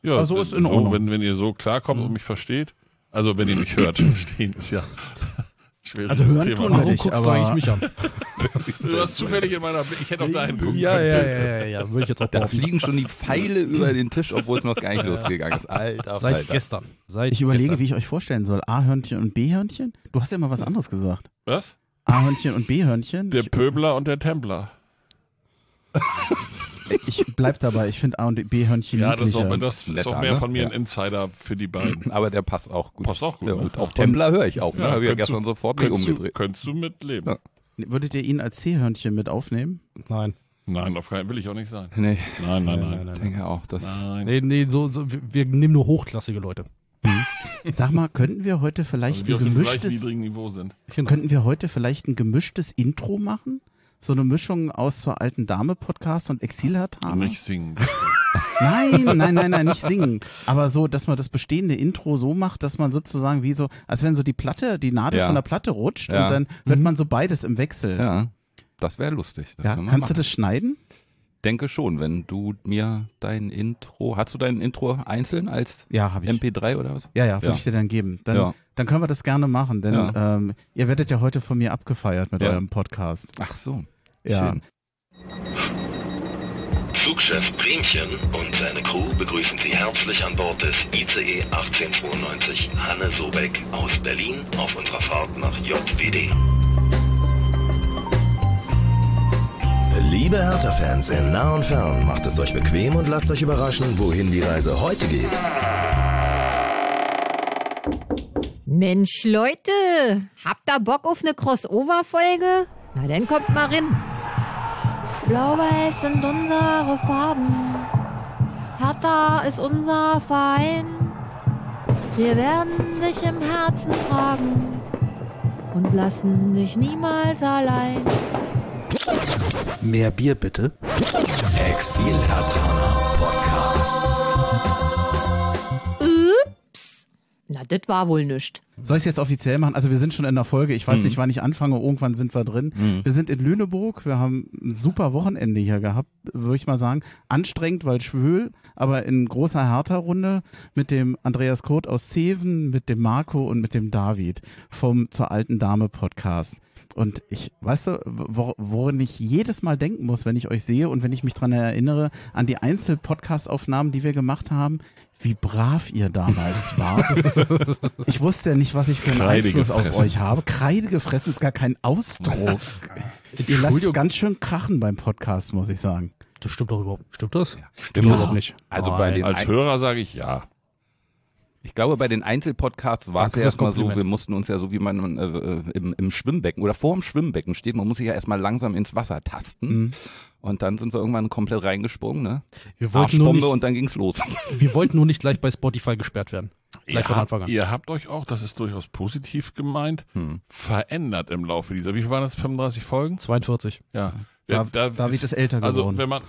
Ja, aber so ist in Ordnung. Wenn ihr so klarkommt und mich versteht, also wenn ihr mich hört, verstehen ist ja schwieriges Also hören Thema. tun wir Warum nicht, guckst du aber eigentlich mich an? Du hast zufällig in meiner, ich hätte auch dahin gucken Ja, können. würde ich jetzt auch Da behaupten. fliegen schon die Pfeile über den Tisch, obwohl es noch gar nicht losgegangen ist. Alter, Seit Alter. gestern. ich überlege, wie ich euch vorstellen soll. A-Hörnchen und B-Hörnchen? Du hast ja mal was anderes gesagt. Was? A-Hörnchen und B-Hörnchen? Der Pöbler und der Templer. Ich bleib dabei, ich finde A- und B-Hörnchen Ja, das ist Netter, auch mehr ne? von mir Ja. ein Insider für die beiden. Aber der passt auch gut. Passt auch gut. Ja, ne? und auf Templer höre ich auch. Ne? Ja, Habe ich ja könntest gestern du- sofort nicht Könntest umgedreht. du mitleben? Ja. Würdet ihr ihn als C-Hörnchen mit aufnehmen? Nein. Nein, auf keinen will ich auch nicht sein. Nee, Nein. ich denke auch. Das Nein. Nee, wir nehmen nur hochklassige Leute. Sag mal, könnten wir heute vielleicht Also die auf ein einem gleich gemischtes, niedrigen Niveau sind. könnten wir heute vielleicht ein gemischtes Intro machen? So eine Mischung aus zur alten Dame Podcast und Exilhatana? Nicht singen. Nein, nicht singen. Aber so, dass man das bestehende Intro so macht, dass man sozusagen wie so, als wenn so die Nadel Ja. von der Platte rutscht Ja. und dann hört man so beides im Wechsel. ja, das wäre lustig. Das Ja, können wir kannst du machen. das schneiden? Denke schon, wenn du mir dein Intro, hast du dein Intro einzeln als Ja, habe ich. MP3 oder was? Ja, würde Ja. ich dir dann geben. Dann, Ja. dann können wir das gerne machen, denn Ja. ihr werdet ja heute von mir abgefeiert mit Ja. eurem Podcast. Ach so, Ja. schön. Flugchef Bremchen und seine Crew begrüßen Sie herzlich an Bord des ICE 1892 Hanne Sobeck aus Berlin auf unserer Fahrt nach JWD. Liebe Hertha-Fans in nah und fern, macht es euch bequem und lasst euch überraschen, wohin die Reise heute geht. Mensch, Leute, habt ihr Bock auf eine Crossover-Folge? Na, dann kommt mal rein. Blau-Weiß sind unsere Farben. Hertha ist unser Verein. Wir werden dich im Herzen tragen und lassen dich niemals allein. Mehr Bier bitte. Exilhatana Podcast. Ups. Na, das war wohl nischt. Soll ich es jetzt offiziell machen? Also wir sind schon in der Folge. Ich weiß nicht, wann ich anfange. Irgendwann sind wir drin. Wir sind in Lüneburg. Wir haben ein super Wochenende hier gehabt, würde ich mal sagen. Anstrengend, weil schwül, aber in großer Hertha-Runde mit dem Andreas Koth aus Zeven, mit dem Marco und mit dem David vom Zur alten Dame Podcast. Und ich, weißt du, woran ich jedes Mal denken muss, wenn ich euch sehe und wenn ich mich dran erinnere, an die Einzel-Podcast-Aufnahmen, die wir gemacht haben, wie brav ihr damals wart. Ich wusste ja nicht, was ich für einen Kreide Einfluss auf gefressen. euch habe. Kreide gefressen ist gar kein Ausdruck. Ihr lasst es ganz schön krachen beim Podcast, muss ich sagen. Das stimmt doch überhaupt. Stimmt das? Stimmt Ja. überhaupt nicht. Also bei den Als Hörer sage ich ja. Ich glaube, bei den Einzelpodcasts war es Danke ja fürs erstmal so, Kompliment. wir mussten uns ja so, wie man im Schwimmbecken oder vor dem Schwimmbecken steht, man muss sich ja erstmal langsam ins Wasser tasten. Und dann sind wir irgendwann komplett reingesprungen, ne? Wir wollten, nur Arschbombe nicht, und dann ging's los. wir wollten nur nicht gleich bei Spotify gesperrt werden. Gleich von Anfang an. Ihr habt euch auch, das ist durchaus positiv gemeint, verändert im Laufe dieser, wie viel waren das, 35 Folgen? 42. Ja. David ist älter Also geworden. wenn man,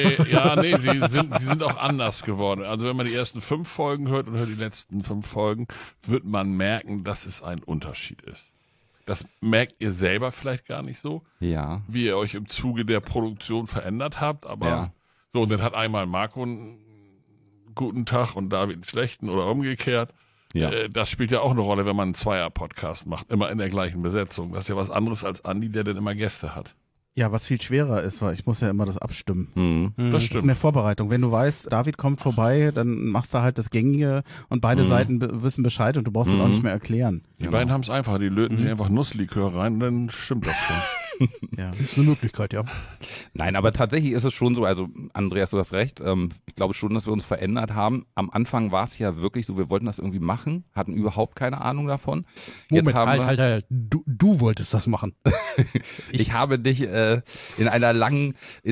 sie sind auch anders geworden. Also wenn man die ersten 5 Folgen hört und hört die letzten 5 Folgen, wird man merken, dass es ein Unterschied ist. Das merkt ihr selber vielleicht gar nicht so, Ja. wie ihr euch im Zuge der Produktion verändert habt, aber Ja. so, und dann hat einmal Marco einen guten Tag und David einen schlechten oder umgekehrt. Ja. Das spielt ja auch eine Rolle, wenn man einen Zweier-Podcast macht, immer in der gleichen Besetzung. Das ist ja was anderes als Andi, der dann immer Gäste hat. Ja, was viel schwerer ist, weil ich muss ja immer das abstimmen. Hm. Das Das ist stimmt. mehr Vorbereitung. Wenn du weißt, David kommt vorbei, dann machst du halt das Gängige und beide Seiten wissen Bescheid und du brauchst es auch nicht mehr erklären. Die beiden haben es einfach, die löten sich einfach Nusslikör rein und dann stimmt das schon. Ja. Das ist eine Möglichkeit, ja. Nein, aber tatsächlich ist es schon so, also Andreas, du hast recht, ich glaube schon, dass wir uns verändert haben. Am Anfang war es ja wirklich so, wir wollten das irgendwie machen, hatten überhaupt keine Ahnung davon. Moment, haben wir, halt. Du wolltest das machen. ich habe dich in einer langen,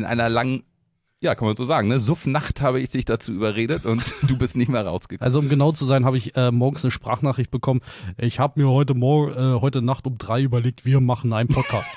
ja, kann man so sagen, ne, Suffnacht habe ich dich dazu überredet und du bist nicht mehr rausgekommen. Also um genau zu sein, habe ich morgens eine Sprachnachricht bekommen. Ich habe mir heute Nacht um 3 überlegt, wir machen einen Podcast.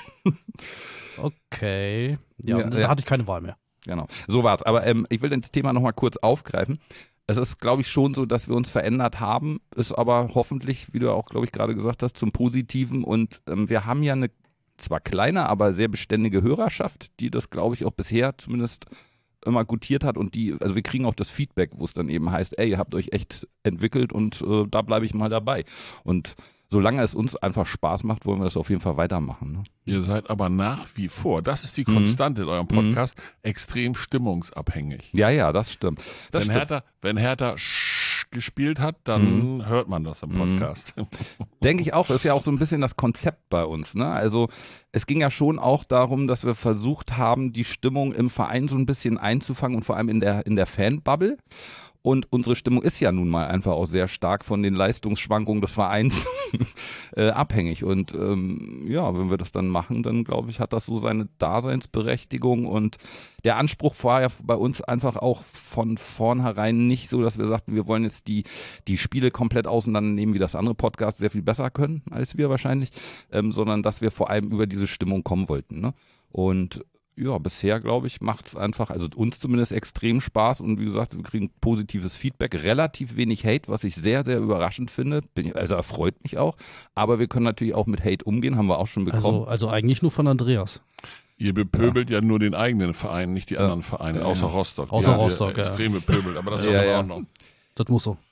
Okay. Ja, Ja, da ja. hatte ich keine Wahl mehr. Genau, so war's. Aber ich will das Thema nochmal kurz aufgreifen. Es ist, glaube ich, schon so, dass wir uns verändert haben, ist aber hoffentlich, wie du auch, glaube ich, gerade gesagt hast, zum Positiven. Und wir haben ja eine zwar kleine, aber sehr beständige Hörerschaft, die das, glaube ich, auch bisher zumindest immer gutiert hat und also wir kriegen auch das Feedback, wo es dann eben heißt, ey, ihr habt euch echt entwickelt und da bleibe ich mal dabei. Und solange es uns einfach Spaß macht, wollen wir das auf jeden Fall weitermachen. Ne? Ihr seid aber nach wie vor, das ist die Konstante in eurem Podcast, extrem stimmungsabhängig. Ja, das stimmt. Wenn Hertha gespielt hat, dann hört man das im Podcast. Denke ich auch, das ist ja auch so ein bisschen das Konzept bei uns. Ne? Also es ging ja schon auch darum, dass wir versucht haben, die Stimmung im Verein so ein bisschen einzufangen und vor allem in der Fanbubble. Und unsere Stimmung ist ja nun mal einfach auch sehr stark von den Leistungsschwankungen des Vereins abhängig. Und wenn wir das dann machen, dann glaube ich, hat das so seine Daseinsberechtigung. Und der Anspruch war ja bei uns einfach auch von vornherein nicht so, dass wir sagten, wir wollen jetzt die Spiele komplett auseinandernehmen, wie das andere Podcasts sehr viel besser können als wir wahrscheinlich, sondern dass wir vor allem über diese Stimmung kommen wollten. Ne? Und ja, bisher, glaube ich, macht es einfach, also uns zumindest extrem Spaß und wie gesagt, wir kriegen positives Feedback, relativ wenig Hate, was ich sehr, sehr überraschend finde, also erfreut mich auch, aber wir können natürlich auch mit Hate umgehen, haben wir auch schon bekommen. Also eigentlich nur von Andreas. Ihr bepöbelt ja nur den eigenen Verein, nicht die anderen Vereine, außer Rostock. Außer Rostock, ja. Extrem bepöbelt, aber das ist auch in Ordnung. Das muss so.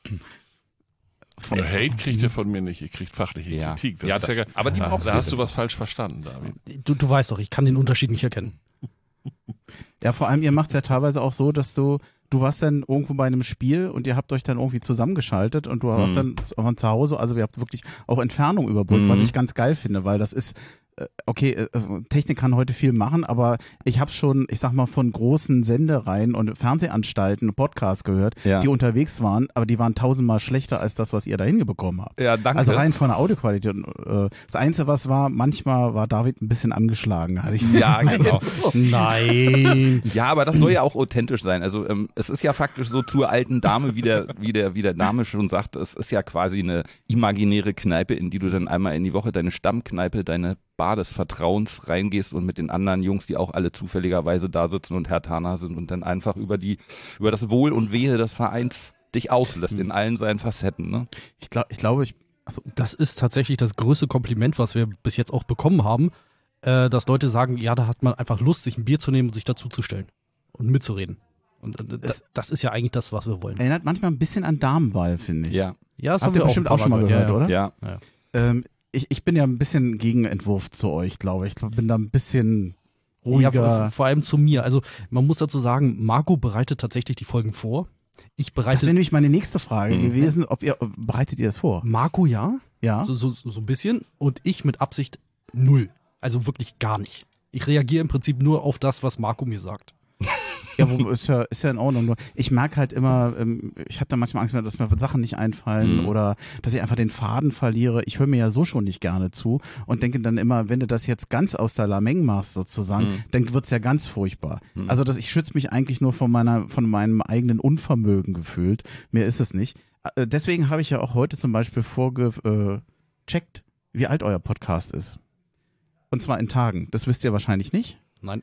Ja, Hate kriegt ihr von mir nicht, ihr kriegt fachliche Kritik. Aber die brauchst da hast du was falsch verstanden, David. Du weißt doch, ich kann den Unterschied nicht erkennen. Ja, vor allem, ihr macht es ja teilweise auch so, dass du warst dann irgendwo bei einem Spiel und ihr habt euch dann irgendwie zusammengeschaltet und du warst dann von zu Hause, also ihr habt wirklich auch Entfernung überbrückt, was ich ganz geil finde, weil das ist, Technik kann heute viel machen, aber ich habe schon, ich sag mal, von großen Sendereien und Fernsehanstalten Podcasts gehört, die unterwegs waren, aber die waren 1000-mal schlechter als das, was ihr da hingekommen habt. Ja, danke. Also rein von der Audioqualität. Das Einzige, was war, manchmal war David ein bisschen angeschlagen. Ja, genau. Nein. Ja, aber das soll ja auch authentisch sein. Also es ist ja faktisch so zur alten Dame, wie der Name schon sagt, es ist ja quasi eine imaginäre Kneipe, in die du dann einmal in die Woche, deine Stammkneipe, deine Bar des Vertrauens reingehst und mit den anderen Jungs, die auch alle zufälligerweise da sitzen und Herthaner sind und dann einfach über das Wohl und Wehe des Vereins dich auslässt in allen seinen Facetten. Ne? Ich glaube, das ist tatsächlich das größte Kompliment, was wir bis jetzt auch bekommen haben, dass Leute sagen, ja, da hat man einfach Lust, sich ein Bier zu nehmen und sich dazuzustellen und mitzureden. Und das ist ja eigentlich das, was wir wollen. Erinnert manchmal ein bisschen an Damenwahl, finde ich. Ja, das habt ihr bestimmt auch schon mal gehört, oder? Ja. Ich bin ja ein bisschen Gegenentwurf zu euch, glaube ich. Ich bin da ein bisschen ruhiger. Ja, vor allem zu mir. Also man muss dazu sagen, Marco bereitet tatsächlich die Folgen vor. Das wäre nämlich meine nächste Frage gewesen, bereitet ihr das vor? Marco ja. Ja. So ein bisschen. Und ich mit Absicht 0. Also wirklich gar nicht. Ich reagiere im Prinzip nur auf das, was Marco mir sagt. Ja, ist ja in Ordnung. Nur ich merke halt immer, ich habe da manchmal Angst, dass mir Sachen nicht einfallen oder dass ich einfach den Faden verliere. Ich höre mir ja so schon nicht gerne zu und denke dann immer, wenn du das jetzt ganz aus der Lameng machst sozusagen, dann wird's ja ganz furchtbar. Also ich schütze mich eigentlich nur von meinem eigenen Unvermögen gefühlt. Mehr ist es nicht. Deswegen habe ich ja auch heute zum Beispiel vorgecheckt, wie alt euer Podcast ist. Und zwar in Tagen. Das wisst ihr wahrscheinlich nicht. Nein.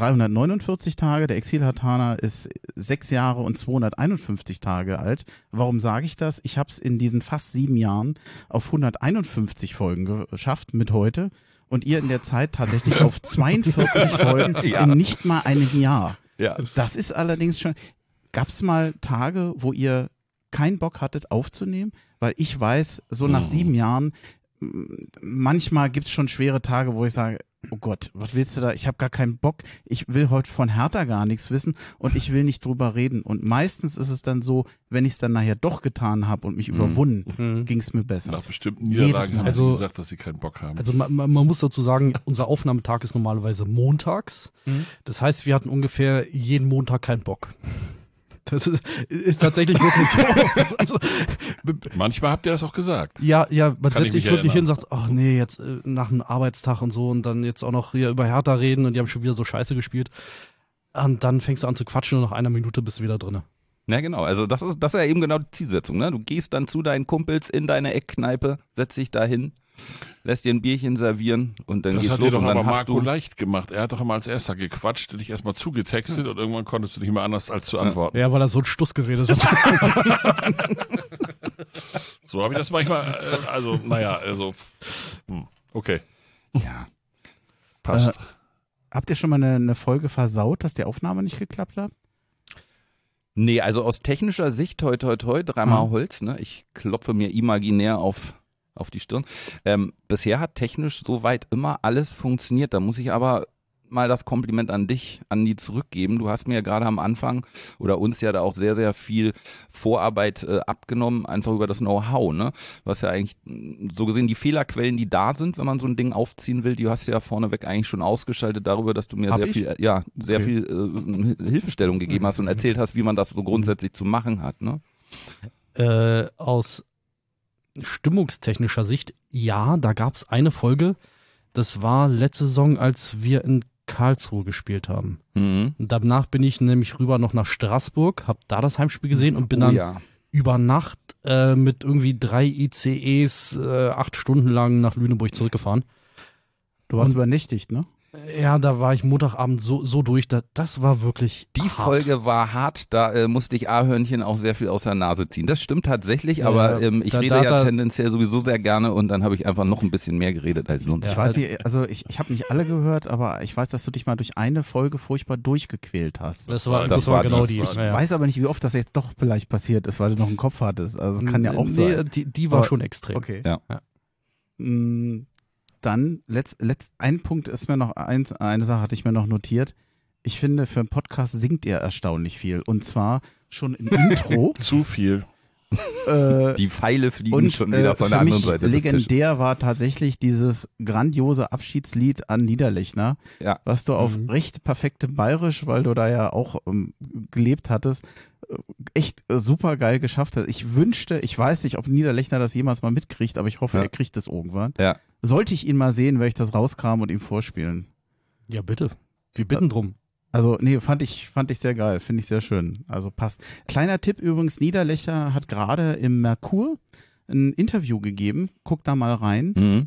349 Tage, der Exil-Herthaner ist 6 Jahre und 251 Tage alt. Warum sage ich das? Ich habe es in diesen fast 7 Jahren auf 151 Folgen geschafft mit heute und ihr in der Zeit tatsächlich auf 42 Folgen in nicht mal einem Jahr. Ja. Das ist allerdings schon, gab es mal Tage, wo ihr keinen Bock hattet aufzunehmen? Weil ich weiß, so nach 7 Jahren, manchmal gibt es schon schwere Tage, wo ich sage, oh Gott, was willst du da? Ich habe gar keinen Bock. Ich will heute von Hertha gar nichts wissen und ich will nicht drüber reden. Und meistens ist es dann so, wenn ich es dann nachher doch getan habe und mich überwunden, ging es mir besser. Nach bestimmten Niederlagen haben sie gesagt, dass sie keinen Bock haben. Also man muss dazu sagen, unser Aufnahmetag ist normalerweise montags. Das heißt, wir hatten ungefähr jeden Montag keinen Bock. Das ist tatsächlich wirklich so. Also, manchmal habt ihr das auch gesagt. Ja, man setzt sich wirklich hin und sagt, ach nee, jetzt nach einem Arbeitstag und so und dann jetzt auch noch hier über Hertha reden und die haben schon wieder so scheiße gespielt. Und dann fängst du an zu quatschen und nach einer Minute bist du wieder drin. Ja, genau. Also das ist ja eben genau die Zielsetzung. Ne? Du gehst dann zu deinen Kumpels in deine Eckkneipe, setzt dich da hin, lässt dir ein Bierchen servieren und dann das geht's hat los. dir doch und dann aber hast Marco du leicht gemacht. Er hat doch immer als erster gequatscht, dich erstmal zugetextet und irgendwann konntest du nicht mehr anders als zu antworten. Ja, weil er so ein Stuss geredet hat. So habe ich das manchmal, okay. Ja. Passt. Habt ihr schon mal eine Folge versaut, dass die Aufnahme nicht geklappt hat? Nee, also aus technischer Sicht, toi, toi, toi, dreimal Holz, ne? Ich klopfe mir imaginär auf die Stirn. Bisher hat technisch soweit immer alles funktioniert. Da muss ich aber mal das Kompliment an dich, Andi, zurückgeben. Du hast mir ja gerade am Anfang oder uns ja da auch sehr, sehr viel Vorarbeit abgenommen, einfach über das Know-how, ne? Was ja eigentlich so gesehen die Fehlerquellen, die da sind, wenn man so ein Ding aufziehen will, die hast du ja vorneweg eigentlich schon ausgeschaltet darüber, dass du mir sehr viel Hilfestellung gegeben hast und erzählt hast, wie man das so grundsätzlich zu machen hat, ne? Aus stimmungstechnischer Sicht, ja, da gab es eine Folge, das war letzte Saison, als wir in Karlsruhe gespielt haben. Und danach bin ich nämlich rüber noch nach Straßburg, habe da das Heimspiel gesehen und bin dann über Nacht mit irgendwie 3 ICEs 8 Stunden lang nach Lüneburg zurückgefahren. Du warst übernächtigt, ne? Ja, da war ich Montagabend so durch, das war wirklich Die hart. Folge war hart, da musste ich A-Hörnchen auch sehr viel aus der Nase ziehen. Das stimmt tatsächlich, aber ich rede tendenziell sowieso sehr gerne und dann habe ich einfach noch ein bisschen mehr geredet als sonst. Ich weiß nicht, also ich habe nicht alle gehört, aber ich weiß, dass du dich mal durch eine Folge furchtbar durchgequält hast. Das war genau die. Ich weiß aber nicht, wie oft das jetzt doch vielleicht passiert ist, weil du noch einen Kopf hattest. Also das kann ja auch sein. Die war schon extrem. Okay. Ja. Dann, ein Punkt ist mir noch, eine Sache hatte ich mir noch notiert. Ich finde, für einen Podcast singt ihr erstaunlich viel. Und zwar schon im Intro. Zu viel. Die Pfeile fliegen schon wieder von der anderen Seite. Legendär war tatsächlich dieses grandiose Abschiedslied an Niederlechner, was du auf recht perfektem Bayerisch, weil du da ja auch gelebt hattest, echt super geil geschafft hast. Ich weiß nicht, ob Niederlechner das jemals mal mitkriegt, aber ich hoffe, er kriegt das irgendwann. Ja. Sollte ich ihn mal sehen, werde ich das rauskramen und ihm vorspielen. Ja, bitte. Wir bitten drum. Also, nee, fand ich sehr geil, finde ich sehr schön. Also passt. Kleiner Tipp übrigens, Niederlechner hat gerade im Merkur ein Interview gegeben. Guck da mal rein.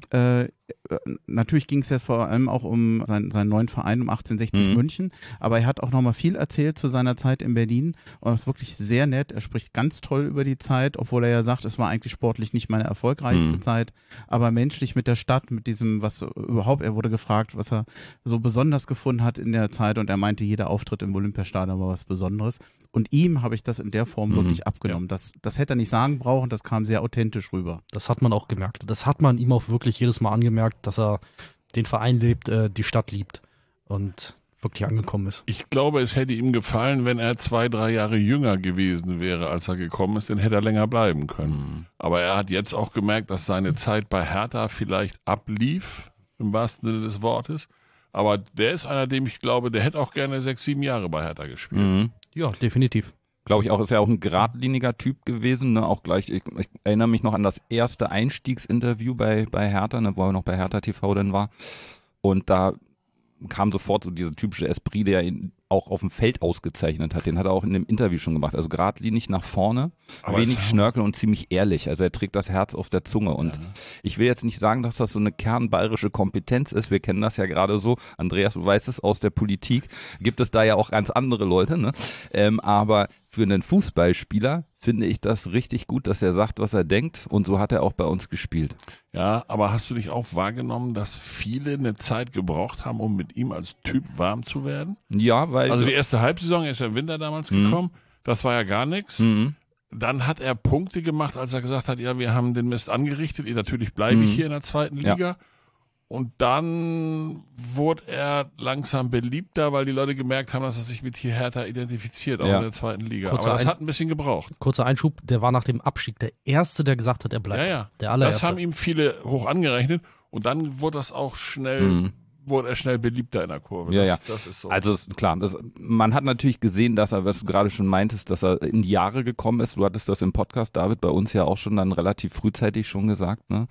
Natürlich ging es jetzt vor allem auch um seinen neuen Verein, um 1860 München, aber er hat auch nochmal viel erzählt zu seiner Zeit in Berlin und das ist wirklich sehr nett. Er spricht ganz toll über die Zeit, obwohl er ja sagt, es war eigentlich sportlich nicht meine erfolgreichste Zeit, aber menschlich mit der Stadt, mit diesem, was überhaupt, er wurde gefragt, was er so besonders gefunden hat in der Zeit und er meinte, jeder Auftritt im Olympiastadion war was Besonderes und ihm habe ich das in der Form wirklich abgenommen. Das hätte er nicht sagen brauchen, das kam sehr authentisch rüber. Das hat man auch gemerkt. Das hat man ihm auch wirklich jedes Mal angemerkt, dass er den Verein liebt, die Stadt liebt und wirklich angekommen ist. Ich glaube, es hätte ihm gefallen, wenn er 2-3 Jahre jünger gewesen wäre, als er gekommen ist, dann hätte er länger bleiben können. Aber er hat jetzt auch gemerkt, dass seine Zeit bei Hertha vielleicht ablief, im wahrsten Sinne des Wortes. Aber der ist einer, dem ich glaube, der hätte auch gerne 6-7 Jahre bei Hertha gespielt. Ja, definitiv. Glaube ich auch, ist ja auch ein geradliniger Typ gewesen, ne? Auch gleich, ich erinnere mich noch an das erste Einstiegsinterview bei Hertha, ne? Wo er noch bei Hertha TV dann war. Und da kam sofort so dieser typische Esprit, der ihn auch auf dem Feld ausgezeichnet hat. Den hat er auch in dem Interview schon gemacht. Also geradlinig nach vorne, aber wenig Schnörkel und ziemlich ehrlich. Also er trägt das Herz auf der Zunge. Und ich will jetzt nicht sagen, dass das so eine kernbayerische Kompetenz ist. Wir kennen das ja gerade so. Andreas, du weißt es, aus der Politik gibt es da ja auch ganz andere Leute. Ne? Aber für einen Fußballspieler finde ich das richtig gut, dass er sagt, was er denkt. Und so hat er auch bei uns gespielt. Ja, aber hast du dich auch wahrgenommen, dass viele eine Zeit gebraucht haben, um mit ihm als Typ warm zu werden? Ja, weil... Also die erste Halbsaison, er ist ja im Winter damals gekommen, das war ja gar nichts. Dann hat er Punkte gemacht, als er gesagt hat, ja, wir haben den Mist angerichtet, natürlich bleibe ich hier in der zweiten Liga. Ja. Und dann wurde er langsam beliebter, weil die Leute gemerkt haben, dass er sich mit Hertha identifiziert, auch in der zweiten Liga. Aber das hat ein bisschen gebraucht. Kurzer Einschub, der war nach dem Abstieg der Erste, der gesagt hat, er bleibt. Ja. Der allererste. Das haben ihm viele hoch angerechnet und dann wurde das auch schnell... wurde er schnell beliebter in der Kurve. Das ist so. Also klar, man hat natürlich gesehen, dass er, was du gerade schon meintest, dass er in die Jahre gekommen ist. Du hattest das im Podcast, David, bei uns ja auch schon dann relativ frühzeitig schon gesagt. Ne?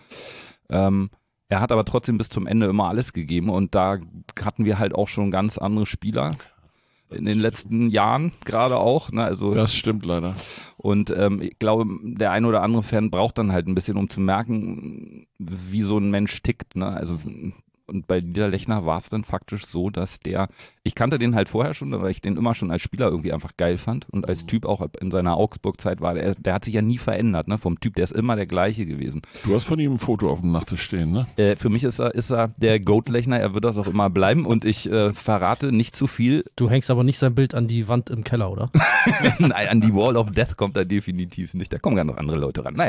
Er hat aber trotzdem bis zum Ende immer alles gegeben und da hatten wir halt auch schon ganz andere Spieler in den letzten Jahren gerade auch. Ne? Also, das stimmt leider. Und ich glaube, der ein oder andere Fan braucht dann halt ein bisschen, um zu merken, wie so ein Mensch tickt. Ne? Also Und bei Niederlechner war es dann faktisch so, dass ich kannte den halt vorher schon, weil ich den immer schon als Spieler irgendwie einfach geil fand und als Typ auch in seiner Augsburg-Zeit war, der hat sich ja nie verändert, ne? Vom Typ, der ist immer der gleiche gewesen. Du hast von ihm ein Foto auf dem Nachttisch stehen, ne? Für mich ist er der Goat-Lechner, er wird das auch immer bleiben und ich verrate nicht zu viel. Du hängst aber nicht sein Bild an die Wand im Keller, oder? Nein, an die Wall of Death kommt er definitiv nicht, da kommen gar noch andere Leute ran. Naja,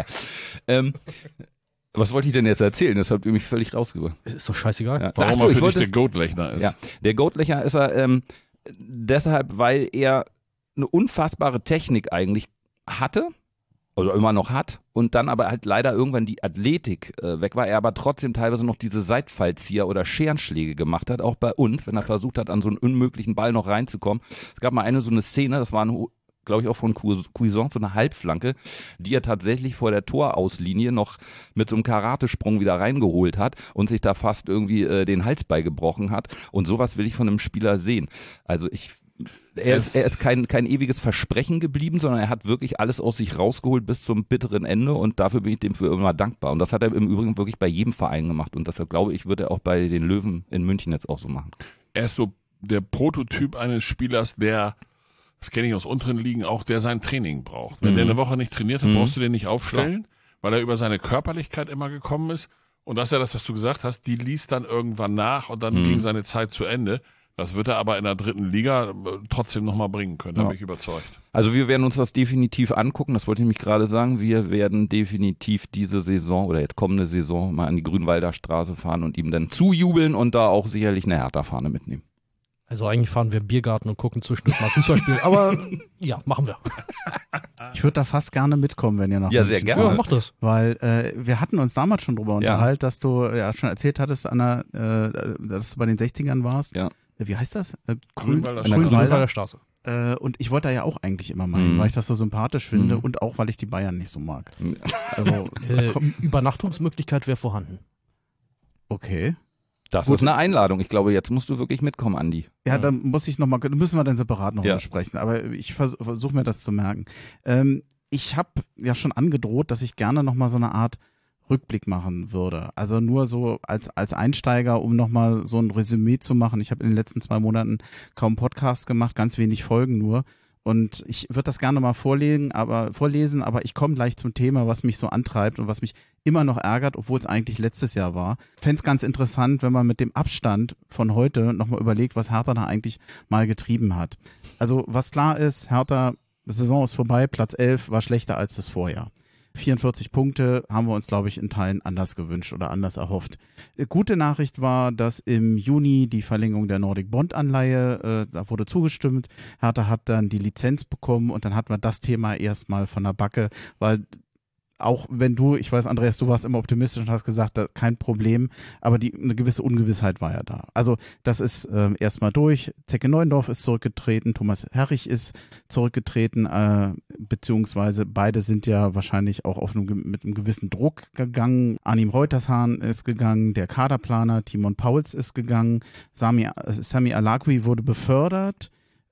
was wollte ich denn jetzt erzählen? Das habt ihr mich völlig rausgebracht. Ist doch scheißegal. Ja. Warum er für dich der Goat-Lechner ist. Ja, der Goat-Lechner ist er deshalb, weil er eine unfassbare Technik eigentlich hatte oder immer noch hat und dann aber halt leider irgendwann die Athletik weg war. Er aber trotzdem teilweise noch diese Seitfallzieher oder Scherenschläge gemacht hat, auch bei uns, wenn er versucht hat, an so einen unmöglichen Ball noch reinzukommen. Es gab mal so eine Szene, das war glaube ich auch von Cuisance, so eine Halbflanke, die er tatsächlich vor der Torauslinie noch mit so einem Karatesprung wieder reingeholt hat und sich da fast irgendwie den Hals beigebrochen hat. Und sowas will ich von einem Spieler sehen. Also er ist kein ewiges Versprechen geblieben, sondern er hat wirklich alles aus sich rausgeholt bis zum bitteren Ende und dafür bin ich dem für immer dankbar. Und das hat er im Übrigen wirklich bei jedem Verein gemacht und deshalb glaube ich, wird er auch bei den Löwen in München jetzt auch so machen. Er ist so der Prototyp eines Spielers, der, das kenne ich aus unteren Ligen auch, der sein Training braucht. Wenn der eine Woche nicht trainiert hat, brauchst du den nicht aufstellen, weil er über seine Körperlichkeit immer gekommen ist. Und das ist ja das, was du gesagt hast, die liest dann irgendwann nach und dann ging seine Zeit zu Ende. Das wird er aber in der 3. Liga trotzdem nochmal bringen können, da bin ich überzeugt. Also wir werden uns das definitiv angucken, das wollte ich mich gerade sagen. Wir werden definitiv diese Saison oder jetzt kommende Saison mal an die Grünwalder Straße fahren und ihm dann zujubeln und da auch sicherlich eine Hertha-Fahne mitnehmen. Also eigentlich fahren wir im Biergarten und gucken zwischendurch mal Fußball spielen, aber ja, machen wir. Ich würde da fast gerne mitkommen, wenn ihr noch. Ja, sehr gerne. Ja, mach das. Weil wir hatten uns damals schon drüber unterhalten, dass du ja schon erzählt hattest, Anna, dass du bei den 60ern warst. Ja. Wie heißt das? Grünwalder Straße. Und ich wollte da ja auch eigentlich immer mal hin, weil ich das so sympathisch finde und auch, weil ich die Bayern nicht so mag. Also Übernachtungsmöglichkeit wäre vorhanden. Okay. Das ist eine Einladung. Ich glaube, jetzt musst du wirklich mitkommen, Andi. Ja, dann müssen wir dann separat noch mal sprechen. Aber ich versuche mir das zu merken. Ich habe ja schon angedroht, dass ich gerne noch mal so eine Art Rückblick machen würde. Also nur so als Einsteiger, um noch mal so ein Resümee zu machen. Ich habe in den letzten 2 Monaten kaum Podcasts gemacht, ganz wenig Folgen nur. Und ich würde das gerne mal vorlesen, aber ich komme gleich zum Thema, was mich so antreibt und was mich immer noch ärgert, obwohl es eigentlich letztes Jahr war. Fände es ganz interessant, wenn man mit dem Abstand von heute nochmal überlegt, was Hertha da eigentlich mal getrieben hat. Also was klar ist, Hertha, Saison ist vorbei, Platz 11 war schlechter als das Vorjahr. 44 Punkte haben wir uns, glaube ich, in Teilen anders gewünscht oder anders erhofft. Gute Nachricht war, dass im Juni die Verlängerung der Nordic Bond Anleihe, da wurde zugestimmt. Hertha hat dann die Lizenz bekommen und dann hatten wir das Thema erstmal von der Backe, weil auch wenn ich weiß, Andreas, du warst immer optimistisch und hast gesagt, kein Problem, aber eine gewisse Ungewissheit war ja da. Also das ist erstmal durch. Zecke Neuendorf ist zurückgetreten, Thomas Herrich ist zurückgetreten, beziehungsweise beide sind ja wahrscheinlich auch mit einem gewissen Druck gegangen. Arnim Reutershahn ist gegangen, der Kaderplaner Timon Pauls ist gegangen, Sami Alakwi wurde befördert.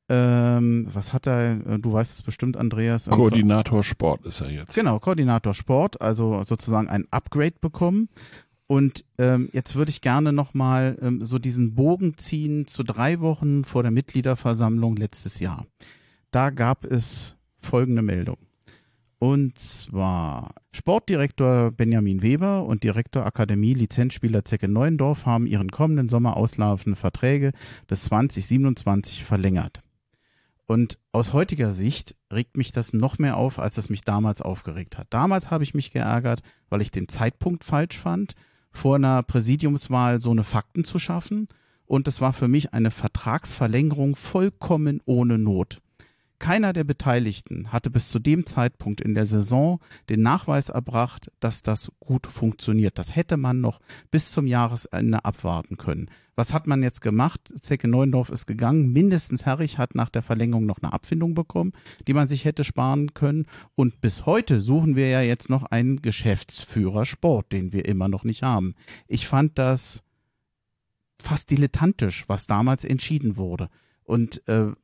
Was hat er, du weißt es bestimmt, Andreas. Koordinator Sport ist er jetzt. Genau, Koordinator Sport, also sozusagen ein Upgrade bekommen. Und jetzt würde ich gerne nochmal so diesen Bogen ziehen zu 3 Wochen vor der Mitgliederversammlung letztes Jahr. Da gab es folgende Meldung. Und zwar Sportdirektor Benjamin Weber und Direktor Akademie Lizenzspieler Zecke Neuendorf haben ihren kommenden Sommer auslaufende Verträge bis 2027 verlängert. Und aus heutiger Sicht regt mich das noch mehr auf, als es mich damals aufgeregt hat. Damals habe ich mich geärgert, weil ich den Zeitpunkt falsch fand, vor einer Präsidiumswahl so eine Fakten zu schaffen. Und es war für mich eine Vertragsverlängerung vollkommen ohne Not. Keiner der Beteiligten hatte bis zu dem Zeitpunkt in der Saison den Nachweis erbracht, dass das gut funktioniert. Das hätte man noch bis zum Jahresende abwarten können. Was hat man jetzt gemacht? Zecke Neuendorf ist gegangen. Mindestens Herrich hat nach der Verlängerung noch eine Abfindung bekommen, die man sich hätte sparen können. Und bis heute suchen wir ja jetzt noch einen Geschäftsführer Sport, den wir immer noch nicht haben. Ich fand das fast dilettantisch, was damals entschieden wurde. Und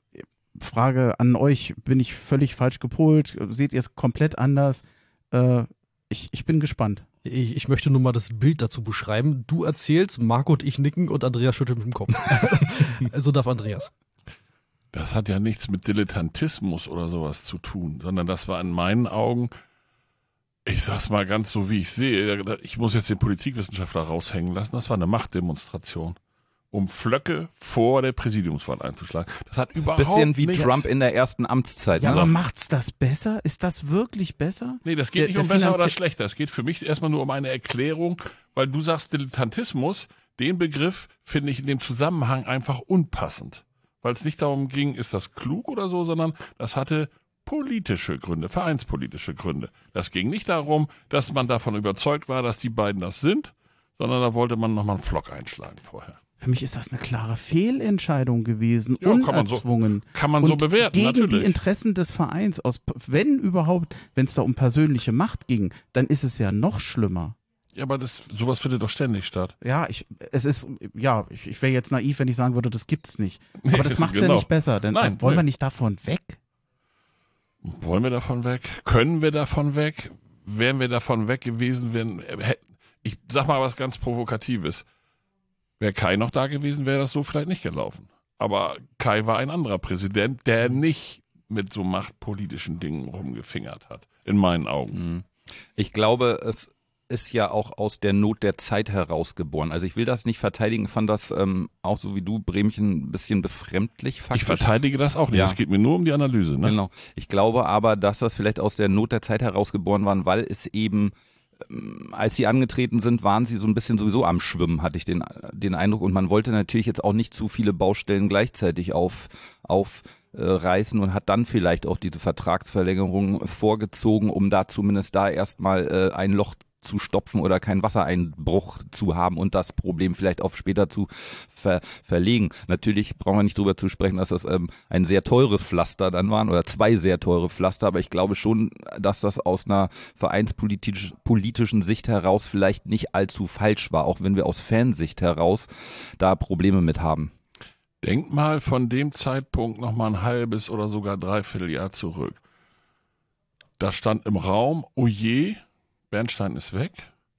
Frage an euch, bin ich völlig falsch gepolt? Seht ihr es komplett anders? Ich bin gespannt. Ich möchte nur mal das Bild dazu beschreiben. Du erzählst, Marco und ich nicken und Andreas schüttelt mit dem Kopf. So darf Andreas. Das hat ja nichts mit Dilettantismus oder sowas zu tun, sondern das war in meinen Augen, ich sag's mal ganz so, wie ich sehe, ich muss jetzt den Politikwissenschaftler raushängen lassen, das war eine Machtdemonstration, um Flöcke vor der Präsidiumswahl einzuschlagen. Das hat überhaupt Bisschen wie nichts. Trump in der ersten Amtszeit. Ja, ne? aber macht's das besser? Ist das wirklich besser? Nee, das geht Der- nicht der um besser oder Finanzie- schlechter. Es geht für mich erstmal nur um eine Erklärung, weil du sagst Dilettantismus, den Begriff finde ich in dem Zusammenhang einfach unpassend. Weil es nicht darum ging, ist das klug oder so, sondern das hatte politische Gründe, vereinspolitische Gründe. Das ging nicht darum, dass man davon überzeugt war, dass die beiden das sind, sondern da wollte man nochmal einen Flock einschlagen vorher. Für mich ist das eine klare Fehlentscheidung gewesen, Ja, kann man so- unerzwungen. Kann man so Und bewerten, gegen natürlich. die Interessen des Vereins, wenn überhaupt, wenn es da um persönliche Macht ging, dann ist es ja noch schlimmer. Ja, aber sowas findet doch ständig statt. Ja, ich wäre jetzt naiv, wenn ich sagen würde, das gibt's nicht. Nee, Aber das macht's ja genau. nicht besser, denn Nein, wollen nee. wir nicht davon weg? Wollen wir davon weg? Können wir davon weg? Wären wir davon weg gewesen, wenn, ich sag mal was ganz Provokatives. Wäre Kai noch da gewesen, wäre das so vielleicht nicht gelaufen. Aber Kai war ein anderer Präsident, der nicht mit so machtpolitischen Dingen rumgefingert hat. In meinen Augen. Ich glaube, es ist ja auch aus der Not der Zeit herausgeboren. Also ich will das nicht verteidigen, fand das auch so wie du, Bremchen, ein bisschen befremdlich Ich faktisch. verteidige das auch nicht. Ja. Es geht mir nur um die Analyse. Ne? Genau. Ich glaube aber, dass das vielleicht aus der Not der Zeit herausgeboren war, weil es eben, als sie angetreten sind, waren sie so ein bisschen sowieso am Schwimmen, hatte ich den Eindruck. Und man wollte natürlich jetzt auch nicht zu viele Baustellen gleichzeitig aufreißen und hat dann vielleicht auch diese Vertragsverlängerung vorgezogen, um da zumindest erstmal ein Loch zu stopfen oder keinen Wassereinbruch zu haben und das Problem vielleicht auf später zu verlegen. Natürlich brauchen wir nicht drüber zu sprechen, dass das ein sehr teures Pflaster dann waren oder zwei sehr teure Pflaster, aber ich glaube schon, dass das aus einer vereinspolitischen Sicht heraus vielleicht nicht allzu falsch war, auch wenn wir aus Fansicht heraus da Probleme mit haben. Denk mal von dem Zeitpunkt noch mal ein halbes oder sogar dreiviertel Jahr zurück. Da stand im Raum, oh je, Bernstein ist weg,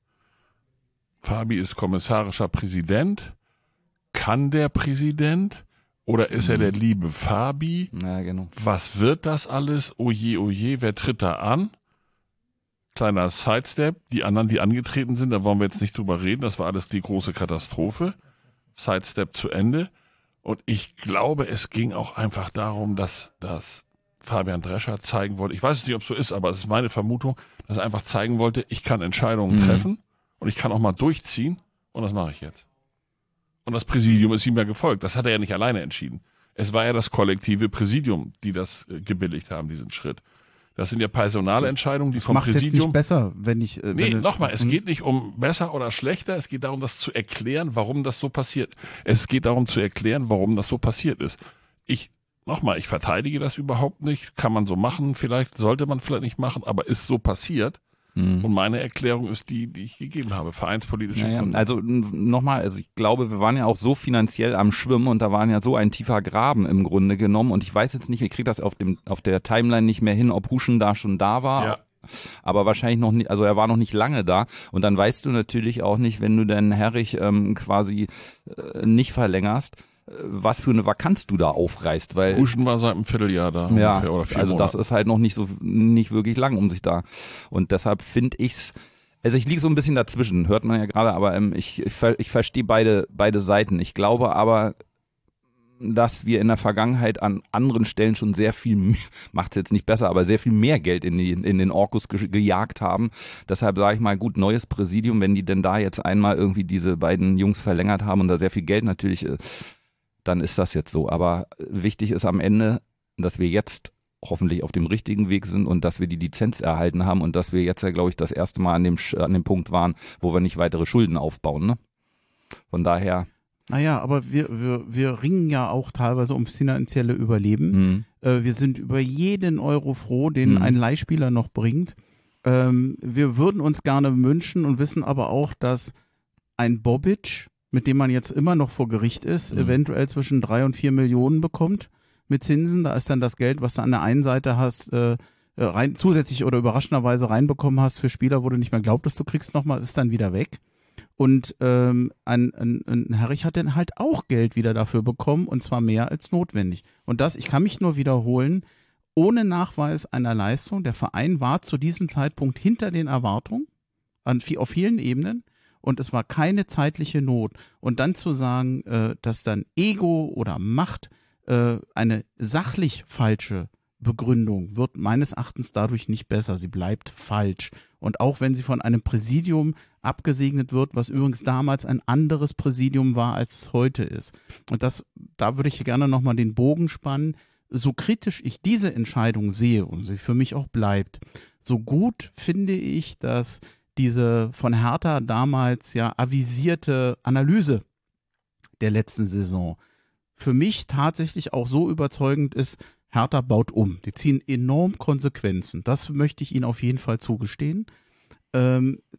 Fabi ist kommissarischer Präsident, kann der Präsident oder ist er der liebe Fabi? Ja, genau. Was wird das alles? Oh je, wer tritt da an? Kleiner Sidestep, die anderen, die angetreten sind, da wollen wir jetzt nicht drüber reden, das war alles die große Katastrophe. Sidestep zu Ende. Und ich glaube, es ging auch einfach darum, dass Fabian Drescher zeigen wollte, ich weiß es nicht, ob es so ist, aber es ist meine Vermutung, dass er einfach zeigen wollte, ich kann Entscheidungen treffen und ich kann auch mal durchziehen und das mache ich jetzt. Und das Präsidium ist ihm ja gefolgt. Das hat er ja nicht alleine entschieden. Es war ja das kollektive Präsidium, die das gebilligt haben, diesen Schritt. Das sind ja Personalentscheidungen, die vom Macht's jetzt Präsidium... nicht besser, wenn ich... Nee, nochmal, es geht nicht um besser oder schlechter, es geht darum, das zu erklären, warum das so passiert. Es geht darum zu erklären, warum das so passiert ist. Ich verteidige das überhaupt nicht, kann man so machen, sollte man vielleicht nicht machen, aber ist so passiert. Und meine Erklärung ist die ich gegeben habe, vereinspolitische Gründe. Also nochmal, ich glaube, wir waren ja auch so finanziell am Schwimmen und da war ja so ein tiefer Graben im Grunde genommen und ich weiß jetzt nicht, ich kriege das auf der Timeline nicht mehr hin, ob Huschen da schon da war. Ja. Aber wahrscheinlich noch nicht, also er war noch nicht lange da und dann weißt du natürlich auch nicht, wenn du den Herrich quasi nicht verlängerst, was für eine Vakanz du da aufreißt, weil Huschen war seit einem Vierteljahr da ja, ungefähr oder 4 also Monate. das ist halt noch nicht wirklich lang um sich da und deshalb finde ich's, also ich liege so ein bisschen dazwischen, hört man ja gerade, aber ich verstehe beide Seiten. Ich glaube aber, dass wir in der Vergangenheit an anderen Stellen schon sehr viel, macht es jetzt nicht besser, aber sehr viel mehr Geld in den Orkus gejagt haben. Deshalb sage ich mal, gut, neues Präsidium, wenn die denn da jetzt einmal irgendwie diese beiden Jungs verlängert haben und da sehr viel Geld natürlich, dann ist das jetzt so. Aber wichtig ist am Ende, dass wir jetzt hoffentlich auf dem richtigen Weg sind und dass wir die Lizenz erhalten haben und dass wir jetzt ja, glaube ich, das erste Mal an dem Punkt waren, wo wir nicht weitere Schulden aufbauen. Ne? Von daher... Naja, aber wir ringen ja auch teilweise ums finanzielle Überleben. Wir sind über jeden Euro froh, den ein Leihspieler noch bringt. Wir würden uns gerne wünschen und wissen aber auch, dass ein Bobic, mit dem man jetzt immer noch vor Gericht ist, eventuell zwischen 3 und 4 Millionen bekommt mit Zinsen. Da ist dann das Geld, was du an der einen Seite hast, zusätzlich oder überraschenderweise reinbekommen hast für Spieler, wo du nicht mehr glaubtest, du kriegst nochmal, ist dann wieder weg. Und ein Herrich hat dann halt auch Geld wieder dafür bekommen und zwar mehr als notwendig. Und ich kann mich nur wiederholen, ohne Nachweis einer Leistung, der Verein war zu diesem Zeitpunkt hinter den Erwartungen auf vielen Ebenen und es war keine zeitliche Not. Und dann zu sagen, dass dann Ego oder Macht eine sachlich falsche Begründung wird meines Erachtens dadurch nicht besser. Sie bleibt falsch. Und auch wenn sie von einem Präsidium abgesegnet wird, was übrigens damals ein anderes Präsidium war, als es heute ist. Und da würde ich gerne nochmal den Bogen spannen. So kritisch ich diese Entscheidung sehe und sie für mich auch bleibt, so gut finde ich, dass diese von Hertha damals ja avisierte Analyse der letzten Saison für mich tatsächlich auch so überzeugend ist, Hertha baut um. Die ziehen enorm Konsequenzen. Das möchte ich ihnen auf jeden Fall zugestehen. Da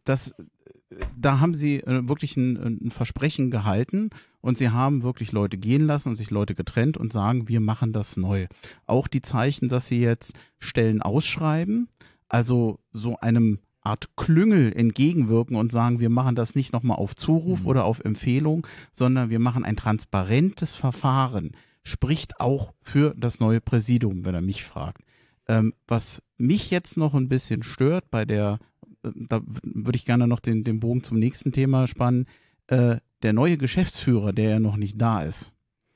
haben sie wirklich ein Versprechen gehalten und sie haben wirklich Leute gehen lassen und sich Leute getrennt und sagen, wir machen das neu. Auch die Zeichen, dass sie jetzt Stellen ausschreiben, also so einem Art Klüngel entgegenwirken und sagen, wir machen das nicht nochmal auf Zuruf oder auf Empfehlung, sondern wir machen ein transparentes Verfahren. Spricht auch für das neue Präsidium, wenn er mich fragt. Was mich jetzt noch ein bisschen stört da würde ich gerne noch den Bogen zum nächsten Thema spannen, der neue Geschäftsführer, der ja noch nicht da ist,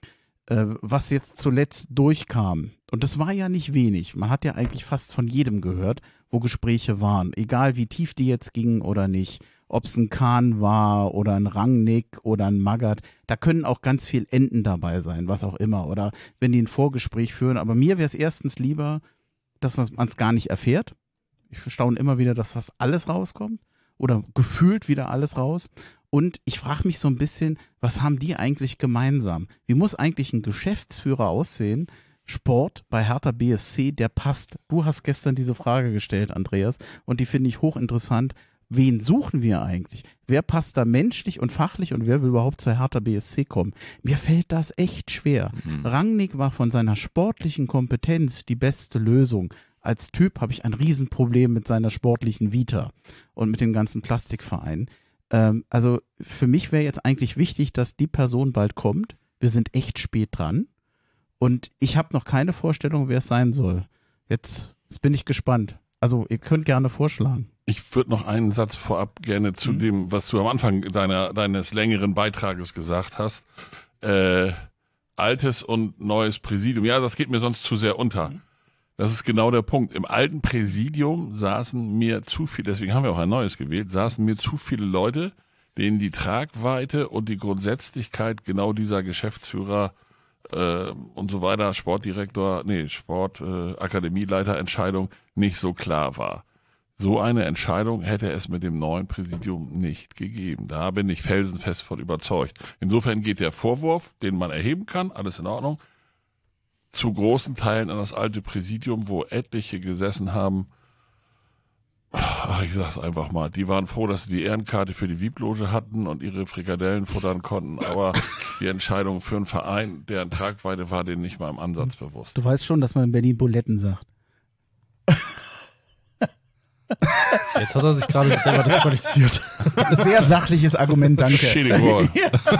was jetzt zuletzt durchkam, und das war ja nicht wenig, man hat ja eigentlich fast von jedem gehört, wo Gespräche waren, egal wie tief die jetzt gingen oder nicht, ob es ein Kahn war oder ein Rangnick oder ein Magath, da können auch ganz viel Enden dabei sein, was auch immer, oder wenn die ein Vorgespräch führen, aber mir wäre es erstens lieber, dass man es gar nicht erfährt. Ich staune immer wieder, dass fast alles rauskommt oder gefühlt wieder alles raus. Und ich frage mich so ein bisschen, was haben die eigentlich gemeinsam? Wie muss eigentlich ein Geschäftsführer aussehen? Sport bei Hertha BSC, der passt. Du hast gestern diese Frage gestellt, Andreas, und die finde ich hochinteressant. Wen suchen wir eigentlich? Wer passt da menschlich und fachlich und wer will überhaupt zur Hertha BSC kommen? Mir fällt das echt schwer. Rangnick war von seiner sportlichen Kompetenz die beste Lösung. Als Typ habe ich ein Riesenproblem mit seiner sportlichen Vita und mit dem ganzen Plastikverein. Also für mich wäre jetzt eigentlich wichtig, dass die Person bald kommt. Wir sind echt spät dran und ich habe noch keine Vorstellung, wer es sein soll. Jetzt bin ich gespannt. Also ihr könnt gerne vorschlagen. Ich würde noch einen Satz vorab gerne zu dem, was du am Anfang deines längeren Beitrages gesagt hast. Altes und neues Präsidium. Ja, das geht mir sonst zu sehr unter. Das ist genau der Punkt. Im alten Präsidium saßen mir zu viele, deswegen haben wir auch ein neues gewählt, saßen mir zu viele Leute, denen die Tragweite und die Grundsätzlichkeit genau dieser Geschäftsführer und so weiter, Akademieleiterentscheidung nicht so klar war. So eine Entscheidung hätte es mit dem neuen Präsidium nicht gegeben. Da bin ich felsenfest von überzeugt. Insofern geht der Vorwurf, den man erheben kann, alles in Ordnung, zu großen Teilen an das alte Präsidium, wo etliche gesessen haben. Ich sag's einfach mal, die waren froh, dass sie die Ehrenkarte für die VIP-Loge hatten und ihre Frikadellen futtern konnten, aber die Entscheidung für einen Verein, deren Tragweite war denen nicht mal im Ansatz bewusst. Du weißt schon, dass man in Berlin Buletten sagt. Jetzt hat er sich gerade selber disqualifiziert. Sehr sachliches Argument, danke. Schädigur.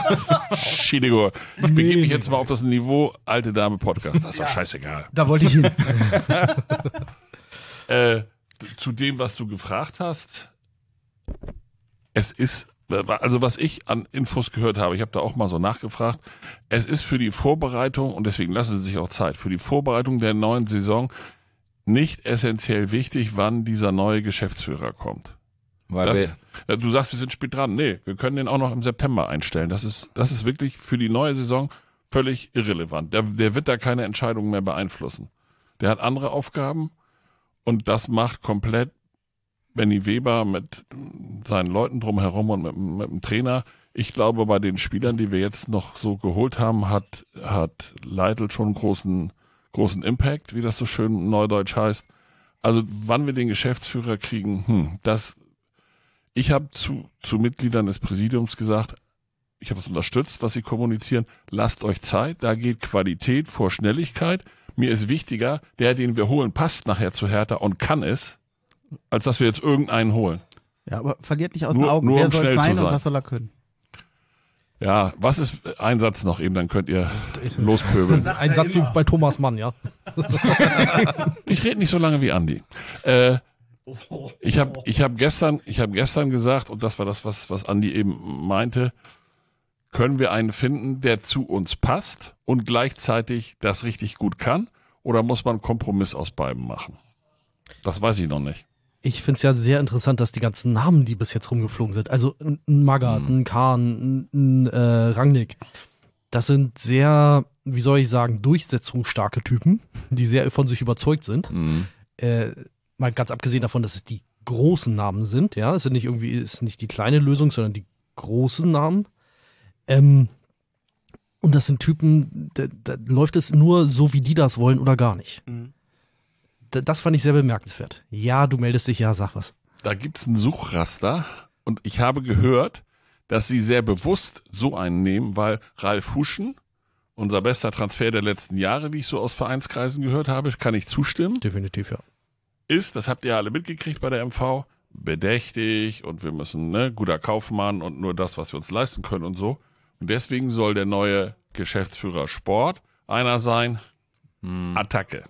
Ich begebe mich jetzt mal auf das Niveau alte Dame Podcast. Das ist doch scheißegal. Da wollte ich hin. Zu dem, was du gefragt hast, es ist, also was ich an Infos gehört habe, ich habe da auch mal so nachgefragt, es ist für die Vorbereitung, und deswegen lassen Sie sich auch Zeit, für die Vorbereitung der neuen Saison nicht essentiell wichtig, wann dieser neue Geschäftsführer kommt. Du sagst, wir sind spät dran. Nee, wir können den auch noch im September einstellen. Das ist wirklich für die neue Saison völlig irrelevant. Der wird da keine Entscheidungen mehr beeinflussen. Der hat andere Aufgaben und das macht komplett Benny Weber mit seinen Leuten drumherum und mit dem Trainer. Ich glaube, bei den Spielern, die wir jetzt noch so geholt haben, hat Leitl schon einen großen Impact, wie das so schön neudeutsch heißt. Also wann wir den Geschäftsführer kriegen, ich habe zu Mitgliedern des Präsidiums gesagt, ich habe es unterstützt, was sie kommunizieren, lasst euch Zeit, da geht Qualität vor Schnelligkeit. mir ist wichtiger, der, den wir holen, passt nachher zu Hertha und kann es, als dass wir jetzt irgendeinen holen. Ja, aber verliert nicht aus Nur- den Augen. nur Wer um soll schnell sein zu und sein. was soll er können? Ja, was ist ein Satz noch eben, dann könnt ihr lospöbeln. Ein Satz wie bei Thomas Mann, ja. Ich rede nicht so lange wie Andi. Ich hab gestern gesagt, und das war das, was Andi eben meinte, können wir einen finden, der zu uns passt und gleichzeitig das richtig gut kann? Oder muss man einen Kompromiss aus beiden machen? Das weiß ich noch nicht. Ich finde es ja sehr interessant, dass die ganzen Namen, die bis jetzt rumgeflogen sind, also ein Magath, ein Kahn, ein Rangnick, das sind sehr, wie soll ich sagen, durchsetzungsstarke Typen, die sehr von sich überzeugt sind. Mal ganz abgesehen davon, dass es die großen Namen sind, ja, es sind nicht irgendwie, es ist nicht die kleine Lösung, sondern die großen Namen. Und das sind Typen, da läuft es nur so, wie die das wollen oder gar nicht. Das fand ich sehr bemerkenswert. Ja, du meldest dich, ja, sag was. Da gibt's ein Suchraster und ich habe gehört, dass sie sehr bewusst so einen nehmen, weil Ralf Huschen, unser bester Transfer der letzten Jahre, wie ich so aus Vereinskreisen gehört habe, kann ich zustimmen, Definitiv, ja. ist, das habt ihr alle mitgekriegt bei der MV, bedächtig und wir müssen, guter Kaufmann und nur das, was wir uns leisten können und so. Und deswegen soll der neue Geschäftsführer Sport einer sein, Attacke.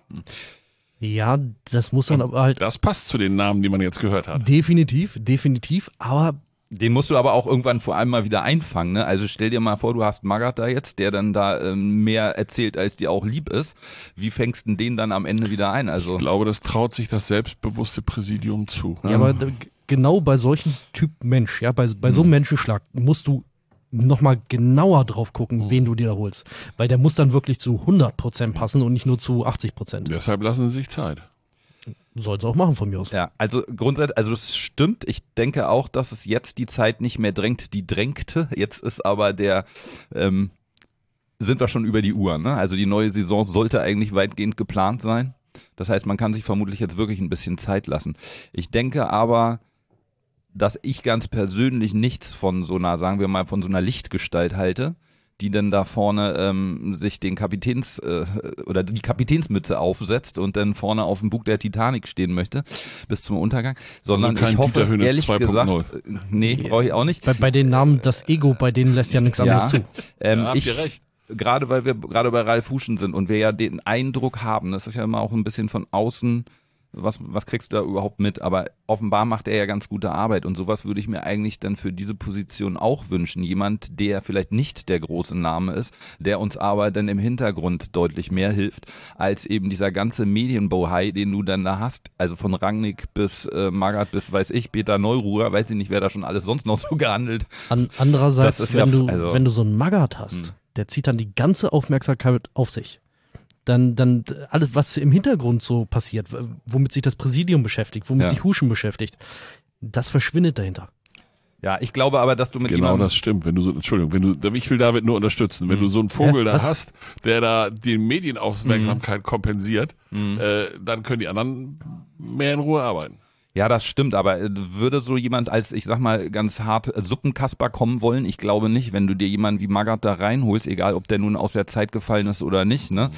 Ja, das muss dann aber halt Das passt zu den Namen, die man jetzt gehört hat. definitiv, aber Den musst du aber auch irgendwann vor allem mal wieder einfangen. Ne? Also stell dir mal vor, du hast Magath da jetzt, der dann da mehr erzählt, als dir auch lieb ist. Wie fängst du den dann am Ende wieder ein? Also Ich glaube, das traut sich das selbstbewusste Präsidium zu. ja, aber genau bei solchen Typ Mensch, ja, bei so einem Menschenschlag musst du nochmal genauer drauf gucken, wen du dir da holst. Weil der muss dann wirklich zu 100% passen und nicht nur zu 80%. Deshalb lassen sie sich Zeit. Soll sie auch machen von mir aus. ja, also grundsätzlich, also es stimmt. Ich denke auch, dass es jetzt die Zeit nicht mehr drängt, die drängte. Jetzt ist aber sind wir schon über die Uhr. Ne? Also die neue Saison sollte eigentlich weitgehend geplant sein. Das heißt, man kann sich vermutlich jetzt wirklich ein bisschen Zeit lassen. Ich denke aber, dass ich ganz persönlich nichts von so einer, sagen wir mal, von so einer Lichtgestalt halte, die dann da vorne sich den oder die Kapitänsmütze aufsetzt und dann vorne auf dem Bug der Titanic stehen möchte bis zum Untergang, sondern kein ich hoffe, Dieter Hönes ehrlich 2.0. gesagt, nee, brauche ich auch nicht. Bei den Namen, das Ego, bei denen lässt ja nichts anderes zu. Habt ihr recht. Gerade weil wir gerade bei Ralf Huschen sind und wir ja den Eindruck haben, das ist ja immer auch ein bisschen von außen, was kriegst du da überhaupt mit? Aber offenbar macht er ja ganz gute Arbeit und sowas würde ich mir eigentlich dann für diese Position auch wünschen. Jemand, der vielleicht nicht der große Name ist, der uns aber dann im Hintergrund deutlich mehr hilft, als eben dieser ganze Medienbohai, den du dann da hast. Also von Rangnick bis Magath bis, weiß ich, Peter Neururer, weiß ich nicht, wer da schon alles sonst noch so gehandelt. Andererseits, Das ist ja- also- wenn du so einen Magath hast, der zieht dann die ganze Aufmerksamkeit auf sich. Dann alles, was im Hintergrund so passiert, womit sich das Präsidium beschäftigt, womit Ja. sich Huschen beschäftigt, das verschwindet dahinter. Ja, ich glaube aber, dass du mit Genau, jemandem... das stimmt. Ich will David nur unterstützen. Wenn du so einen Vogel Ja, da was? hast, der da die Medienaufmerksamkeit kompensiert, dann können die anderen mehr in Ruhe arbeiten. Ja, das stimmt, aber würde so jemand als, ich sag mal, ganz hart Suppenkasper kommen wollen? Ich glaube nicht, wenn du dir jemanden wie Magath da reinholst, egal ob der nun aus der Zeit gefallen ist oder nicht, ne?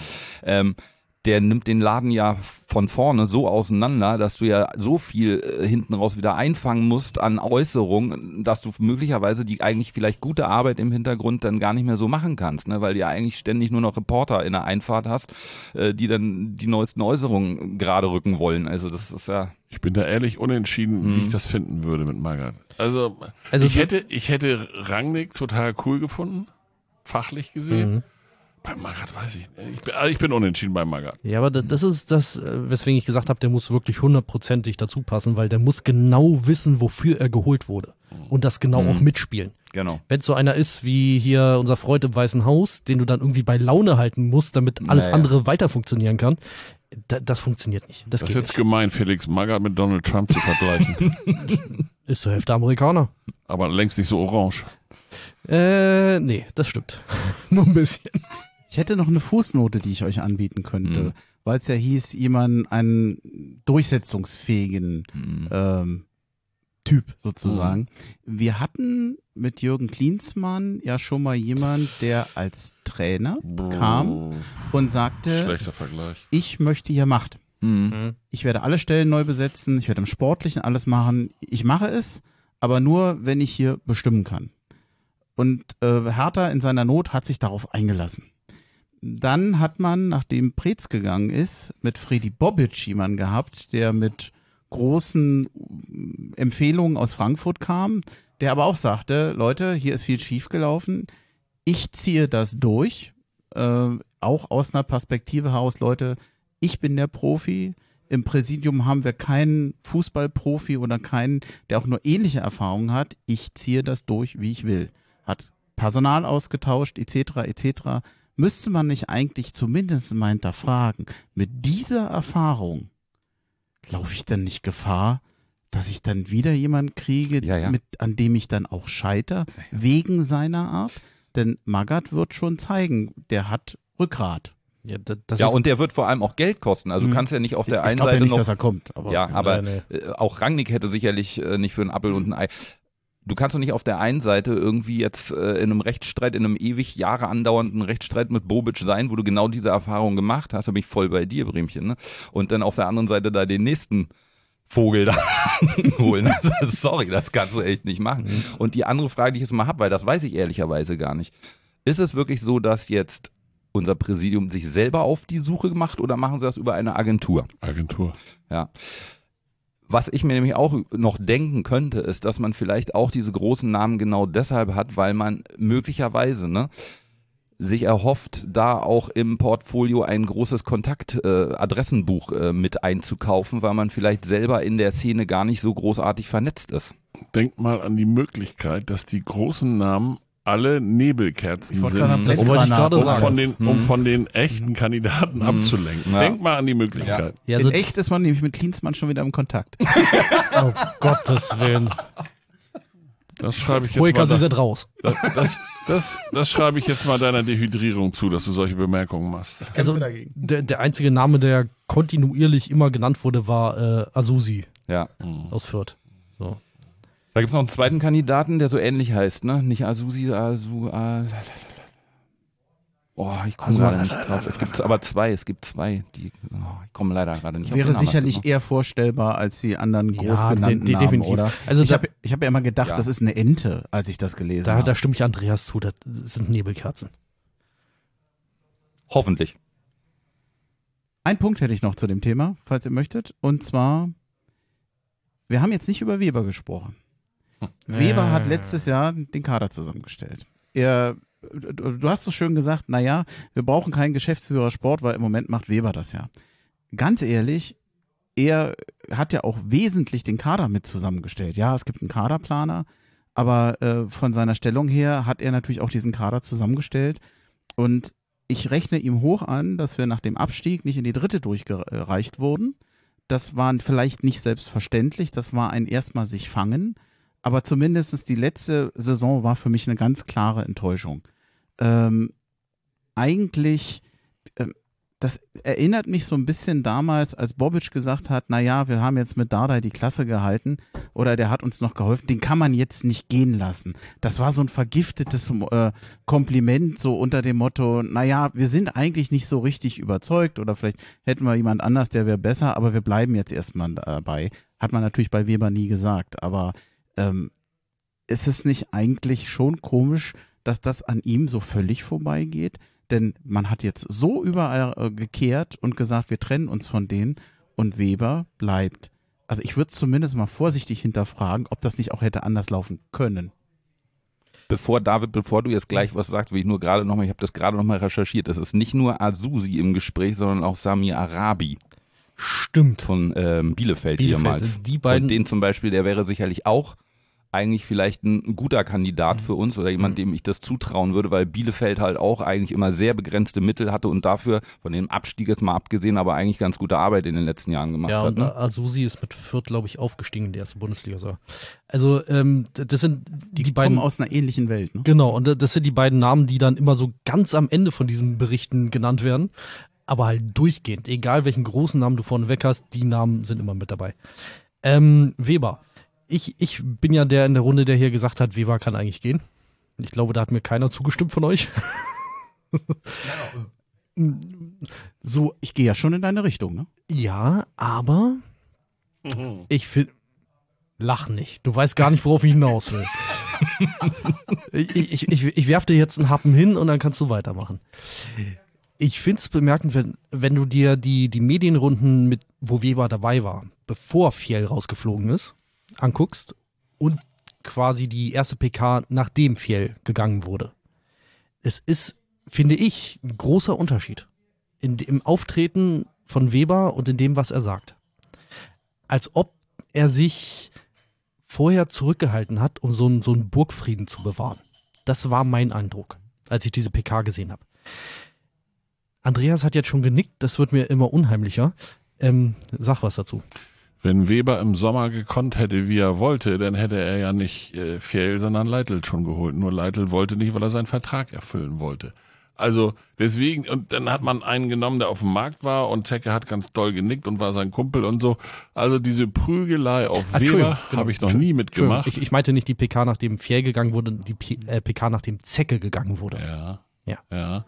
Der nimmt den Laden ja von vorne so auseinander, dass du ja so viel hinten raus wieder einfangen musst an Äußerungen, dass du möglicherweise die eigentlich vielleicht gute Arbeit im Hintergrund dann gar nicht mehr so machen kannst, ne? Weil du ja eigentlich ständig nur noch Reporter in der Einfahrt hast, die dann die neuesten Äußerungen gerade rücken wollen. Also das ist ja... Ich bin da ehrlich unentschieden, wie ich das finden würde mit Magath. Also ich hätte Rangnick total cool gefunden, fachlich gesehen. Bei Magath weiß ich nicht. Ich bin unentschieden bei Magath. Ja, aber das ist das, weswegen ich gesagt habe, der muss wirklich 100%ig dazu passen, weil der muss genau wissen, wofür er geholt wurde. Und das genau auch mitspielen. Genau. Wenn es so einer ist wie hier unser Freund im Weißen Haus, den du dann irgendwie bei Laune halten musst, damit alles Naja. andere weiter funktionieren kann, das funktioniert nicht. Das Das ist geht jetzt nicht. gemein, Felix Magath mit Donald Trump zu vergleichen. Ist zur Hälfte Amerikaner. Aber längst nicht so orange. Nee, das stimmt. Nur ein bisschen. Ich hätte noch eine Fußnote, die ich euch anbieten könnte, weil es ja hieß, einen durchsetzungsfähigen Typ Typ sozusagen. Wir hatten mit Jürgen Klinsmann ja schon mal jemand, der als Trainer kam und sagte, Schlechter Vergleich. ich möchte hier Macht. Ich werde alle Stellen neu besetzen, ich werde im Sportlichen alles machen. Ich mache es, aber nur, wenn ich hier bestimmen kann. Und Hertha in seiner Not hat sich darauf eingelassen. Dann hat man, nachdem Preetz gegangen ist, mit Fredi Bobic jemanden gehabt, der mit großen Empfehlungen aus Frankfurt kam, der aber auch sagte, Leute, hier ist viel schiefgelaufen, ich ziehe das durch, auch aus einer Perspektive heraus, Leute, ich bin der Profi, im Präsidium haben wir keinen Fußballprofi oder keinen, der auch nur ähnliche Erfahrungen hat, ich ziehe das durch, wie ich will. Hat Personal ausgetauscht, etc. Müsste man nicht eigentlich zumindest mal hinterfragen, mit dieser Erfahrung laufe ich dann nicht Gefahr, dass ich dann wieder jemanden kriege, an dem ich dann auch scheitere, wegen seiner Art? Denn Magath wird schon zeigen, der hat Rückgrat. Ja, und der wird vor allem auch Geld kosten. Also du kannst ja nicht auf der einen Seite nicht, noch... dass er kommt. Aber auch Rangnick hätte sicherlich nicht für einen Appel und ein Ei... Du kannst doch nicht auf der einen Seite irgendwie jetzt in einem Rechtsstreit, in einem ewig Jahre andauernden Rechtsstreit mit Bobic sein, wo du genau diese Erfahrung gemacht hast, da bin ich voll bei dir, Bremchen, ne? Und dann auf der anderen Seite da den nächsten Vogel da holen. Sorry, das kannst du echt nicht machen. Und die andere Frage, die ich jetzt mal habe, weil das weiß ich ehrlicherweise gar nicht. Ist es wirklich so, dass jetzt unser Präsidium sich selber auf die Suche macht oder machen sie das über eine Agentur? Agentur. Ja. Was ich mir nämlich auch noch denken könnte, ist, dass man vielleicht auch diese großen Namen genau deshalb hat, weil man möglicherweise sich erhofft, da auch im Portfolio ein großes Adressenbuch mit einzukaufen, weil man vielleicht selber in der Szene gar nicht so großartig vernetzt ist. Denk mal an die Möglichkeit, dass die großen Namen alle Nebelkerzen sind, Das wollte ich gerade sagen. um von den echten Kandidaten abzulenken. Ja. Denk mal an die Möglichkeit. Ja, also, In echt ist man nämlich mit Klinsmann schon wieder im Kontakt. oh Gottes Willen. Das schreibe ich jetzt Hoeker, Sie mal. sind raus. Das schreibe ich jetzt mal deiner Dehydrierung zu, dass du solche Bemerkungen machst. Also der einzige Name, der kontinuierlich immer genannt wurde, war Azusi Ja. aus Fürth. So. Da gibt es noch einen zweiten Kandidaten, der so ähnlich heißt, ne? Nicht Azusi, ich komme gerade nicht drauf. Es gibt aber zwei, die, ich komme leider gerade nicht auf den Wäre Namen. sicherlich eher vorstellbar als die anderen Ja, großgenannten Namen, definitiv. oder? Also ich habe ja immer gedacht, Ja. das ist eine Ente, als ich das gelesen Da habe. stimme ich Andreas zu, das sind Nebelkerzen. Hoffentlich. Ein Punkt hätte ich noch zu dem Thema, falls ihr möchtet. Und zwar, wir haben jetzt nicht über Weber gesprochen. Weber hat letztes Jahr den Kader zusammengestellt. Du hast so schön gesagt, naja, wir brauchen keinen Geschäftsführer Sport, weil im Moment macht Weber das ja. Ganz ehrlich, er hat ja auch wesentlich den Kader mit zusammengestellt. Ja, es gibt einen Kaderplaner, aber von seiner Stellung her hat er natürlich auch diesen Kader zusammengestellt. Und ich rechne ihm hoch an, dass wir nach dem Abstieg nicht in die dritte durchgereicht wurden. Das war vielleicht nicht selbstverständlich, das war ein erstmal sich fangen. Aber zumindest die letzte Saison war für mich eine ganz klare Enttäuschung. Das erinnert mich so ein bisschen damals, als Bobic gesagt hat, naja, wir haben jetzt mit Dardai die Klasse gehalten oder der hat uns noch geholfen, den kann man jetzt nicht gehen lassen. Das war so ein vergiftetes Kompliment, so unter dem Motto, naja, wir sind eigentlich nicht so richtig überzeugt oder vielleicht hätten wir jemand anders, der wäre besser, aber wir bleiben jetzt erstmal dabei. Hat man natürlich bei Weber nie gesagt, aber ist es nicht eigentlich schon komisch, dass das an ihm so völlig vorbeigeht? Denn man hat jetzt so überall gekehrt und gesagt, wir trennen uns von denen und Weber bleibt. Also ich würde zumindest mal vorsichtig hinterfragen, ob das nicht auch hätte anders laufen können. Bevor du jetzt gleich was sagst, will ich nur gerade nochmal, ich habe das gerade nochmal recherchiert, es ist nicht nur Azusi im Gespräch, sondern auch Samir Arabi. Stimmt. Von Bielefeld ehemals. Die beiden. Und den zum Beispiel, der wäre sicherlich auch eigentlich vielleicht ein guter Kandidat für uns oder jemand, dem ich das zutrauen würde, weil Bielefeld halt auch eigentlich immer sehr begrenzte Mittel hatte und dafür, von dem Abstieg jetzt mal abgesehen, aber eigentlich ganz gute Arbeit in den letzten Jahren gemacht Ja, hat. und Ne? Azusi ist mit Fürth, glaube ich, aufgestiegen in die erste Bundesliga. So. Also das sind die Kommen beiden aus einer ähnlichen Welt. Ne? Genau, und das sind die beiden Namen, die dann immer so ganz am Ende von diesen Berichten genannt werden. Aber halt durchgehend, egal welchen großen Namen du vorne weg hast, die Namen sind immer mit dabei. Weber. Ich bin ja der in der Runde, der hier gesagt hat, Weber kann eigentlich gehen. Ich glaube, da hat mir keiner zugestimmt von euch. So, ich gehe ja schon in deine Richtung, ne? Ja, aber ich finde, lach nicht. Du weißt gar nicht, worauf ich hinaus will. Ich werf dir jetzt einen Happen hin und dann kannst du weitermachen. Ich finde es bemerkenswert, wenn du dir die Medienrunden, wo Weber dabei war, bevor Fjell rausgeflogen ist, anguckst und quasi die erste PK, nachdem Fjell gegangen wurde. Es ist, finde ich, ein großer Unterschied im Auftreten von Weber und in dem, was er sagt. Als ob er sich vorher zurückgehalten hat, um so einen Burgfrieden zu bewahren. Das war mein Eindruck, als ich diese PK gesehen habe. Andreas hat jetzt schon genickt, das wird mir immer unheimlicher. Sag was dazu. Wenn Weber im Sommer gekonnt hätte, wie er wollte, dann hätte er ja nicht Fjell, sondern Leitl schon geholt. Nur Leitl wollte nicht, weil er seinen Vertrag erfüllen wollte. Also deswegen, und dann hat man einen genommen, der auf dem Markt war und Zecke hat ganz doll genickt und war sein Kumpel und so. Also diese Prügelei auf Weber habe ich noch nie mitgemacht. Ich meinte nicht die PK, nachdem Fjell gegangen wurde, die PK, nachdem Zecke gegangen wurde. Ja.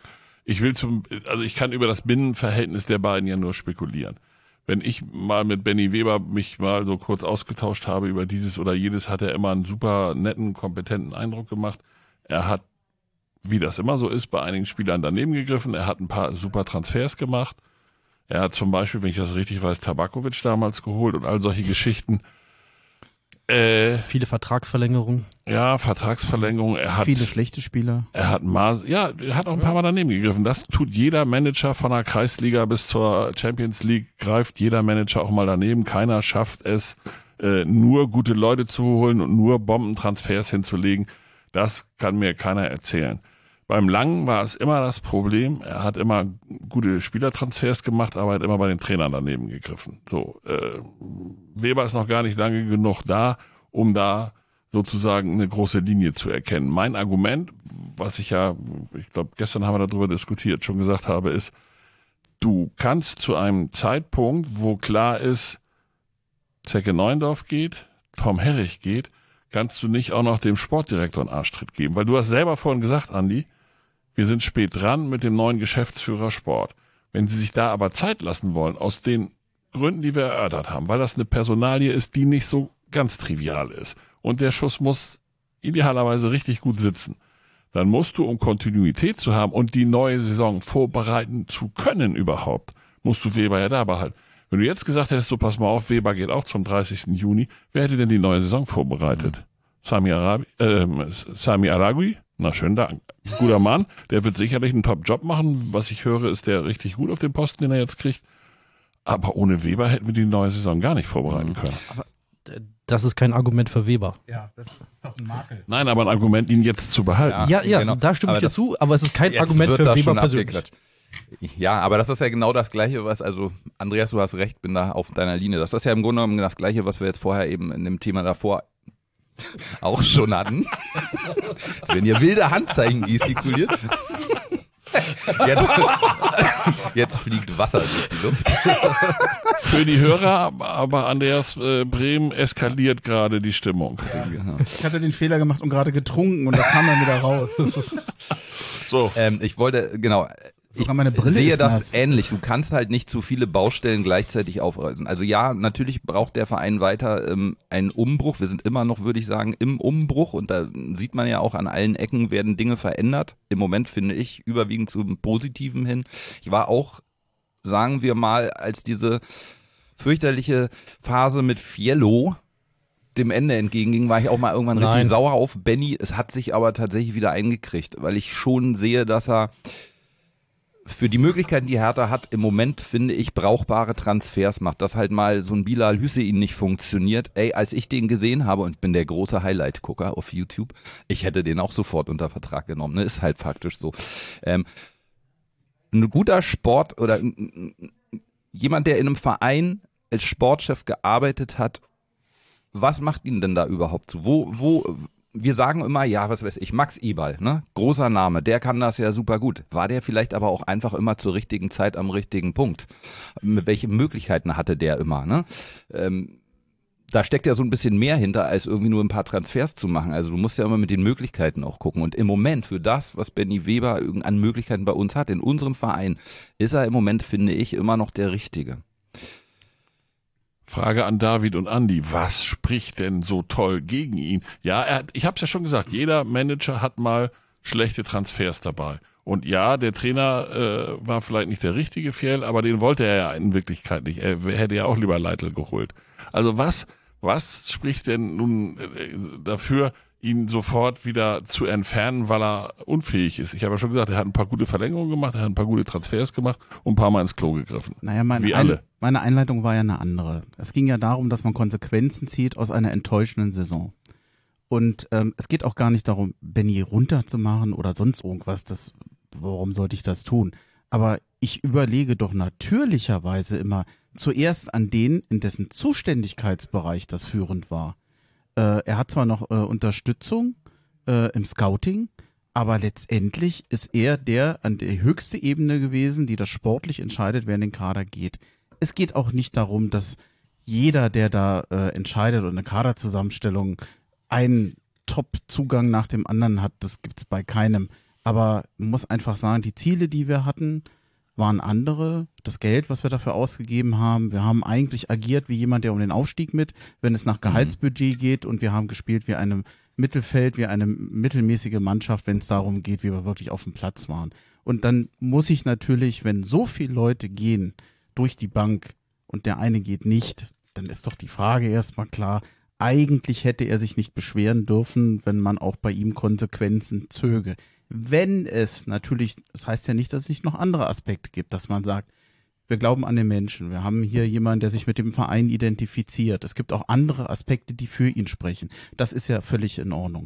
Ich kann über das Binnenverhältnis der beiden ja nur spekulieren. Wenn ich mal mit Benny Weber mich mal so kurz ausgetauscht habe über dieses oder jenes, hat er immer einen super netten, kompetenten Eindruck gemacht. Er hat, wie das immer so ist, bei einigen Spielern daneben gegriffen. Er hat ein paar super Transfers gemacht. Er hat zum Beispiel, wenn ich das richtig weiß, Tabakovic damals geholt und all solche Geschichten. Viele Vertragsverlängerungen. Ja, Vertragsverlängerungen. Er hat viele schlechte Spieler. Er hat auch ein paar Mal daneben gegriffen. Das tut jeder Manager von der Kreisliga bis zur Champions League, greift jeder Manager auch mal daneben. Keiner schafft es, nur gute Leute zu holen und nur Bombentransfers hinzulegen. Das kann mir keiner erzählen. Beim Langen war es immer das Problem, er hat immer gute Spielertransfers gemacht, aber er hat immer bei den Trainern daneben gegriffen. So, Weber ist noch gar nicht lange genug da, um da sozusagen eine große Linie zu erkennen. Mein Argument, was ich glaube, gestern haben wir darüber diskutiert, schon gesagt habe, ist, du kannst zu einem Zeitpunkt, wo klar ist, Zecke Neuendorf geht, Tom Herrich geht, kannst du nicht auch noch dem Sportdirektor einen Arschtritt geben. Weil du hast selber vorhin gesagt, Andi, wir sind spät dran mit dem neuen Geschäftsführer Sport. Wenn sie sich da aber Zeit lassen wollen, aus den Gründen, die wir erörtert haben, weil das eine Personalie ist, die nicht so ganz trivial ist und der Schuss muss idealerweise richtig gut sitzen, dann musst du, um Kontinuität zu haben und die neue Saison vorbereiten zu können überhaupt, musst du Weber ja da behalten. Wenn du jetzt gesagt hättest, so pass mal auf, Weber geht auch zum 30. Juni, wer hätte denn die neue Saison vorbereitet? Sami Aragui? Na, schönen Dank. Guter Mann, der wird sicherlich einen Top-Job machen. Was ich höre, ist der richtig gut auf dem Posten, den er jetzt kriegt. Aber ohne Weber hätten wir die neue Saison gar nicht vorbereiten können. Aber das ist kein Argument für Weber. Ja, das ist doch ein Makel. Nein, aber ein Argument, ihn jetzt zu behalten. Ja, genau. Da stimme ich dir zu, aber es ist kein Argument für Weber persönlich. Ja, aber das ist ja genau das Gleiche, Andreas, du hast recht, bin da auf deiner Linie. Das ist ja im Grunde genommen das Gleiche, was wir jetzt vorher eben in dem Thema davor auch schon hatten. Es werden hier wilde Handzeichen gestikuliert. Jetzt fliegt Wasser durch die Luft. Für die Hörer, aber Andreas, Bremen eskaliert gerade die Stimmung. Ja, genau. Ich hatte den Fehler gemacht und gerade getrunken und da kam dann wieder raus. So. Ich wollte, genau. Sogar meine Brille sehe ist das nass. ähnlich. Du kannst halt nicht zu viele Baustellen gleichzeitig aufreißen. Also ja, natürlich braucht der Verein weiter einen Umbruch. Wir sind immer noch, würde ich sagen, im Umbruch und da sieht man ja auch an allen Ecken werden Dinge verändert. Im Moment finde ich überwiegend zum Positiven hin. Ich war auch, sagen wir mal, als diese fürchterliche Phase mit Fiello dem Ende entgegenging, war ich auch mal irgendwann richtig sauer auf Benny. Es hat sich aber tatsächlich wieder eingekriegt, weil ich schon sehe, dass er für die Möglichkeiten, die Hertha hat, im Moment, finde ich, brauchbare Transfers macht. Dass halt mal so ein Bilal Hüseyin nicht funktioniert. Ey, als ich den gesehen habe, und ich bin der große Highlight-Gucker auf YouTube, ich hätte den auch sofort unter Vertrag genommen. Ne? Ist halt faktisch so. Ein guter Sport oder jemand, der in einem Verein als Sportchef gearbeitet hat, was macht ihn denn da überhaupt zu? Wir sagen immer, ja, was weiß ich, Max Eberl, ne? Großer Name, der kann das ja super gut. War der vielleicht aber auch einfach immer zur richtigen Zeit am richtigen Punkt? Welche Möglichkeiten hatte der immer, ne? da steckt ja so ein bisschen mehr hinter, als irgendwie nur ein paar Transfers zu machen. Also du musst ja immer mit den Möglichkeiten auch gucken. Und im Moment für das, was Benny Weber an Möglichkeiten bei uns hat, in unserem Verein, ist er im Moment, finde ich, immer noch der Richtige. Frage an David und Andi, was spricht denn so toll gegen ihn? Ja, ich habe es ja schon gesagt, jeder Manager hat mal schlechte Transfers dabei. Und ja, der Trainer war vielleicht nicht der richtige Fjell, aber den wollte er ja in Wirklichkeit nicht. Er hätte ja auch lieber Leitl geholt. Also was spricht denn nun dafür, ihn sofort wieder zu entfernen, weil er unfähig ist? Ich habe ja schon gesagt, er hat ein paar gute Verlängerungen gemacht, er hat ein paar gute Transfers gemacht und ein paar Mal ins Klo gegriffen. Naja, alle. Meine Einleitung war ja eine andere. Es ging ja darum, dass man Konsequenzen zieht aus einer enttäuschenden Saison. Und es geht auch gar nicht darum, Benny runterzumachen oder sonst irgendwas. Warum sollte ich das tun? Aber ich überlege doch natürlicherweise immer zuerst an den, in dessen Zuständigkeitsbereich das führend war. Er hat zwar noch Unterstützung im Scouting, aber letztendlich ist er an der höchste Ebene gewesen, die das sportlich entscheidet, wer in den Kader geht. Es geht auch nicht darum, dass jeder, der da entscheidet und eine Kaderzusammenstellung einen Top-Zugang nach dem anderen hat. Das gibt es bei keinem. Aber man muss einfach sagen, die Ziele, die wir hatten, waren andere. Das Geld, was wir dafür ausgegeben haben, wir haben eigentlich agiert wie jemand, der um den Aufstieg wenn es nach Gehaltsbudget geht, und wir haben gespielt wie einem Mittelfeld, wie eine mittelmäßige Mannschaft, wenn es darum geht, wie wir wirklich auf dem Platz waren. Und dann muss ich natürlich, wenn so viele Leute gehen durch die Bank und der eine geht nicht, dann ist doch die Frage erstmal klar, eigentlich hätte er sich nicht beschweren dürfen, wenn man auch bei ihm Konsequenzen zöge. Wenn es natürlich, das heißt ja nicht, dass es nicht noch andere Aspekte gibt, dass man sagt, wir glauben an den Menschen, wir haben hier jemanden, der sich mit dem Verein identifiziert. Es gibt auch andere Aspekte, die für ihn sprechen. Das ist ja völlig in Ordnung.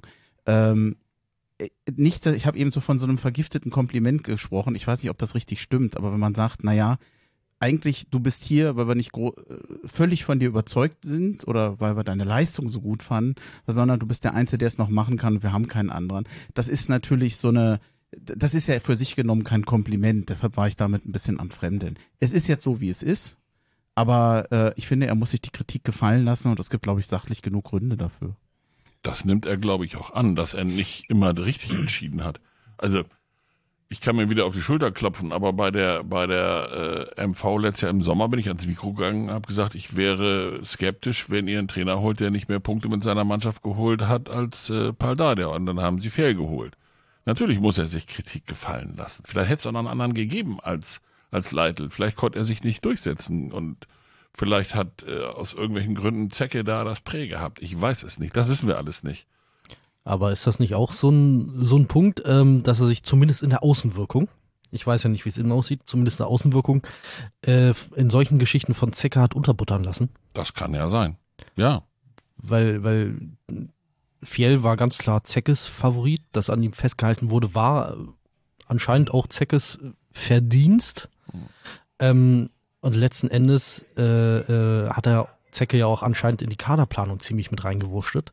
Ich habe eben so von so einem vergifteten Kompliment gesprochen. Ich weiß nicht, ob das richtig stimmt, aber wenn man sagt, naja, eigentlich, du bist hier, weil wir nicht völlig von dir überzeugt sind oder weil wir deine Leistung so gut fanden, sondern du bist der Einzige, der es noch machen kann und wir haben keinen anderen. Das ist natürlich das ist ja für sich genommen kein Kompliment, deshalb war ich damit ein bisschen am Fremdeln. Es ist jetzt so, wie es ist, aber ich finde, er muss sich die Kritik gefallen lassen und es gibt, glaube ich, sachlich genug Gründe dafür. Das nimmt er, glaube ich, auch an, dass er nicht immer richtig entschieden hat. Also, ich kann mir wieder auf die Schulter klopfen, aber bei der MV letztes Jahr im Sommer bin ich ans Mikro gegangen und habe gesagt, ich wäre skeptisch, wenn ihr einen Trainer holt, der nicht mehr Punkte mit seiner Mannschaft geholt hat als Pal Dardai. Und dann haben sie Fjell geholt. Natürlich muss er sich Kritik gefallen lassen. Vielleicht hätte es auch noch einen anderen gegeben als Leitl. Vielleicht konnte er sich nicht durchsetzen und vielleicht hat aus irgendwelchen Gründen Zecke da das Prä gehabt. Ich weiß es nicht. Das wissen wir alles nicht. Aber ist das nicht auch so ein Punkt, dass er sich zumindest in der Außenwirkung, ich weiß ja nicht, wie es innen aussieht, zumindest in der Außenwirkung, in solchen Geschichten von Zecke hat unterbuttern lassen? Das kann ja sein, ja. Weil Fjell war ganz klar Zeckes Favorit, das an ihm festgehalten wurde, war anscheinend auch Zeckes Verdienst. Und letzten Endes hat er Zecke ja auch anscheinend in die Kaderplanung ziemlich mit reingewurschtelt.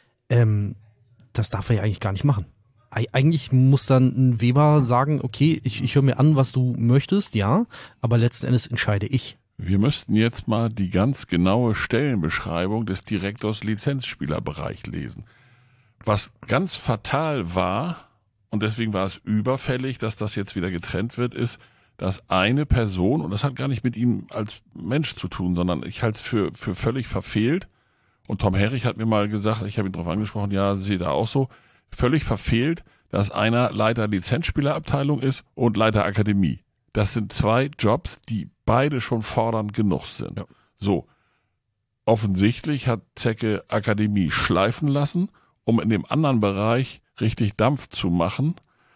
Das darf er ja eigentlich gar nicht machen. Eigentlich muss dann ein Weber sagen, okay, ich höre mir an, was du möchtest, ja, aber letzten Endes entscheide ich. Wir müssten jetzt mal die ganz genaue Stellenbeschreibung des Direktors Lizenzspielerbereich lesen. Was ganz fatal war, und deswegen war es überfällig, dass das jetzt wieder getrennt wird, ist, dass eine Person, und das hat gar nicht mit ihm als Mensch zu tun, sondern ich halte es für völlig verfehlt. Und Tom Herrich hat mir mal gesagt, ich habe ihn darauf angesprochen, ja, sehe da auch so, völlig verfehlt, dass einer Leiter Lizenzspielerabteilung ist und Leiter Akademie. Das sind zwei Jobs, die beide schon fordernd genug sind. Ja. So, offensichtlich hat Zecke Akademie schleifen lassen, um in dem anderen Bereich richtig Dampf zu machen.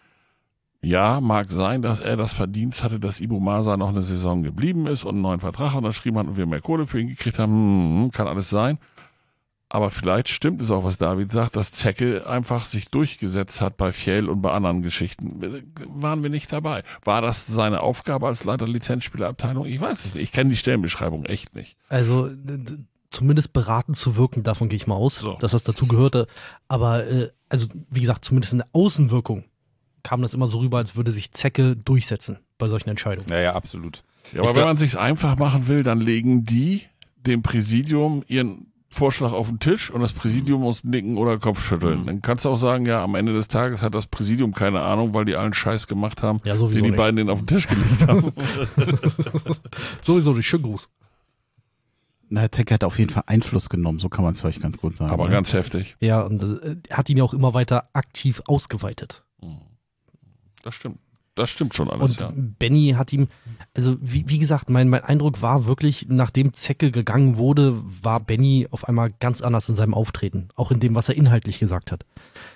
Ja, mag sein, dass er das Verdienst hatte, dass Ibu Masa noch eine Saison geblieben ist und einen neuen Vertrag unterschrieben hat und wir mehr Kohle für ihn gekriegt haben. Kann alles sein. Aber vielleicht stimmt es auch, was David sagt, dass Zecke einfach sich durchgesetzt hat bei Fjell und bei anderen Geschichten. Waren wir nicht dabei. War das seine Aufgabe als Leiter Lizenzspielerabteilung? Ich weiß es nicht. Ich kenne die Stellenbeschreibung echt nicht. Also zumindest beratend zu wirken, davon gehe ich mal aus, dass das dazu gehörte. Aber also wie gesagt, zumindest in der Außenwirkung kam das immer so rüber, als würde sich Zecke durchsetzen bei solchen Entscheidungen. Ja, absolut. Ja, aber wenn man es sich einfach machen will, dann legen die dem Präsidium ihren Vorschlag auf den Tisch und das Präsidium muss nicken oder Kopfschütteln. Dann kannst du auch sagen, ja, am Ende des Tages hat das Präsidium keine Ahnung, weil die allen Scheiß gemacht haben, Ja, sowieso den die nicht. beiden den auf den Tisch gelegt haben. Sowieso nicht. Schönen Gruß. Na, Tech hat auf jeden Fall Einfluss genommen, so kann man es vielleicht ganz gut sagen. Aber oder? ganz heftig. Ja, und er hat ihn ja auch immer weiter aktiv ausgeweitet. Das stimmt. Das stimmt schon alles, Und ja. Benny hat ihm, also wie gesagt, mein Eindruck war wirklich, nachdem Zecke gegangen wurde, war Benny auf einmal ganz anders in seinem Auftreten. Auch in dem, was er inhaltlich gesagt hat.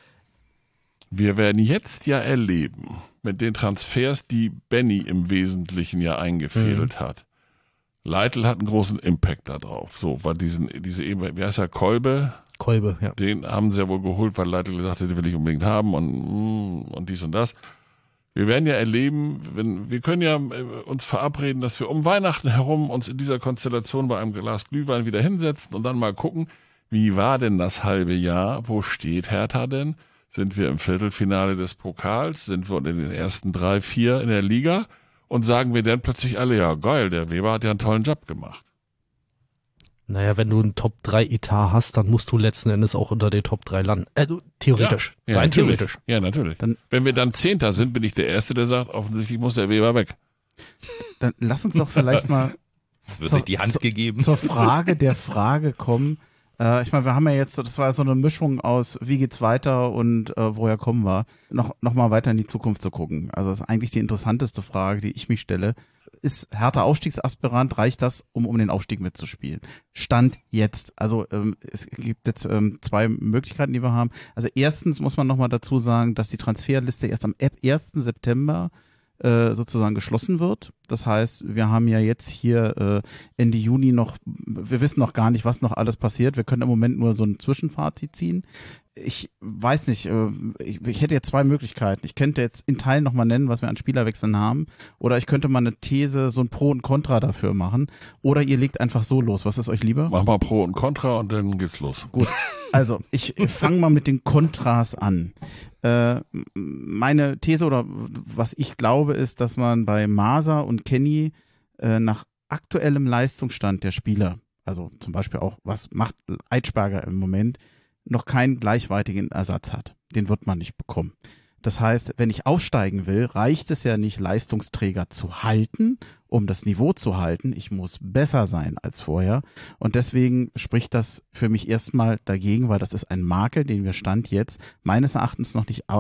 Wir werden jetzt ja erleben, mit den Transfers, die Benny im Wesentlichen ja eingefädelt hat. Leitl hat einen großen Impact da drauf. So, weil wie heißt er, Kolbe, Kolbe, ja. den haben sie ja wohl geholt, weil Leitl gesagt hat, den will ich unbedingt haben und dies und das. Wir werden ja erleben, wir können ja uns verabreden, dass wir um Weihnachten herum uns in dieser Konstellation bei einem Glas Glühwein wieder hinsetzen und dann mal gucken, wie war denn das halbe Jahr? Wo steht Hertha denn? Sind wir im Viertelfinale des Pokals? Sind wir in den ersten 3, 4 in der Liga? Und sagen wir dann plötzlich alle, ja geil, der Weber hat ja einen tollen Job gemacht. Naja, wenn du einen Top-3-Etat hast, dann musst du letzten Endes auch unter den Top 3 landen. Theoretisch. Ja, Rein natürlich. theoretisch. Ja, natürlich. Dann- Wenn wir dann Zehnter sind, bin ich der Erste, der sagt, offensichtlich muss der Weber weg. Dann lass uns doch vielleicht mal Es wird sich die Hand gegeben. zur Frage der Frage kommen. Ich meine, wir haben ja jetzt, das war so eine Mischung aus, wie geht's weiter und woher kommen wir, noch mal weiter in die Zukunft zu gucken. Also das ist eigentlich die interessanteste Frage, die ich mich stelle. Ist Hertha Aufstiegsaspirant, reicht das, um den Aufstieg mitzuspielen? Stand jetzt. Also es gibt jetzt 2 Möglichkeiten, die wir haben. Also erstens muss man noch mal dazu sagen, dass die Transferliste erst am 1. September sozusagen geschlossen wird. Das heißt, wir haben ja jetzt hier Ende Juni noch, wir wissen noch gar nicht, was noch alles passiert. Wir können im Moment nur so ein Zwischenfazit ziehen. Ich weiß nicht, ich hätte jetzt 2 Möglichkeiten. Ich könnte jetzt in Teilen nochmal nennen, was wir an Spielerwechseln haben. Oder ich könnte mal eine These, so ein Pro und Contra dafür machen. Oder ihr legt einfach so los. Was ist euch lieber? Mach mal Pro und Contra und dann geht's los. Gut, also ich fange mal mit den Kontras an. Meine These oder was ich glaube ist, dass man bei Masa und Kenny nach aktuellem Leistungsstand der Spieler, also zum Beispiel auch, was macht Eitschberger im Moment, noch keinen gleichwertigen Ersatz hat. Den wird man nicht bekommen. Das heißt, wenn ich aufsteigen will, reicht es ja nicht, Leistungsträger zu halten, um das Niveau zu halten. Ich muss besser sein als vorher. Und deswegen spricht das für mich erstmal dagegen, weil das ist ein Makel, den wir Stand jetzt meines Erachtens noch nicht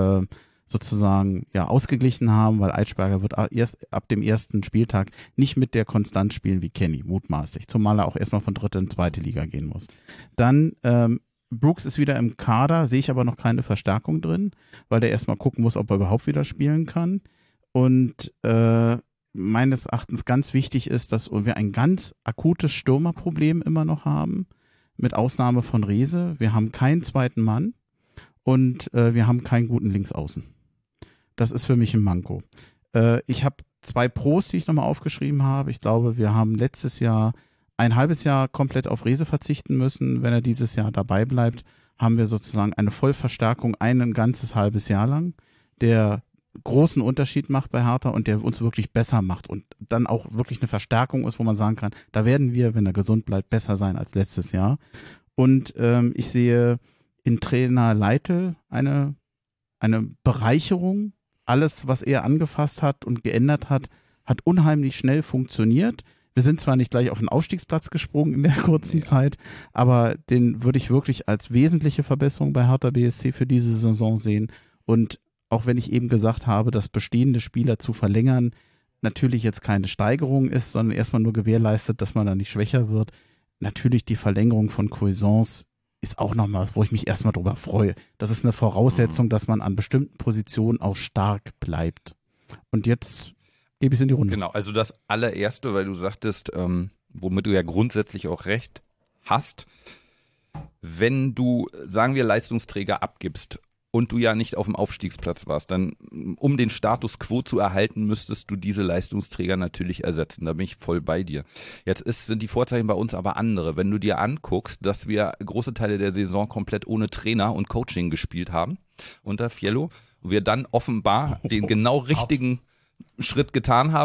sozusagen ausgeglichen haben, weil Eitschberger wird erst ab dem ersten Spieltag nicht mit der Konstanz spielen wie Kenny, mutmaßlich. Zumal er auch erstmal von 3. in 2. Liga gehen muss. Dann Brooks ist wieder im Kader, sehe ich aber noch keine Verstärkung drin, weil der erstmal gucken muss, ob er überhaupt wieder spielen kann. Und meines Erachtens ganz wichtig ist, dass wir ein ganz akutes Stürmerproblem immer noch haben, mit Ausnahme von Rehse. Wir haben keinen zweiten Mann und wir haben keinen guten Linksaußen. Das ist für mich ein Manko. Ich habe 2 Pros, die ich nochmal aufgeschrieben habe. Ich glaube, wir haben letztes Jahr ein halbes Jahr komplett auf Rehse verzichten müssen. Wenn er dieses Jahr dabei bleibt, haben wir sozusagen eine Vollverstärkung ein ganzes halbes Jahr lang, der großen Unterschied macht bei Hertha und der uns wirklich besser macht und dann auch wirklich eine Verstärkung ist, wo man sagen kann, da werden wir, wenn er gesund bleibt, besser sein als letztes Jahr. Und ich sehe in Trainer Leitl eine Bereicherung. Alles, was er angefasst hat und geändert hat, hat unheimlich schnell funktioniert. Wir sind zwar nicht gleich auf den Aufstiegsplatz gesprungen in der kurzen Zeit, aber den würde ich wirklich als wesentliche Verbesserung bei Hertha BSC für diese Saison sehen. Und auch wenn ich eben gesagt habe, dass bestehende Spieler zu verlängern natürlich jetzt keine Steigerung ist, sondern erstmal nur gewährleistet, dass man dann nicht schwächer wird. Natürlich die Verlängerung von Cuisance ist auch nochmal was, wo ich mich erstmal drüber freue. Das ist eine Voraussetzung, dass man an bestimmten Positionen auch stark bleibt. Und jetzt gebe ich es in die Runde. Genau, also das allererste, weil du sagtest, womit du ja grundsätzlich auch recht hast, wenn du, sagen wir, Leistungsträger abgibst und du ja nicht auf dem Aufstiegsplatz warst, dann, um den Status quo zu erhalten, müsstest du diese Leistungsträger natürlich ersetzen. Da bin ich voll bei dir. Jetzt sind die Vorzeichen bei uns aber andere. Wenn du dir anguckst, dass wir große Teile der Saison komplett ohne Trainer und Coaching gespielt haben unter Fiello und wir dann offenbar den genau richtigen Schritt getan haben,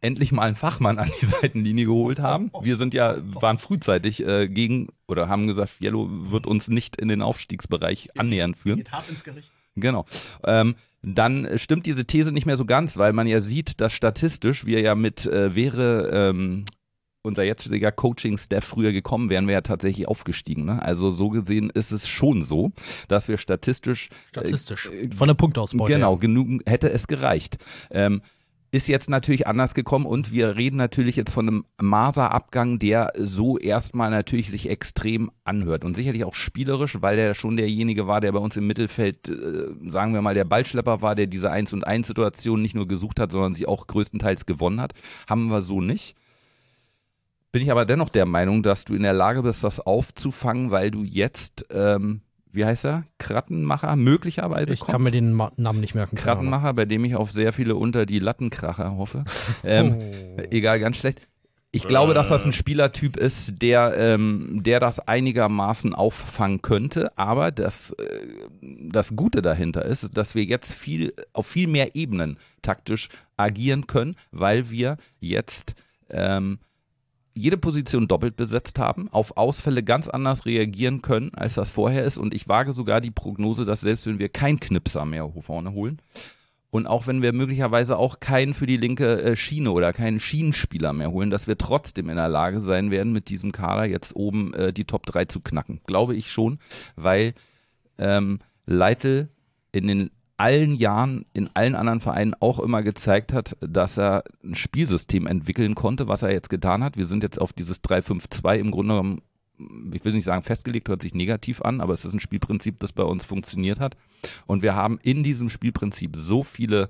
endlich mal einen Fachmann an die Seitenlinie geholt haben. Wir waren frühzeitig oder haben gesagt, Yellow wird uns nicht in den Aufstiegsbereich annähernd führen. Geht hart ins Gericht. Genau. Dann stimmt diese These nicht mehr so ganz, weil man ja sieht, dass statistisch wir ja mit unser jetziger Coaching-Staff früher gekommen wären, wir ja tatsächlich aufgestiegen. Ne? Also so gesehen ist es schon so, dass wir statistisch von der Punktausbeute. Genau, genug hätte es gereicht. Ist jetzt natürlich anders gekommen und wir reden natürlich jetzt von einem Maser-Abgang, der so erstmal natürlich sich extrem anhört und sicherlich auch spielerisch, weil der schon derjenige war, der bei uns im Mittelfeld, sagen wir mal, der Ballschlepper war, der diese 1-und-1-Situation nicht nur gesucht hat, sondern sie auch größtenteils gewonnen hat. Haben wir so nicht. Bin ich aber dennoch der Meinung, dass du in der Lage bist, das aufzufangen, weil du jetzt, wie heißt er? Krattenmacher möglicherweise Ich kann mir den Namen nicht merken. Krattenmacher, bei dem ich auf sehr viele unter die Lattenkracher hoffe. Egal, ganz schlecht. Ich glaube, dass das ein Spielertyp ist, der das einigermaßen auffangen könnte. Aber das Gute dahinter ist, dass wir jetzt auf viel mehr Ebenen taktisch agieren können, weil wir jetzt jede Position doppelt besetzt haben, auf Ausfälle ganz anders reagieren können, als das vorher ist. Und ich wage sogar die Prognose, dass selbst wenn wir keinen Knipser mehr vorne holen und auch wenn wir möglicherweise auch keinen für die linke Schiene oder keinen Schienenspieler mehr holen, dass wir trotzdem in der Lage sein werden, mit diesem Kader jetzt oben die Top 3 zu knacken. Glaube ich schon, weil Leitl in den allen Jahren in allen anderen Vereinen auch immer gezeigt hat, dass er ein Spielsystem entwickeln konnte, was er jetzt getan hat. Wir sind jetzt auf dieses 3-5-2 im Grunde genommen, ich will nicht sagen festgelegt, hört sich negativ an, aber es ist ein Spielprinzip, das bei uns funktioniert hat. Und wir haben in diesem Spielprinzip so viele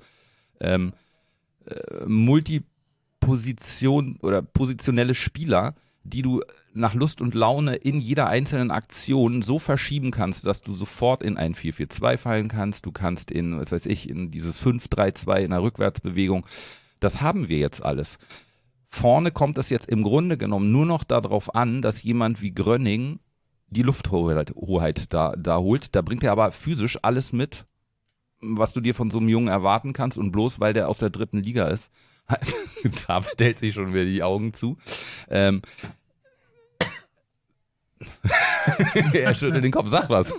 Multiposition oder positionelle Spieler, die du nach Lust und Laune in jeder einzelnen Aktion so verschieben kannst, dass du sofort in ein 4-4-2 fallen kannst. Du kannst in, was weiß ich, in dieses 5-3-2 in der Rückwärtsbewegung. Das haben wir jetzt alles. Vorne kommt es jetzt im Grunde genommen nur noch darauf an, dass jemand wie Grönning die Lufthoheit da holt. Da bringt er aber physisch alles mit, was du dir von so einem Jungen erwarten kannst. Und bloß weil der aus der 3. Liga ist, David hält sich schon wieder die Augen zu. Er schüttelt den Kopf, sag was.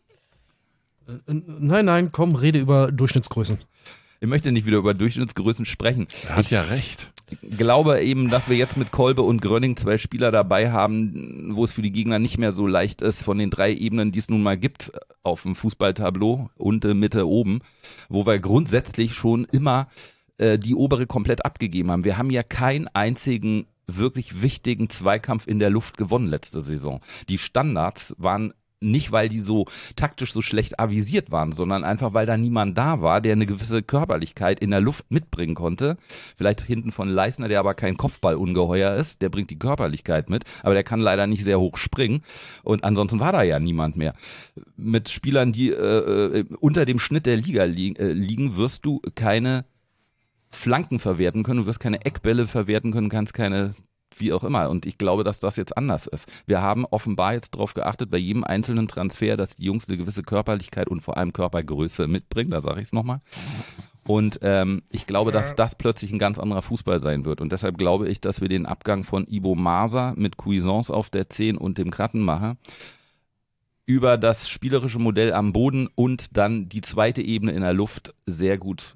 Nein, komm, rede über Durchschnittsgrößen. Ich möchte nicht wieder über Durchschnittsgrößen sprechen. Er hat ja recht. Ich glaube eben, dass wir jetzt mit Kolbe und Grönning 2 Spieler dabei haben, wo es für die Gegner nicht mehr so leicht ist, von den 3 Ebenen, die es nun mal gibt auf dem Fußballtableau, unten, Mitte, oben, wo wir grundsätzlich schon immer die obere komplett abgegeben haben. Wir haben ja keinen einzigen wirklich wichtigen Zweikampf in der Luft gewonnen letzte Saison. Die Standards waren nicht, weil die so taktisch so schlecht avisiert waren, sondern einfach, weil da niemand da war, der eine gewisse Körperlichkeit in der Luft mitbringen konnte. Vielleicht hinten von Leisner, der aber kein Kopfballungeheuer ist, der bringt die Körperlichkeit mit, aber der kann leider nicht sehr hoch springen. Und ansonsten war da ja niemand mehr. Mit Spielern, die unter dem Schnitt der Liga liegen, wirst du keine Flanken verwerten können, du wirst keine Eckbälle verwerten können, kannst keine, wie auch immer. Und ich glaube, dass das jetzt anders ist. Wir haben offenbar jetzt darauf geachtet, bei jedem einzelnen Transfer, dass die Jungs eine gewisse Körperlichkeit und vor allem Körpergröße mitbringen, da sage ich es nochmal. Und ich glaube, dass das plötzlich ein ganz anderer Fußball sein wird. Und deshalb glaube ich, dass wir den Abgang von Ibo Maser mit Cuisance auf der 10 und dem Krattenmacher über das spielerische Modell am Boden und dann die zweite Ebene in der Luft sehr gut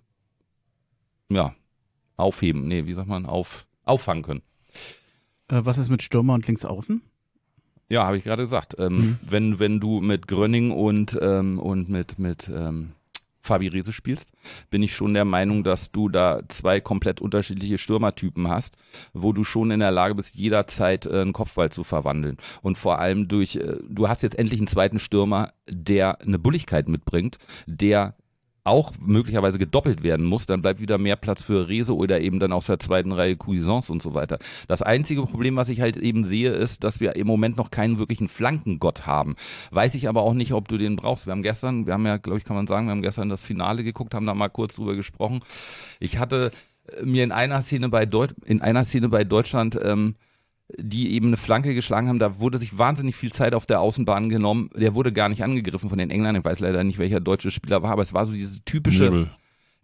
auffangen können. Was ist mit Stürmer und Linksaußen? Ja, habe ich gerade gesagt. Wenn du mit Grönning und mit Fabi Rehse spielst, bin ich schon der Meinung, dass du da 2 komplett unterschiedliche Stürmertypen hast, wo du schon in der Lage bist, jederzeit einen Kopfball zu verwandeln. Und vor allem du hast jetzt endlich einen zweiten Stürmer, der eine Bulligkeit mitbringt, der auch möglicherweise gedoppelt werden muss, dann bleibt wieder mehr Platz für Rehse oder eben dann aus der 2. Reihe Cuisance und so weiter. Das einzige Problem, was ich halt eben sehe, ist, dass wir im Moment noch keinen wirklichen Flankengott haben. Weiß ich aber auch nicht, ob du den brauchst. Wir haben gestern das Finale geguckt, haben da mal kurz drüber gesprochen. Ich hatte mir in einer Szene bei Deutschland die eben eine Flanke geschlagen haben, da wurde sich wahnsinnig viel Zeit auf der Außenbahn genommen. Der wurde gar nicht angegriffen von den Engländern. Ich weiß leider nicht, welcher deutsche Spieler war, aber es war so diese typische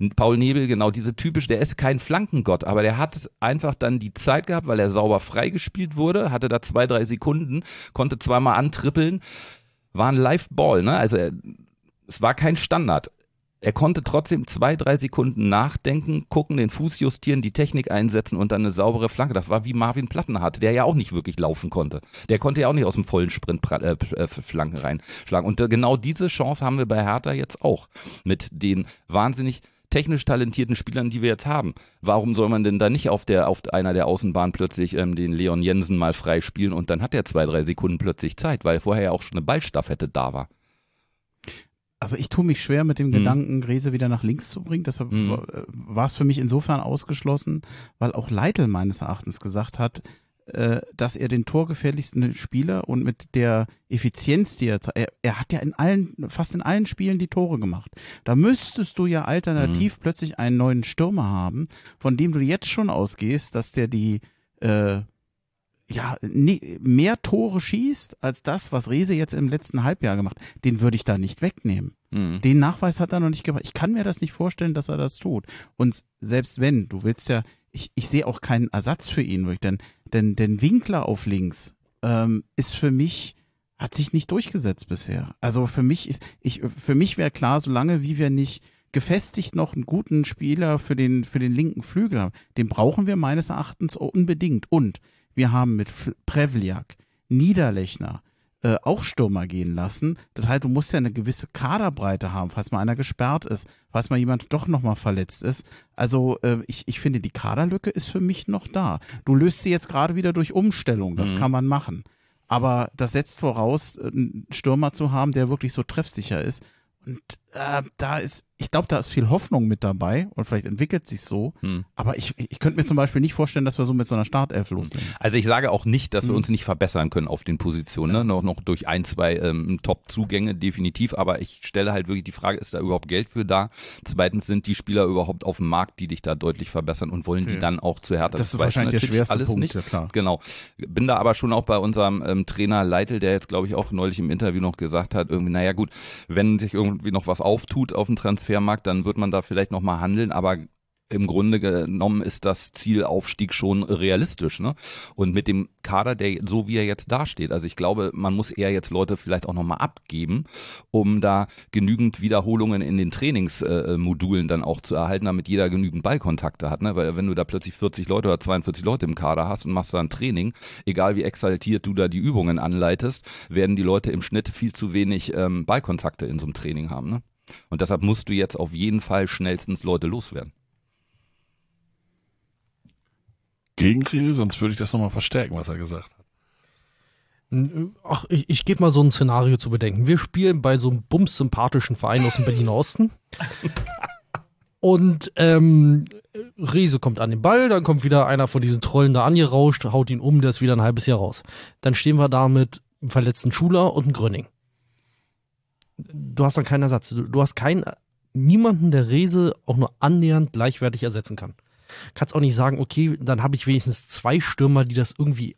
Paul Nebel, genau, diese typisch, der ist kein Flankengott, aber der hat einfach dann die Zeit gehabt, weil er sauber freigespielt wurde, hatte da 2-3 Sekunden, konnte zweimal antrippeln, war ein Live-Ball, ne? Also es war kein Standard. Er konnte trotzdem 2-3 Sekunden nachdenken, gucken, den Fuß justieren, die Technik einsetzen und dann eine saubere Flanke. Das war wie Marvin Plattenhardt, der ja auch nicht wirklich laufen konnte. Der konnte ja auch nicht aus dem vollen Sprint Flanken reinschlagen. Und genau diese Chance haben wir bei Hertha jetzt auch mit den wahnsinnig technisch talentierten Spielern, die wir jetzt haben. Warum soll man denn da nicht auf einer der Außenbahn plötzlich den Leon Jensen mal freispielen und dann hat er 2-3 Sekunden plötzlich Zeit, weil vorher ja auch schon eine Ballstaffette da war. Also ich tue mich schwer mit dem Gedanken, Grese wieder nach links zu bringen. Deshalb war es für mich insofern ausgeschlossen, weil auch Leitl meines Erachtens gesagt hat, dass er den torgefährlichsten Spieler und mit der Effizienz, die er hat ja fast in allen Spielen die Tore gemacht. Da müsstest du ja alternativ plötzlich einen neuen Stürmer haben, von dem du jetzt schon ausgehst, dass der mehr Tore schießt als das, was Rehse jetzt im letzten Halbjahr gemacht hat. Den würde ich da nicht wegnehmen. Den Nachweis hat er noch nicht gemacht. Ich kann mir das nicht vorstellen, dass er das tut. Und selbst wenn, du willst ja, ich sehe auch keinen Ersatz für ihn, denn Winkler auf links ist für mich, hat sich nicht durchgesetzt bisher. Also für mich wäre klar, solange wie wir nicht gefestigt noch einen guten Spieler für den linken Flügel haben, den brauchen wir meines Erachtens unbedingt. Und wir haben mit Prevliak, Niederlechner auch Stürmer gehen lassen. Das heißt, du musst ja eine gewisse Kaderbreite haben, falls mal einer gesperrt ist, falls mal jemand doch nochmal verletzt ist. Also ich finde, die Kaderlücke ist für mich noch da. Du löst sie jetzt gerade wieder durch Umstellung, das kann man machen. Aber das setzt voraus, einen Stürmer zu haben, der wirklich so treffsicher ist. Und ich glaube, da ist viel Hoffnung mit dabei und vielleicht entwickelt sich so. Aber ich könnte mir zum Beispiel nicht vorstellen, dass wir so mit so einer Startelf loslegen. Also ich sage auch nicht, dass wir uns nicht verbessern können auf den Positionen, ne? Noch durch 1-2 Top-Zugänge definitiv, aber ich stelle halt wirklich die Frage, ist da überhaupt Geld für da? Zweitens, sind die Spieler überhaupt auf dem Markt, die dich da deutlich verbessern und wollen die dann auch zu Hertha? Das ist wahrscheinlich der schwerste alles Punkt, nicht. ja klar. Genau. Bin da aber schon auch bei unserem Trainer Leitl, der jetzt glaube ich auch neulich im Interview noch gesagt hat, irgendwie, naja gut, wenn sich irgendwie noch was auftut auf dem Transfermarkt, dann wird man da vielleicht nochmal handeln, aber im Grunde genommen ist das Ziel Aufstieg schon realistisch, ne? Und mit dem Kader, der so wie er jetzt dasteht, also ich glaube, man muss eher jetzt Leute vielleicht auch nochmal abgeben, um da genügend Wiederholungen in den Trainingsmodulen dann auch zu erhalten, damit jeder genügend Ballkontakte hat, ne? Weil wenn du da plötzlich 40 Leute oder 42 Leute im Kader hast und machst da ein Training, egal wie exaltiert du da die Übungen anleitest, werden die Leute im Schnitt viel zu wenig Ballkontakte in so einem Training haben, ne? Und deshalb musst du jetzt auf jeden Fall schnellstens Leute loswerden. Gegenrede, sonst würde ich das nochmal verstärken, was er gesagt hat. Ach, ich gebe mal so ein Szenario zu bedenken. Wir spielen bei so einem bums-sympathischen Verein aus dem Berliner Osten. Und Rehse kommt an den Ball, dann kommt wieder einer von diesen Trollen da angerauscht, haut ihn um, der ist wieder ein halbes Jahr raus. Dann stehen wir da mit einem verletzten Schuler und einem Gröning. Du hast dann keinen Ersatz. Du hast niemanden, der Rehse auch nur annähernd gleichwertig ersetzen kann. Kannst auch nicht sagen, okay, dann habe ich wenigstens 2 Stürmer, die das irgendwie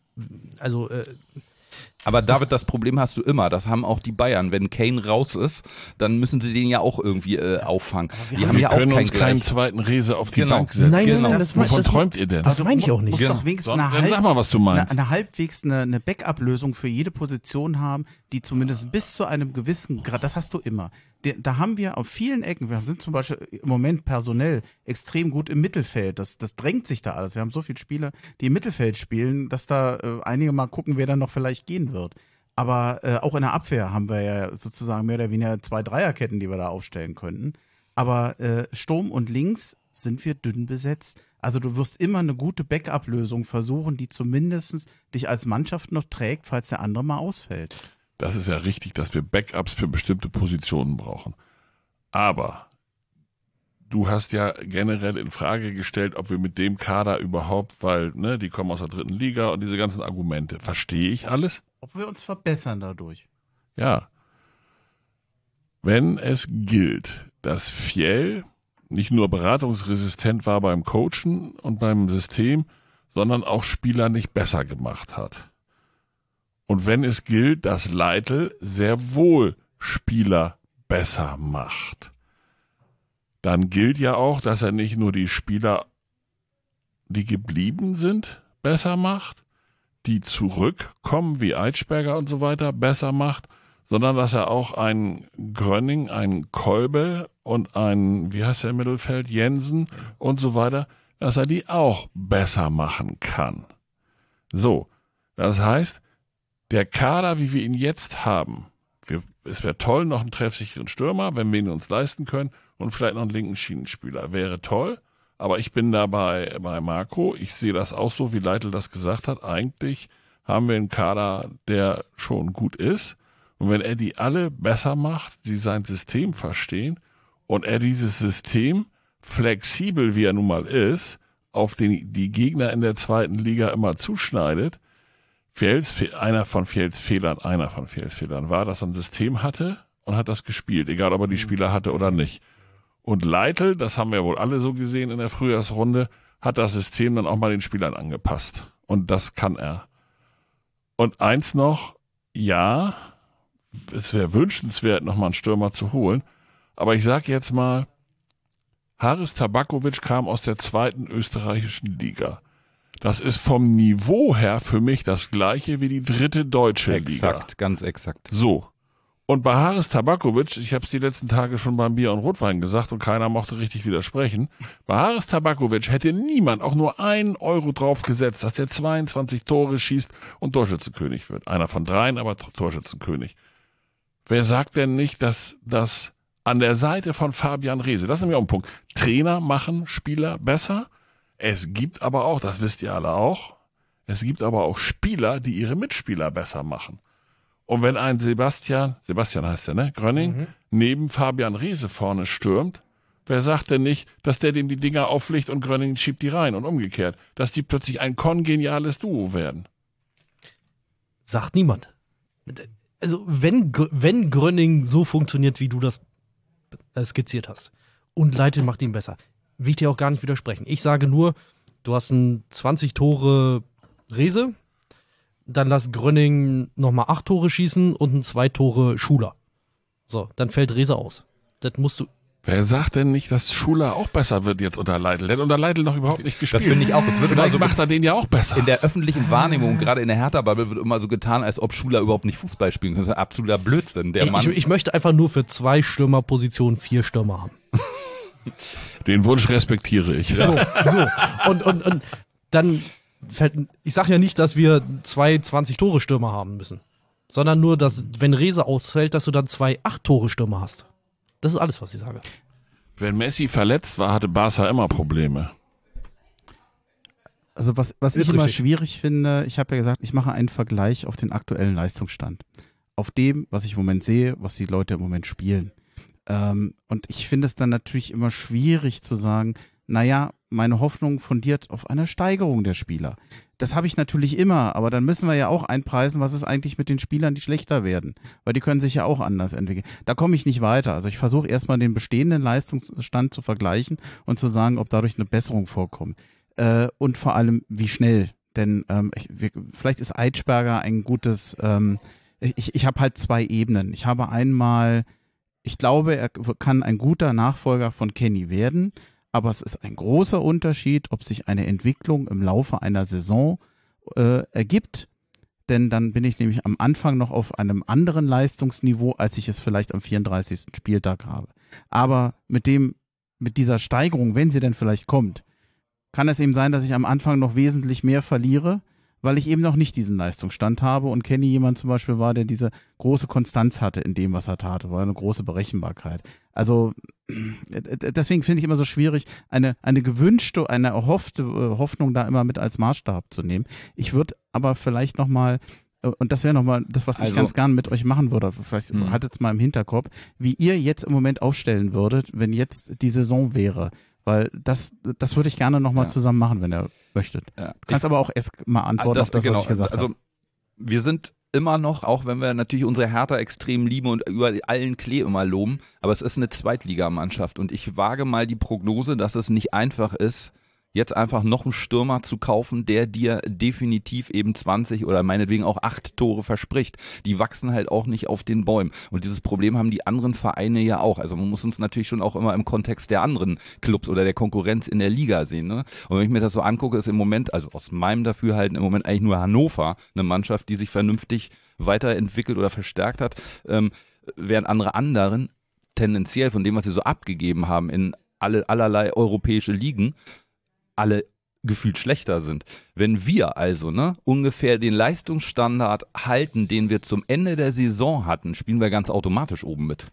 aber David, das Problem hast du immer, das haben auch die Bayern. Wenn Kane raus ist, dann müssen sie den ja auch irgendwie auffangen. Wir können uns keinen zweiten Rehse auf die Bank setzen. Nein, wovon träumt ihr denn? Das meine ich auch nicht. Du musst doch wenigstens Sag mal, was du meinst. eine Backup-Lösung für jede Position haben, die zumindest bis zu einem gewissen Grad, das hast du immer. Da haben wir auf vielen Ecken, wir sind zum Beispiel im Moment personell extrem gut im Mittelfeld. Das drängt sich da alles. Wir haben so viele Spieler, die im Mittelfeld spielen, dass da einige mal gucken, wer dann noch vielleicht gehen wird. Aber auch in der Abwehr haben wir ja sozusagen mehr oder weniger 2 Dreierketten, die wir da aufstellen könnten. Aber Sturm und links sind wir dünn besetzt. Also du wirst immer eine gute Backup-Lösung versuchen, die zumindest dich als Mannschaft noch trägt, falls der andere mal ausfällt. Das ist ja richtig, dass wir Backups für bestimmte Positionen brauchen. Aber du hast ja generell in Frage gestellt, ob wir mit dem Kader überhaupt, weil die kommen aus der 3. Liga und diese ganzen Argumente. Verstehe ich alles? Ob wir uns verbessern dadurch. Ja. Wenn es gilt, dass Fjell nicht nur beratungsresistent war beim Coachen und beim System, sondern auch Spieler nicht besser gemacht hat. Und wenn es gilt, dass Leitl sehr wohl Spieler besser macht, dann gilt ja auch, dass er nicht nur die Spieler, die geblieben sind, besser macht, die zurückkommen, wie Eitschberger und so weiter, besser macht, sondern dass er auch einen Grönning, einen Kolbe und einen, wie heißt der im Mittelfeld, Jensen und so weiter, dass er die auch besser machen kann. So, das heißt, der Kader, wie wir ihn jetzt haben, es wäre toll, noch einen treffsicheren Stürmer, wenn wir ihn uns leisten können und vielleicht noch einen linken Schienenspieler. Wäre toll, aber ich bin da bei Marco. Ich sehe das auch so, wie Leitl das gesagt hat. Eigentlich haben wir einen Kader, der schon gut ist. Und wenn er die alle besser macht, sie sein System verstehen und er dieses System, flexibel wie er nun mal ist, auf die Gegner in der zweiten Liga immer zuschneidet, einer von Fjells Fehlern war, dass er ein System hatte und hat das gespielt, egal ob er die Spieler hatte oder nicht. Und Leitl, das haben wir wohl alle so gesehen in der Frühjahrsrunde, hat das System dann auch mal den Spielern angepasst. Und das kann er. Und eins noch, ja, es wäre wünschenswert, nochmal einen Stürmer zu holen. Aber ich sage jetzt mal, Haris Tabakovic kam aus der 2. österreichischen Liga. Das ist vom Niveau her für mich das gleiche wie die 3. deutsche Liga. Exakt, ganz exakt. So. Und bei Haris Tabakovic, ich habe es die letzten Tage schon beim Bier und Rotwein gesagt und keiner mochte richtig widersprechen, bei Haris Tabakovic hätte niemand auch nur 1 Euro drauf gesetzt, dass der 22 Tore schießt und Torschützenkönig wird. Einer von 3, aber Torschützenkönig. Wer sagt denn nicht, dass das an der Seite von Fabian Reese, das ist nämlich auch ein Punkt, Trainer machen Spieler besser. Es gibt aber auch, das wisst ihr alle auch, es gibt aber auch Spieler, die ihre Mitspieler besser machen. Und wenn ein Sebastian heißt der, ne, Grönning, neben Fabian Reese vorne stürmt, wer sagt denn nicht, dass der dem die Dinger auflegt und Grönning schiebt die rein und umgekehrt, dass die plötzlich ein kongeniales Duo werden? Sagt niemand. Also wenn Grönning so funktioniert, wie du das skizziert hast und Leitl macht ihn besser, will ich dir auch gar nicht widersprechen. Ich sage nur, du hast einen 20 Tore Reese, dann lass Grönning nochmal 8 Tore schießen und ein 2 Tore Schuler. So, dann fällt Reese aus. Das musst du. Wer sagt denn nicht, dass Schuler auch besser wird jetzt unter Leitl? Der hat unter Leitl noch überhaupt nicht gespielt. Das finde ich auch. Es wird Vielleicht immer so macht er den ja auch besser. in der öffentlichen Wahrnehmung, gerade in der Hertha-Bubble, wird immer so getan, als ob Schuler überhaupt nicht Fußball spielen kann. Das ist absoluter Blödsinn. Der Mann. Ich möchte einfach nur für 2 Stürmerpositionen 4 Stürmer haben. Den Wunsch respektiere ich. So. Und dann ich sage ja nicht, dass wir 2 20-Tore-Stürmer haben müssen, sondern nur, dass, wenn Reese ausfällt, dass du dann 2 8-Tore-Stürmer hast. Das ist alles, was ich sage. Wenn Messi verletzt war, hatte Barca immer Probleme. Also was ich Ist immer richtig. schwierig finde, ich habe ja gesagt, ich mache einen Vergleich auf den aktuellen Leistungsstand. Auf dem, was ich im Moment sehe, was die Leute im Moment spielen. Und ich finde es dann natürlich immer schwierig zu sagen, naja, meine Hoffnung fundiert auf eine Steigerung der Spieler. Das habe ich natürlich immer, aber dann müssen wir ja auch einpreisen, was ist eigentlich mit den Spielern, die schlechter werden. Weil die können sich ja auch anders entwickeln. Da komme ich nicht weiter. Also ich versuche erstmal den bestehenden Leistungsstand zu vergleichen und zu sagen, ob dadurch eine Besserung vorkommt. Und vor allem, wie schnell. Denn vielleicht ist Eitschberger ein gutes, ich habe halt 2 Ebenen. Ich habe einmal, ich glaube, er kann ein guter Nachfolger von Kenny werden, aber es ist ein großer Unterschied, ob sich eine Entwicklung im Laufe einer Saison ergibt, denn dann bin ich nämlich am Anfang noch auf einem anderen Leistungsniveau, als ich es vielleicht am 34. Spieltag habe. Aber mit dieser Steigerung, wenn sie denn vielleicht kommt, kann es eben sein, dass ich am Anfang noch wesentlich mehr verliere, weil ich eben noch nicht diesen Leistungsstand habe und Kenny jemand zum Beispiel war, der diese große Konstanz hatte in dem, was er tat, war eine große Berechenbarkeit. Also deswegen finde ich immer so schwierig, eine gewünschte, eine erhoffte Hoffnung da immer mit als Maßstab zu nehmen. Ich würde aber vielleicht nochmal, und das wäre nochmal das, was ich ganz gern mit euch machen würde, vielleicht haltet es mal im Hinterkopf, wie ihr jetzt im Moment aufstellen würdet, wenn jetzt die Saison wäre. Weil das würde ich gerne nochmal zusammen machen, wenn ihr möchtet. Ja. Du kannst aber auch erst mal antworten auf das, was ich gesagt habe. Also wir sind immer noch, auch wenn wir natürlich unsere Hertha extrem lieben und über allen Klee immer loben, aber es ist eine Zweitligamannschaft und ich wage mal die Prognose, dass es nicht einfach ist, jetzt einfach noch einen Stürmer zu kaufen, der dir definitiv eben 20 oder meinetwegen auch 8 Tore verspricht. Die wachsen halt auch nicht auf den Bäumen. Und dieses Problem haben die anderen Vereine ja auch. Also man muss uns natürlich schon auch immer im Kontext der anderen Clubs oder der Konkurrenz in der Liga sehen. Ne? Und wenn ich mir das so angucke, ist im Moment, also aus meinem Dafürhalten, im Moment eigentlich nur Hannover eine Mannschaft, die sich vernünftig weiterentwickelt oder verstärkt hat, während anderen tendenziell von dem, was sie so abgegeben haben in allerlei europäische Ligen, alle gefühlt schlechter sind. Wenn wir also ungefähr den Leistungsstandard halten, den wir zum Ende der Saison hatten, spielen wir ganz automatisch oben mit.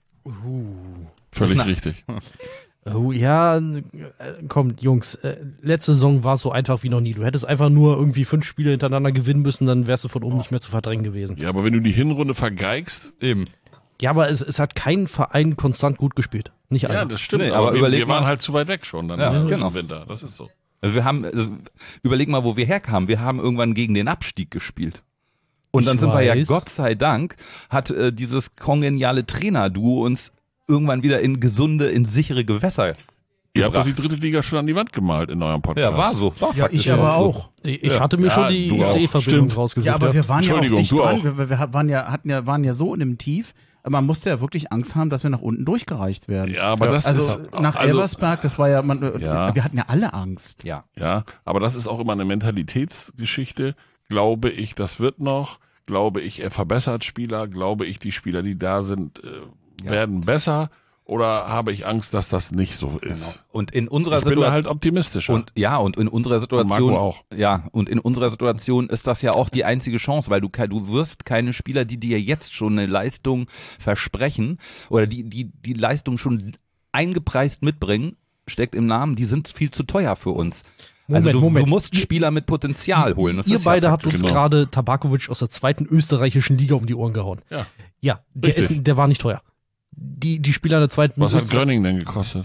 Völlig richtig. Oh, ja, kommt, Jungs, letzte Saison war es so einfach wie noch nie. Du hättest einfach nur irgendwie 5 Spiele hintereinander gewinnen müssen, dann wärst du von oben nicht mehr zu verdrängen gewesen. Ja, aber wenn du die Hinrunde vergeigst, Eben. Ja, aber es hat kein Verein konstant gut gespielt. Nicht einer. ja, das stimmt. Nee, aber aber wir waren halt zu weit weg schon dann Ja, im genau. Winter. Das ist so. Also überleg mal, wo wir herkamen. Wir haben irgendwann gegen den Abstieg gespielt. Und dann Ich sind wir ja, weiß. Gott sei Dank, hat dieses kongeniale Trainerduo uns irgendwann wieder in sichere Gewässer Ihr habt doch gebracht. die 3. Liga schon an die Wand gemalt in eurem Podcast. Ja, war so. War Ja, faktisch ich aber so. auch. Ich hatte mir schon die du auch. ICE-Verbindung Stimmt. rausgesucht. Ja, aber wir waren ja auch Entschuldigung, dicht du dran. auch. Wir waren ja so in einem Tief. Man musste ja wirklich Angst haben, dass wir nach unten durchgereicht werden. Ja, aber das Also ist nach Elversberg, das war ja, Ja. wir hatten ja alle Angst. Ja. Ja, aber das ist auch immer eine Mentalitätsgeschichte. Glaube ich, das wird noch. Glaube ich, er verbessert Spieler. Glaube ich, die Spieler, die da sind, werden besser. Oder habe ich Angst, dass das nicht so ist? Und in unserer Ich bin da Situation halt optimistischer. und in unserer Situation Marco auch. Ja, und in unserer Situation ist das ja auch die einzige Chance, weil du wirst keine Spieler, die dir jetzt schon eine Leistung versprechen oder die Leistung schon eingepreist mitbringen, steckt im Namen, die sind viel zu teuer für uns. Also du musst Spieler mit Potenzial holen. Das Ihr ist beide ja habt uns Genau. gerade Tabakovic aus der 2. österreichischen Liga um die Ohren gehauen. Ja. Ja, der war nicht teuer. Die Spieler in der 2. Was hat Gröning denn gekostet?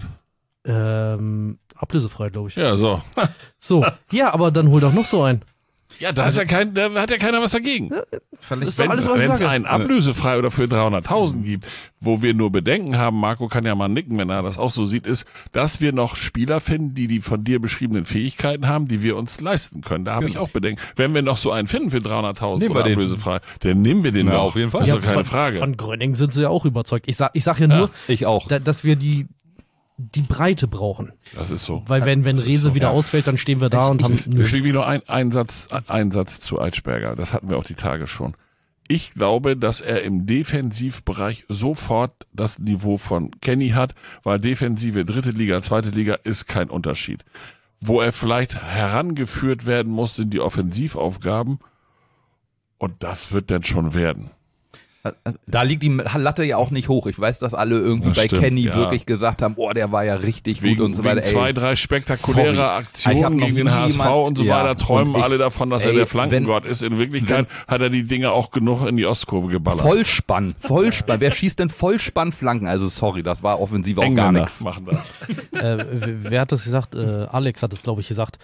ablösefrei, glaube ich. Ja, so. So, ja, aber dann hol doch noch so einen. Ja, da hat ja keiner was dagegen. Vielleicht doch alles, was ich Wenn es sage. einen ablösefrei oder für 300.000 gibt, wo wir nur Bedenken haben, Marco kann ja mal nicken, wenn er das auch so sieht, ist, dass wir noch Spieler finden, die von dir beschriebenen Fähigkeiten haben, die wir uns leisten können. Da habe ich auch Bedenken. Wenn wir noch so einen finden für 300.000 Nehmen wir oder den. ablösefrei, dann nehmen wir den Ja, noch. auf jeden Fall. Das ist doch keine von, Frage. Von Gröning sind sie ja auch überzeugt. Ich sag ja nur, Ich auch. dass wir die Breite brauchen. Das ist so. Weil wenn Rehse wieder ausfällt, dann stehen wir da und haben Deswegen nur ein Satz zu Eitschberger. Das hatten wir auch die Tage schon. Ich glaube, dass er im Defensivbereich sofort das Niveau von Kenny hat, weil Defensive 3. Liga, 2. Liga ist kein Unterschied. Wo er vielleicht herangeführt werden muss, sind die Offensivaufgaben. Und das wird dann schon werden. Da liegt die Latte ja auch nicht hoch. Ich weiß, dass alle irgendwie Das bei stimmt, Kenny ja. wirklich gesagt haben, oh, der war ja richtig gut und so weiter. Wegen 2, 3 spektakuläre sorry. Ich hab Aktionen noch gegen den nie HSV jemand- und so Ja, weiter, träumen und ich- alle davon, dass er ey, der Flankengott ist. In Wirklichkeit hat er die Dinge auch genug in die Ostkurve geballert. Vollspann. Wer schießt denn Vollspannflanken? Also sorry, das war offensiv auch gar Engländer nichts. machen das. wer hat das gesagt? Alex hat es, glaube ich, gesagt.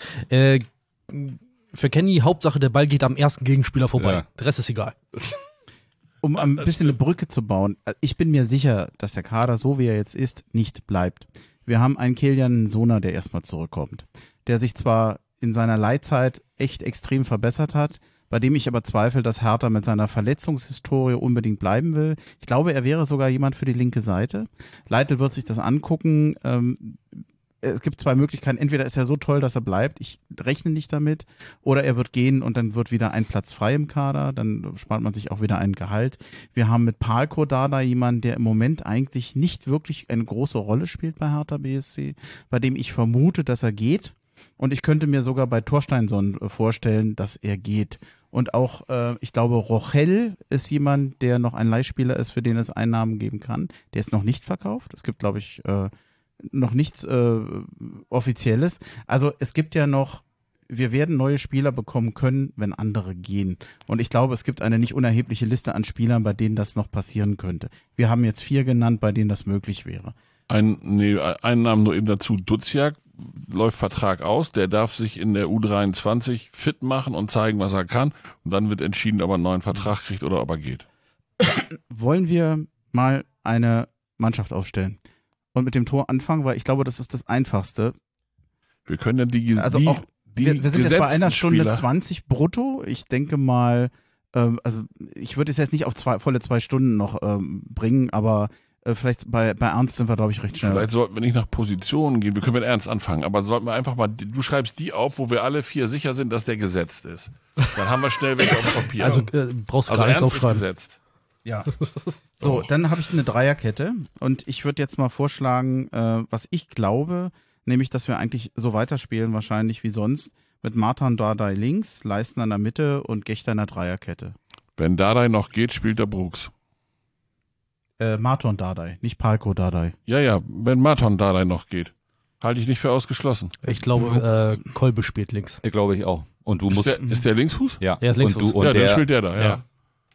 Für Kenny, Hauptsache, der Ball geht am ersten Gegenspieler vorbei. Ja. Der Rest ist egal. Um ein bisschen eine Brücke zu bauen, ich bin mir sicher, dass der Kader, so wie er jetzt ist, nicht bleibt. Wir haben einen Kilian Sona, der erstmal zurückkommt, der sich zwar in seiner Leitzeit echt extrem verbessert hat, bei dem ich aber zweifle, dass Hertha mit seiner Verletzungshistorie unbedingt bleiben will. Ich glaube, er wäre sogar jemand für die linke Seite. Leitl wird sich das angucken. Es gibt 2 Möglichkeiten. Entweder ist er so toll, dass er bleibt, ich rechne nicht damit, oder er wird gehen und dann wird wieder ein Platz frei im Kader, dann spart man sich auch wieder ein Gehalt. Wir haben mit Palko Dada jemanden, der im Moment eigentlich nicht wirklich eine große Rolle spielt bei Hertha BSC, bei dem ich vermute, dass er geht. Und ich könnte mir sogar bei Torsteinsson vorstellen, dass er geht. Und auch, ich glaube, Rochel ist jemand, der noch ein Leihspieler ist, für den es Einnahmen geben kann. Der ist noch nicht verkauft. Es gibt, glaube ich, noch nichts Offizielles. Also es gibt ja noch, wir werden neue Spieler bekommen können, wenn andere gehen. Und ich glaube, es gibt eine nicht unerhebliche Liste an Spielern, bei denen das noch passieren könnte. Wir haben jetzt 4 genannt, bei denen das möglich wäre. Einen Namen nur eben dazu. Duziak läuft Vertrag aus. Der darf sich in der U23 fit machen und zeigen, was er kann. Und dann wird entschieden, ob er einen neuen Vertrag kriegt oder ob er geht. Wollen wir mal eine Mannschaft aufstellen und mit dem Tor anfangen, weil ich glaube, das ist das Einfachste. Wir können ja die Also auch, wir sind jetzt bei einer Stunde Spieler- 20 brutto. Ich denke mal, also ich würde es jetzt nicht auf volle 2 Stunden noch bringen, aber vielleicht bei Ernst sind wir, glaube ich, recht schnell. Vielleicht sollten wir nicht nach Positionen gehen. Wir können mit Ernst anfangen, aber sollten wir einfach mal, du schreibst die auf, wo wir alle 4 sicher sind, dass der gesetzt ist. Dann haben wir schnell welche auf Papier. Also brauchst du gar nichts Ernst ist aufschreiben. gesetzt. Ja. So, dann habe ich eine Dreierkette und ich würde jetzt mal vorschlagen, was ich glaube, nämlich, dass wir eigentlich so weiterspielen wahrscheinlich wie sonst mit Martin Dardai links, Leisten an der Mitte und Gechter in der Dreierkette. Wenn Dardai noch geht, spielt der Brooks. Martin Dardai, nicht Palko Dardai. Ja, wenn Martin Dardai noch geht. Halte ich nicht für ausgeschlossen. Ich glaube, Kolbe spielt links. Ich glaube ich auch. Und du musst. Ist der Linksfuß? Ja, Der ist Linksfuß. Und, ja, dann der, spielt der da, ja. Ja.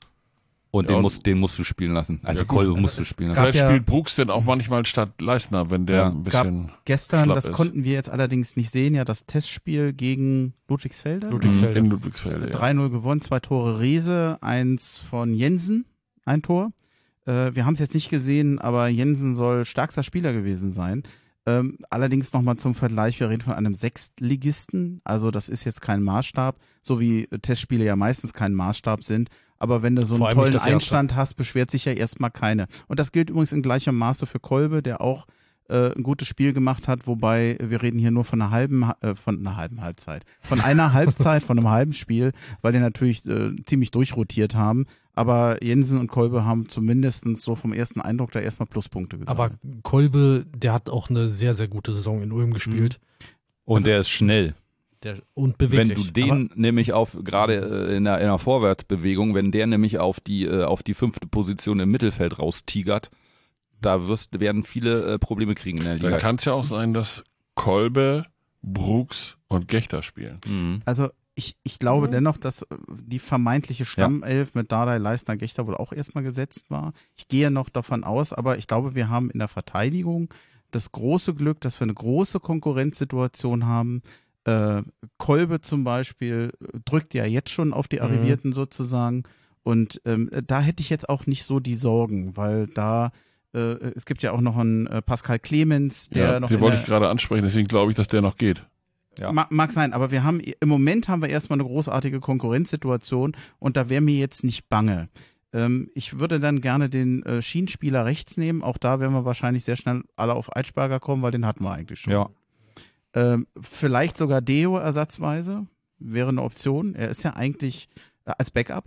und Ja, den musst du spielen lassen. Also Ja, gut. Kolbe musst du spielen lassen. gab Vielleicht ja- spielt Brooks denn auch manchmal statt Leistner, wenn der Ja. ein bisschen Gestern, schlapp das ist. konnten wir jetzt allerdings nicht sehen, ja, das Testspiel gegen Ludwigsfelde. Ludwigsfelde. in Ludwigsfelde. Ja. 3-0 gewonnen, 2 Tore Rehse, 1 von Jensen, ein Tor. Wir haben es jetzt nicht gesehen, aber Jensen soll stärkster Spieler gewesen sein. Allerdings nochmal zum Vergleich, wir reden von einem Sechstligisten, also das ist jetzt kein Maßstab, so wie Testspiele ja meistens kein Maßstab sind. Aber wenn du so Vor einen allem nicht tollen das erste. Einstand hast, beschwert sich ja erstmal keine. Und das gilt übrigens in gleichem Maße für Kolbe, der auch ein gutes Spiel gemacht hat, wobei wir reden hier nur von einer halben Halbzeit. Von einer Halbzeit, von einem halben Spiel, weil die natürlich ziemlich durchrotiert haben. Aber Jensen und Kolbe haben zumindest so vom ersten Eindruck da erstmal Pluspunkte gesammelt. Aber Kolbe, der hat auch eine sehr, sehr gute Saison in Ulm gespielt. Und der ist schnell. Und Wenn beweglich. du den nämlich gerade in einer Vorwärtsbewegung, wenn der nämlich auf die 5. Position im Mittelfeld raustigert, da werden viele Probleme kriegen in der Dann Liga. kann es ja auch sein, dass Kolbe, Brooks und Gechter spielen. Mhm. Also ich glaube dennoch, dass die vermeintliche Stammelf mit Dardai, Leistner, Gechter wohl auch erstmal gesetzt war. Ich gehe noch davon aus, aber ich glaube, wir haben in der Verteidigung das große Glück, dass wir eine große Konkurrenzsituation haben. Kolbe zum Beispiel drückt ja jetzt schon auf die Arrivierten sozusagen. Und da hätte ich jetzt auch nicht so die Sorgen, weil da es gibt ja auch noch einen Pascal Clemens, der Ja, noch den wollte ich gerade ansprechen, deswegen glaube ich, dass der noch geht. Ja. Mag sein, aber wir haben im Moment haben wir erstmal eine großartige Konkurrenzsituation und da wäre mir jetzt nicht bange. Ich würde dann gerne den Schienenspieler rechts nehmen. Auch da werden wir wahrscheinlich sehr schnell alle auf Eitschberger kommen, weil den hatten wir eigentlich schon. Ja. Vielleicht sogar Deo ersatzweise wäre eine Option. Er ist ja eigentlich als Backup.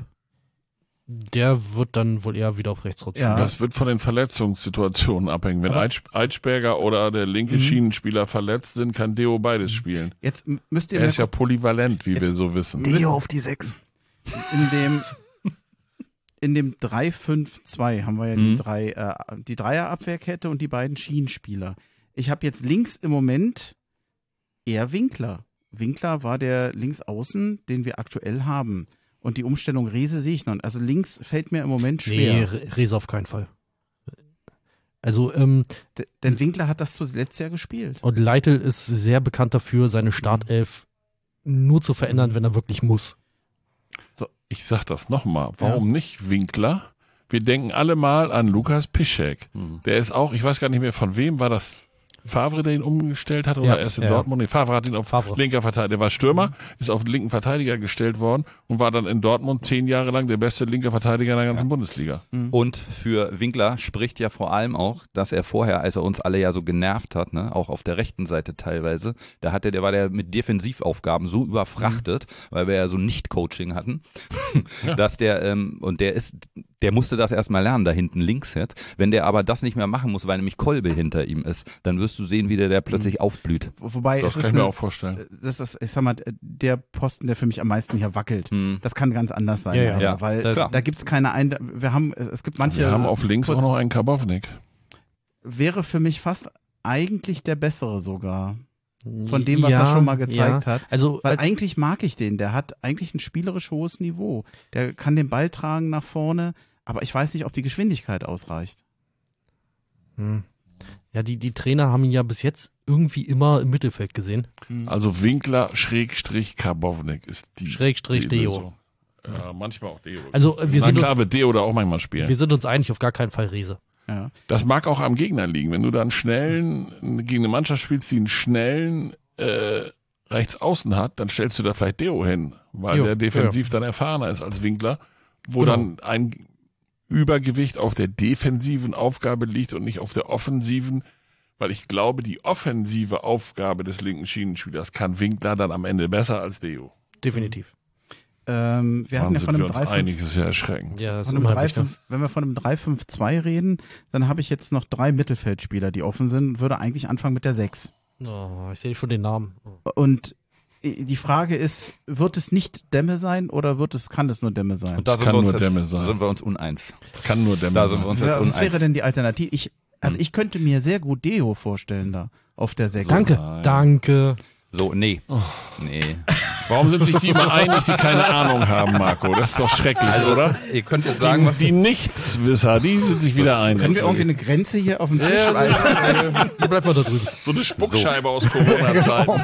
Der wird dann wohl eher wieder auf rechts rutschen. Ja. Das wird von den Verletzungssituationen abhängen. Wenn Eitschberger oder der linke Schienenspieler verletzt sind, kann Deo beides spielen. Jetzt müsst ihr Er mir ist ja polyvalent, wie wir so wissen. auf die 6. in dem 3-5-2 haben wir ja die Dreierabwehrkette und die beiden Schienenspieler. Ich habe jetzt links im Moment eher Winkler. Winkler war der Linksaußen, den wir aktuell haben. Und die Umstellung Rehse sehe ich noch. Also links fällt mir im Moment Nee, schwer. Rehse auf keinen Fall. Also, Denn Winkler hat das zuletzt ja gespielt. und Leitl ist sehr bekannt dafür, seine Startelf nur zu verändern, wenn er wirklich muss. Ich sag das nochmal. Warum nicht Winkler? Wir denken alle mal an Lukas Piszczek. Der ist auch, ich weiß gar nicht mehr, von wem war das Favre, der ihn umgestellt hat, oder Ja, erst in ja. Dortmund? Nee, Favre hat ihn auf Favre. linker Verteidiger, der war Stürmer, ist auf linken Verteidiger gestellt worden und war dann in Dortmund 10 Jahre lang der beste linke Verteidiger in der ganzen Bundesliga. Und für Winkler spricht ja vor allem auch, dass er vorher, als er uns alle ja so genervt hat, ne, auch auf der rechten Seite teilweise, der war der mit Defensivaufgaben so überfrachtet, weil wir ja so Nicht-Coaching hatten, dass der musste das erstmal lernen, da hinten links jetzt. Wenn der aber das nicht mehr machen muss, weil nämlich Kolbe hinter ihm ist, dann wirst du sehen, wie der plötzlich aufblüht. Wobei Das es kann ist ich mir auch vorstellen. das ist, ich sag mal, der Posten, der für mich am meisten hier wackelt. Das kann ganz anders sein. Ja, ja. aber, Ja, weil klar. da gibt es keine es gibt manche. Wir haben auf links auch noch einen Karbovnik. Wäre für mich fast eigentlich der bessere sogar. Von dem, was er schon mal gezeigt hat. Also, Weil eigentlich mag ich den. Der hat eigentlich ein spielerisch hohes Niveau. Der kann den Ball tragen nach vorne, aber ich weiß nicht, ob die Geschwindigkeit ausreicht. ja, die Trainer haben ihn ja bis jetzt irgendwie immer im Mittelfeld gesehen. Also Winkler Schrägstrich Karbovnik ist die Schrägstrich die Deo. Lösung. Ja, manchmal auch Deo. Also, wir Na sind klar uns- wird Deo da auch manchmal spielen. Wir sind uns einig, auf gar keinen Fall Rehse. Ja. Das mag auch am Gegner liegen. Wenn du dann gegen eine Mannschaft spielst, die einen schnellen rechts außen hat, dann stellst du da vielleicht Deo hin, weil Jo, der defensiv dann erfahrener ist als Winkler, wo Genau. dann ein Übergewicht auf der defensiven Aufgabe liegt und nicht auf der offensiven, weil ich glaube, die offensive Aufgabe des linken Schienenspielers kann Winkler dann am Ende besser als Deo. Definitiv. Wir hatten ja Waren von wir einem uns 3-5 einig, ist ja erschreckend. Ja, das ist Von einem unheimlich. 3-5, wenn wir von einem 3-5-2 reden, dann habe ich jetzt noch 3 Mittelfeldspieler, die offen sind, würde eigentlich anfangen mit der 6. Oh, ich sehe schon den Namen. Und die Frage ist, wird es nicht Demme sein oder kann es nur Demme sein? Und da sind kann wir, uns nur Demme sein. sind wir uns uneins. Das kann nur der Da sind wir uns jetzt Was uneins. wäre denn die Alternative? Ich könnte mir sehr gut Deo vorstellen da auf der 6. Danke, Nein. danke. So, nee. Nee. Warum sind sich die immer einig, die keine Ahnung haben, Marco? Das ist doch schrecklich, oder? Ihr könnt jetzt sagen, was Die Nichtswisser, die sind sich wieder einig. Können wir irgendwie eine Grenze hier auf dem Tisch schreiben? Bleib mal da drüben. So eine Spuckscheibe aus Corona-Zeiten.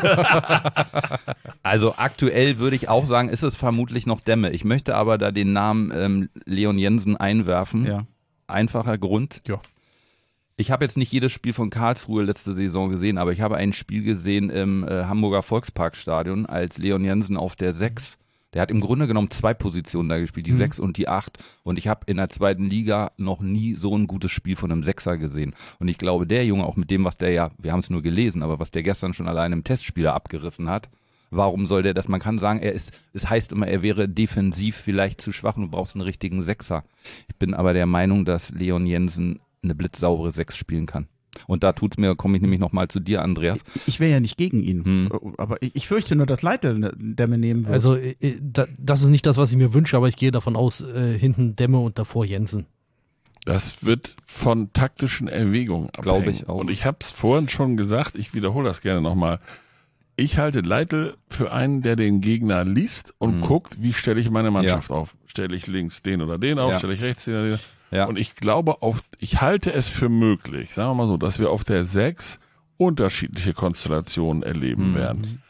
Also aktuell würde ich auch sagen, ist es vermutlich noch Demme. Ich möchte aber da den Namen Leon Jensen einwerfen. Ja. Einfacher Grund. Ja. Ich habe jetzt nicht jedes Spiel von Karlsruhe letzte Saison gesehen, aber ich habe ein Spiel gesehen im Hamburger Volksparkstadion, als Leon Jensen auf der 6, der hat im Grunde genommen 2 Positionen da gespielt, die 6 und die 8. Und ich habe in der 2. Liga noch nie so ein gutes Spiel von einem 6er gesehen. Und ich glaube, der Junge, auch mit dem, was der ja, wir haben es nur gelesen, aber was der gestern schon allein im Testspieler abgerissen hat, warum soll der das? Man kann sagen, es heißt immer, er wäre defensiv vielleicht zu schwach und du brauchst einen richtigen 6er. Ich bin aber der Meinung, dass Leon Jensen eine blitzsaubere 6 spielen kann. Und da komme ich nämlich nochmal zu dir, Andreas. Ich wäre ja nicht gegen ihn. Aber ich fürchte nur, dass Leitl Demme nehmen wird. Also, das ist nicht das, was ich mir wünsche, aber ich gehe davon aus, hinten Demme und davor Jensen. Das wird von taktischen Erwägungen abhängen. Glaube ich auch. Und ich habe es vorhin schon gesagt, ich wiederhole das gerne nochmal. Ich halte Leitl für einen, der den Gegner liest und guckt, wie stelle ich meine Mannschaft auf. Stelle ich links den oder den auf, Ja. stelle ich rechts den oder den. Ja. Und ich glaube, ich halte es für möglich, sagen wir mal so, dass wir auf der 6 unterschiedliche Konstellationen erleben werden.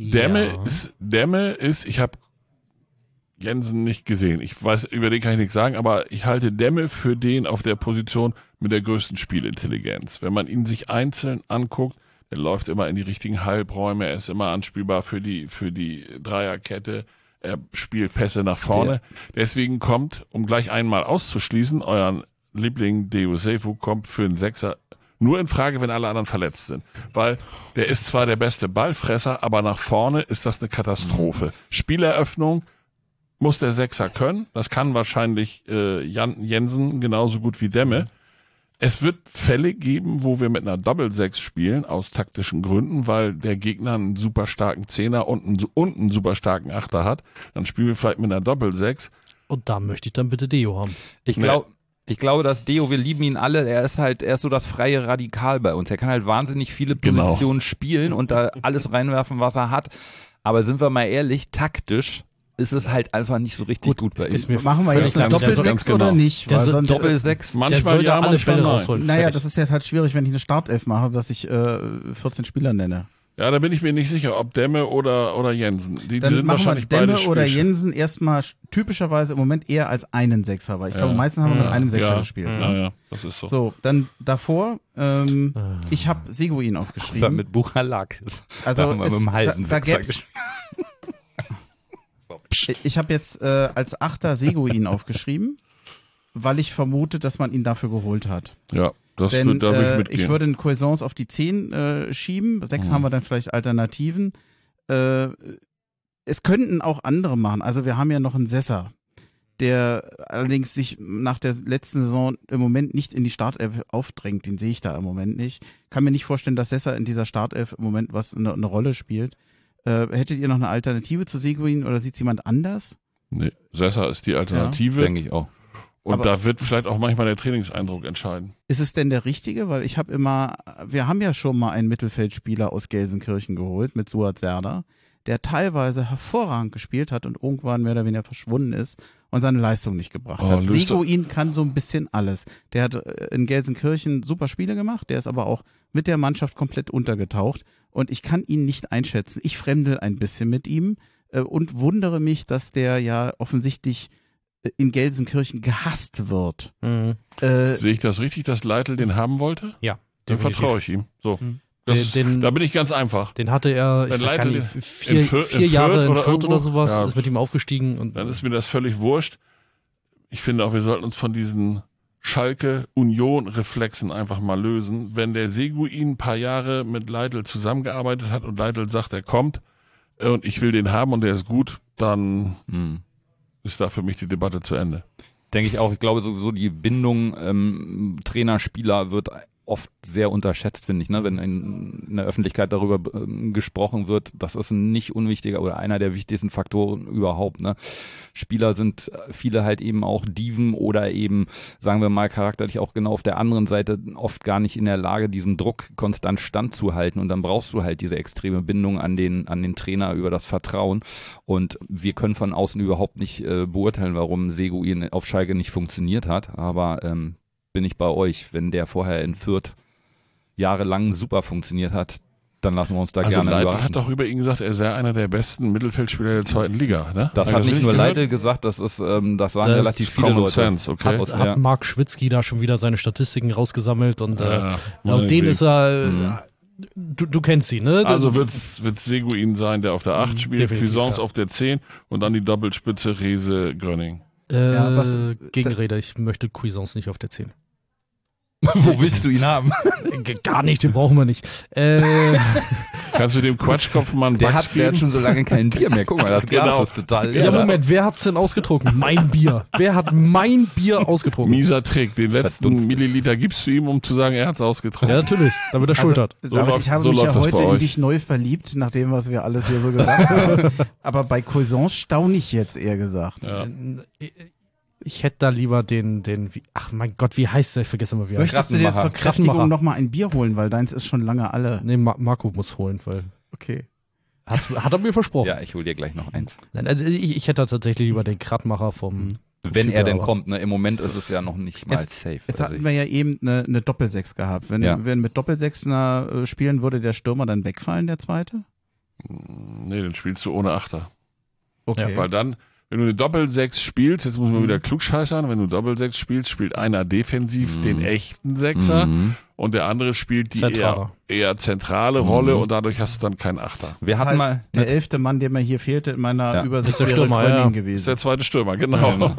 Demme ist, ich habe Jensen nicht gesehen. Ich weiß, über den kann ich nichts sagen, aber ich halte Demme für den auf der Position mit der größten Spielintelligenz. Wenn man ihn sich einzeln anguckt, er läuft immer in die richtigen Halbräume, er ist immer anspielbar für die Dreierkette. Er spielt Pässe nach vorne. Deswegen kommt, um gleich einmal auszuschließen, euren Liebling Deo Sefu kommt für einen 6er nur in Frage, wenn alle anderen verletzt sind. Weil der ist zwar der beste Ballfresser, aber nach vorne ist das eine Katastrophe. Spieleröffnung muss der 6er können. Das kann wahrscheinlich Jensen genauso gut wie Demme. Es wird Fälle geben, wo wir mit einer Doppel-6 spielen, aus taktischen Gründen, weil der Gegner einen super starken Zehner und einen super starken Achter hat. Dann spielen wir vielleicht mit einer Doppel-6. Und da möchte ich dann bitte Deo haben. Ich glaube, dass Deo, wir lieben ihn alle, er ist so das freie Radikal bei uns. Er kann halt wahnsinnig viele Positionen spielen und da alles reinwerfen, was er hat. Aber sind wir mal ehrlich, taktisch ist es halt einfach nicht so richtig gut bei ihm. Ist mir Machen wir jetzt eine ganz Doppel-6 genau. oder nicht? Der Weil so- sonst, Doppel-6. Der Manchmal sollte ja, alle manchmal Bälle nein. rausholen. naja, Fertig. das ist jetzt halt schwierig, wenn ich eine Startelf mache, dass ich 14 Spieler nenne. Ja, da bin ich mir nicht sicher, ob Demme oder Jensen. Die Dann sind machen wir wahrscheinlich Demme beide oder Spielsch- Jensen erstmal typischerweise im Moment eher als einen Sechser, weil ich glaube, meistens haben wir mit einem Sechser gespielt. Ja, das ist so. So, dann davor, ich habe Seguin aufgeschrieben. Was er mit Buchalakis. Also da haben wir mit dem halben da Sechser gäb's- gespielt. Ich habe jetzt als Achter Seguin aufgeschrieben, weil ich vermute, dass man ihn dafür geholt hat. Ja, das Denn wird dadurch mitgehen. ich würde einen Cuisance auf die 10 schieben. 6 haben wir dann vielleicht Alternativen. Es könnten auch andere machen. Also wir haben ja noch einen Sesser, der allerdings sich nach der letzten Saison im Moment nicht in die Startelf aufdrängt. Den sehe ich da im Moment nicht. Kann mir nicht vorstellen, dass Sesser in dieser Startelf im Moment eine Rolle spielt. Hättet ihr noch eine Alternative zu Seguin oder sieht es jemand anders? Nee, Sessa ist die Alternative. Denke ich auch. Und Aber- da wird vielleicht auch manchmal der Trainingseindruck entscheiden. Ist es denn der richtige? Weil wir haben ja schon mal einen Mittelfeldspieler aus Gelsenkirchen geholt mit Suat Serdar, der teilweise hervorragend gespielt hat und irgendwann mehr oder weniger verschwunden ist und seine Leistung nicht gebracht Oh, hat. löst doch- Seguin kann so ein bisschen alles. Der hat in Gelsenkirchen super Spiele gemacht, der ist aber auch mit der Mannschaft komplett untergetaucht und ich kann ihn nicht einschätzen. Ich fremdel ein bisschen mit ihm und wundere mich, dass der ja offensichtlich in Gelsenkirchen gehasst wird. Mhm. Sehe ich das richtig, dass Leitl den haben wollte? Ja, Dann definitiv. vertraue ich ihm. So. Da bin ich ganz einfach. Den hatte er, Wenn ich weiß gar Leitl nicht, in vier Jahre in Fürth oder sowas, ja, ist mit ihm aufgestiegen. Und dann ist mir das völlig wurscht. Ich finde auch, wir sollten uns von diesen Schalke-Union-Reflexen einfach mal lösen. Wenn der Seguin ein paar Jahre mit Leitl zusammengearbeitet hat und Leitl sagt, er kommt und ich will den haben und der ist gut, dann ist da für mich die Debatte zu Ende. Denke ich auch. Ich glaube, so die Bindung Trainer-Spieler wird oft sehr unterschätzt, finde ich, ne? Wenn in der Öffentlichkeit darüber gesprochen wird, das ist ein nicht unwichtiger oder einer der wichtigsten Faktoren überhaupt. Ne? Spieler sind viele halt eben auch Diven oder eben, sagen wir mal, charakterlich auch genau auf der anderen Seite oft gar nicht in der Lage, diesem Druck konstant standzuhalten, und dann brauchst du halt diese extreme Bindung an den Trainer über das Vertrauen, und wir können von außen überhaupt nicht beurteilen, warum Seguin auf Schalke nicht funktioniert hat, aber bin ich bei euch. Wenn der vorher in Fürth jahrelang super funktioniert hat, dann lassen wir uns da gerne Leitl überraschen. hat doch über ihn gesagt, er sei einer der besten Mittelfeldspieler der zweiten Liga. Ne? Das hat nicht nur Leitl gesagt, das sagen relativ viele Common Leute. Sense, okay. hat Marc Schwitzky da schon wieder seine Statistiken rausgesammelt und meine den Güte. ist er, du kennst ihn, ne? Also wird Seguin sein, der auf der 8 spielt, definitiv, Cuisance ja. auf der 10 und dann die Doppelspitze Rehse-Gröning. Gegenrede, ich möchte Cuisance nicht auf der 10. Wo willst du ihn haben? Gar nicht, den brauchen wir nicht. Kannst du dem Quatschkopf mal einen Der Bugs hat geben? schon so lange kein Bier mehr. Guck mal, das Glas Genau. ist total Ja, Moment, wer hat's denn ausgetrunken? Mein Bier. Wer hat mein Bier ausgetrunken? Mieser Trick. Den letzten Verdunstet. Milliliter gibst du ihm, um zu sagen, er hat's ausgetrunken. Ja, natürlich, damit er Schuld hat. So David, läuft- ich habe so mich ja läuft das heute bei in euch. dich neu verliebt, nach dem, was wir alles hier so gesagt haben. Aber bei Cuisance staune ich jetzt, eher gesagt. Ja. Ich hätte da lieber den, ach mein Gott, wie heißt der? Ich vergesse immer, wie er heißt. Möchtest du dir zur Kraftenmacher. Kräftigung nochmal ein Bier holen, weil deins ist schon lange alle. Nee, Marco muss holen, weil Okay. hat er mir versprochen. Ja, ich hole dir gleich noch eins. Nein, also ich hätte da tatsächlich lieber den Kraftmacher vom Wenn er denn aber- kommt, ne? Im Moment ist es ja noch nicht mal safe. Jetzt Also hatten wir ja eben eine Doppelsechs gehabt. Wenn mit Doppelsechser spielen, würde der Stürmer dann wegfallen, der zweite? Nee, den spielst du ohne Achter. Okay. Weil dann, wenn du eine Doppelsechs spielst, jetzt muss man wieder klugscheißern, wenn du Doppelsechs spielst, spielt einer defensiv den echten Sechser und der andere spielt die Zentraler. eher zentrale Rolle und dadurch hast du dann keinen Achter. wir Das hatten heißt, mal der 11. Mann, der mir hier fehlte in meiner Ja. Übersicht, Ist der wäre Stürmer, Gröning ja. Das ist gewesen. der zweite Stürmer, genau.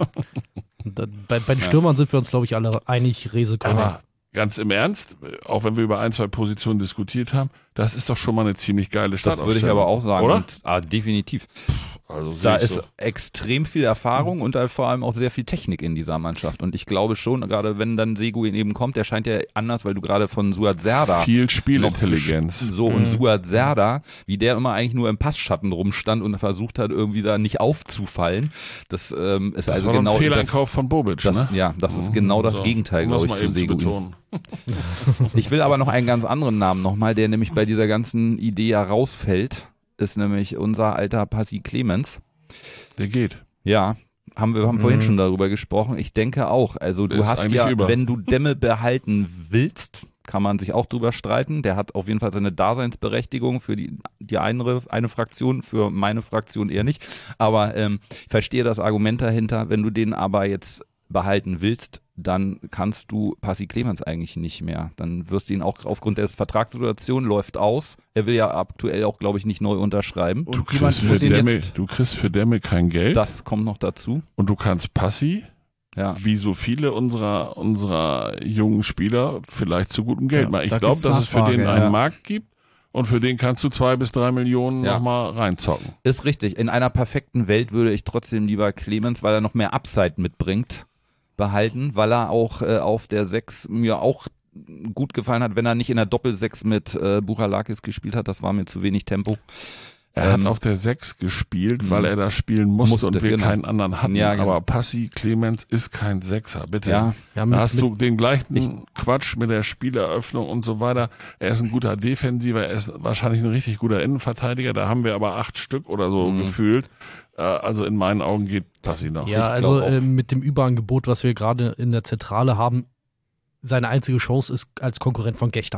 Bei den Stürmern sind wir uns, glaube ich, alle einig, Rehse Gröning. Aber ganz im Ernst, auch wenn wir über ein, zwei Positionen diskutiert haben, das ist doch schon mal eine ziemlich geile das Startaufstellung. würde ich aber auch sagen. Oder? Und, definitiv. Also sehe Da ich ist so. extrem viel Erfahrung und vor allem auch sehr viel Technik in dieser Mannschaft. Und ich glaube schon, gerade wenn dann Seguin eben kommt, der scheint ja anders, weil du gerade von Suat Serdar Viel Spielintelligenz. So, und Suat Serdar, wie der immer eigentlich nur im Passschatten rumstand und versucht hat, irgendwie da nicht aufzufallen. Das ist Das also war doch genau ein Fehleinkauf von Bobic, das, ne? ja, das ist genau das So, Gegenteil, um das glaube ich, mal zu eben zu Seguin. betonen. Ich will aber noch einen ganz anderen Namen nochmal, der nämlich bei dieser ganzen Idee ja rausfällt, ist nämlich unser alter Passi Clemens. Der geht. Ja, wir haben vorhin schon darüber gesprochen. Ich denke auch. Also du Ist hast eigentlich ja, über. wenn du Demme behalten willst, kann man sich auch drüber streiten. Der hat auf jeden Fall seine Daseinsberechtigung für die eine Fraktion, für meine Fraktion eher nicht. Aber ich verstehe das Argument dahinter. Wenn du den aber jetzt behalten willst, dann kannst du Passi Clemens eigentlich nicht mehr. Dann wirst du ihn auch aufgrund der Vertragssituation läuft aus. Er will ja aktuell auch, glaube ich, nicht neu unterschreiben. Und Du jemand kriegst, muss für den Demme, jetzt, du kriegst für Demme kein Geld Das kommt noch dazu. und du kannst Passi, Ja. wie so viele unserer jungen Spieler, vielleicht zu gutem Geld Ja, machen. Ich da glaube, gibt's dass es für den Nachfrage, einen ja. Markt gibt und für den kannst du 2 bis 3 Millionen Ja. nochmal reinzocken. Ist richtig. In einer perfekten Welt würde ich trotzdem lieber Clemens, weil er noch mehr Upside mitbringt, behalten, weil er auch auf der 6 mir auch gut gefallen hat, wenn er nicht in der Doppel-6 mit Buchalakis gespielt hat. Das war mir zu wenig Tempo. Er hat auf der 6 gespielt, weil er da spielen musste und wir genau. keinen anderen hatten. Ja, genau. Aber Passi Clemens ist kein Sechser, bitte. Ja, Ja, Da hast du den gleichen Quatsch mit der Spieleröffnung und so weiter. Er ist ein guter Defensiver, er ist wahrscheinlich ein richtig guter Innenverteidiger. Da haben wir aber 8 Stück oder so gefühlt. Also in meinen Augen geht Passi noch. Ja, Ich also glaub auch. mit dem Überangebot, was wir gerade in der Zentrale haben, seine einzige Chance ist als Konkurrent von Gechter.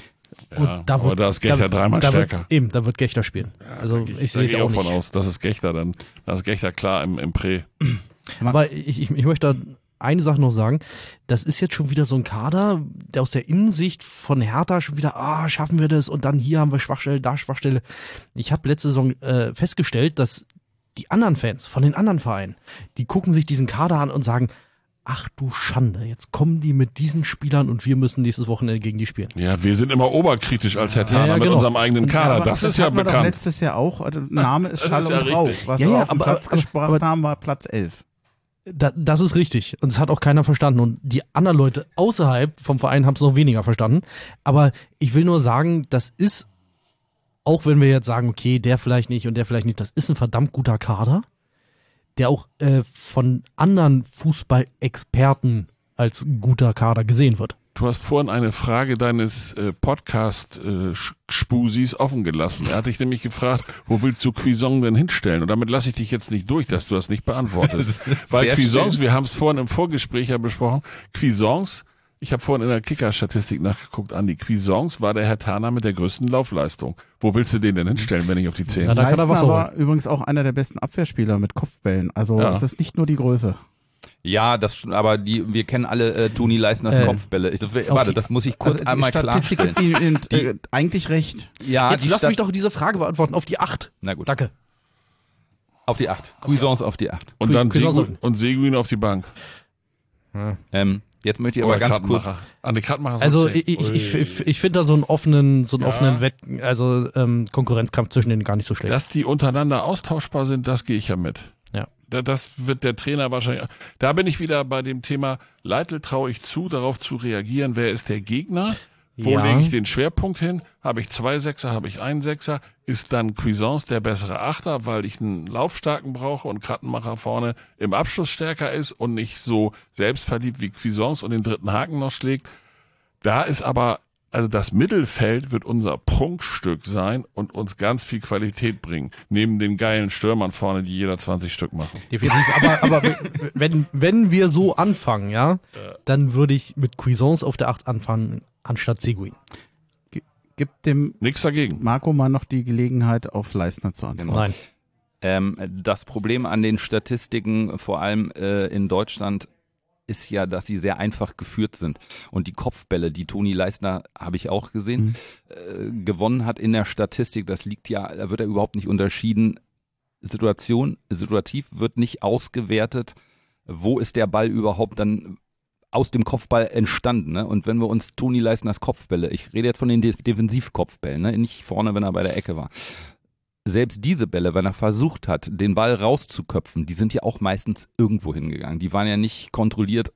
Ja, aber da ist Gechter dreimal stärker. Da wird Gechter spielen. Also ich sehe es auch von nicht. aus, das ist Gechter dann. Das ist Gechter klar im Prä. Aber ich möchte eine Sache noch sagen. Das ist jetzt schon wieder so ein Kader, der aus der Innensicht von Hertha schon wieder, schaffen wir das und dann hier haben wir Schwachstelle, da Schwachstelle. Ich habe letzte Saison festgestellt, dass die anderen Fans von den anderen Vereinen, die gucken sich diesen Kader an und sagen, ach du Schande, jetzt kommen die mit diesen Spielern und wir müssen nächstes Wochenende gegen die spielen. Ja, wir sind immer oberkritisch als Herthaner mit unserem eigenen Kader. aber das ist ja hatten wir doch bekannt. letztes Jahr auch. Der Name ist Schall ja und Rauch. richtig. Was Ja, wir ja, auf den aber- Platz gebracht haben, war Platz 11. Das ist richtig und es hat auch keiner verstanden und die anderen Leute außerhalb vom Verein haben es noch weniger verstanden. Aber ich will nur sagen, das ist, auch wenn wir jetzt sagen, okay, der vielleicht nicht und der vielleicht nicht, das ist ein verdammt guter Kader, der auch von anderen Fußballexperten als guter Kader gesehen wird. Du hast vorhin eine Frage deines Podcast-Spusis offen gelassen. Er hat dich nämlich gefragt, wo willst du Cuisance denn hinstellen? Und damit lasse ich dich jetzt nicht durch, dass du das nicht beantwortest. Weil Sehr Cuisance, schön. wir haben es vorhin im Vorgespräch ja besprochen, Cuisance, ich habe vorhin in der Kicker-Statistik nachgeguckt, Andi, Cuisance war der Herthaner mit der größten Laufleistung. Wo willst du den denn hinstellen, wenn ich auf die 10? Ja, da kann er was aber holen. übrigens auch einer der besten Abwehrspieler mit Kopfbällen. Also Ja. es ist nicht nur die Größe. Ja, aber wir kennen alle Toni Leisners Kopfbälle. Das muss ich kurz Also einmal die Statistik klarstellen. gibt ihm eigentlich recht. Ja, Jetzt lass mich doch diese Frage beantworten. Auf die 8. Na gut. Danke. Auf die 8. Cuisance auf die 8. Und dann Cuisance Seguin auf die Bank. Jetzt möchte ich aber ganz kurz. An die Kratmacher. Also ich finde da so einen offenen Konkurrenzkampf zwischen denen gar nicht so schlecht. Dass die untereinander austauschbar sind, das gehe ich ja mit. Ja. Das wird der Trainer wahrscheinlich. Da bin ich wieder bei dem Thema, Leitl traue ich zu, darauf zu reagieren, wer ist der Gegner? Wo Ja. lege ich den Schwerpunkt hin? Habe ich 2 Sechser, habe ich einen Sechser? Ist dann Cuisance der bessere Achter, weil ich einen Laufstarken brauche und Krattenmacher vorne im Abschluss stärker ist und nicht so selbstverliebt wie Cuisance und den dritten Haken noch schlägt? Da ist aber, also das Mittelfeld wird unser Prunkstück sein und uns ganz viel Qualität bringen. Neben den geilen Stürmern vorne, die jeder 20 Stück machen. Definitiv. Aber wenn wir so anfangen, ja, dann würde ich mit Cuisance auf der 8 anfangen, anstatt Seguin. Gibt dem Nichts dagegen. Marco mal noch die Gelegenheit, auf Leistner zu antworten. Nein. Das Problem an den Statistiken, vor allem in Deutschland, ist ja, dass sie sehr einfach geführt sind. Und die Kopfbälle, die Toni Leisner, habe ich auch gesehen, gewonnen hat in der Statistik, das liegt ja, da wird er überhaupt nicht unterschieden. Situativ wird nicht ausgewertet, wo ist der Ball überhaupt dann aus dem Kopfball entstanden. Ne? Und wenn wir uns Toni Leisners Kopfbälle, ich rede jetzt von den Defensivkopfbällen, ne? Nicht vorne, wenn er bei der Ecke war. Selbst diese Bälle, wenn er versucht hat, den Ball rauszuköpfen, die sind ja auch meistens irgendwo hingegangen. Die waren ja nicht kontrolliert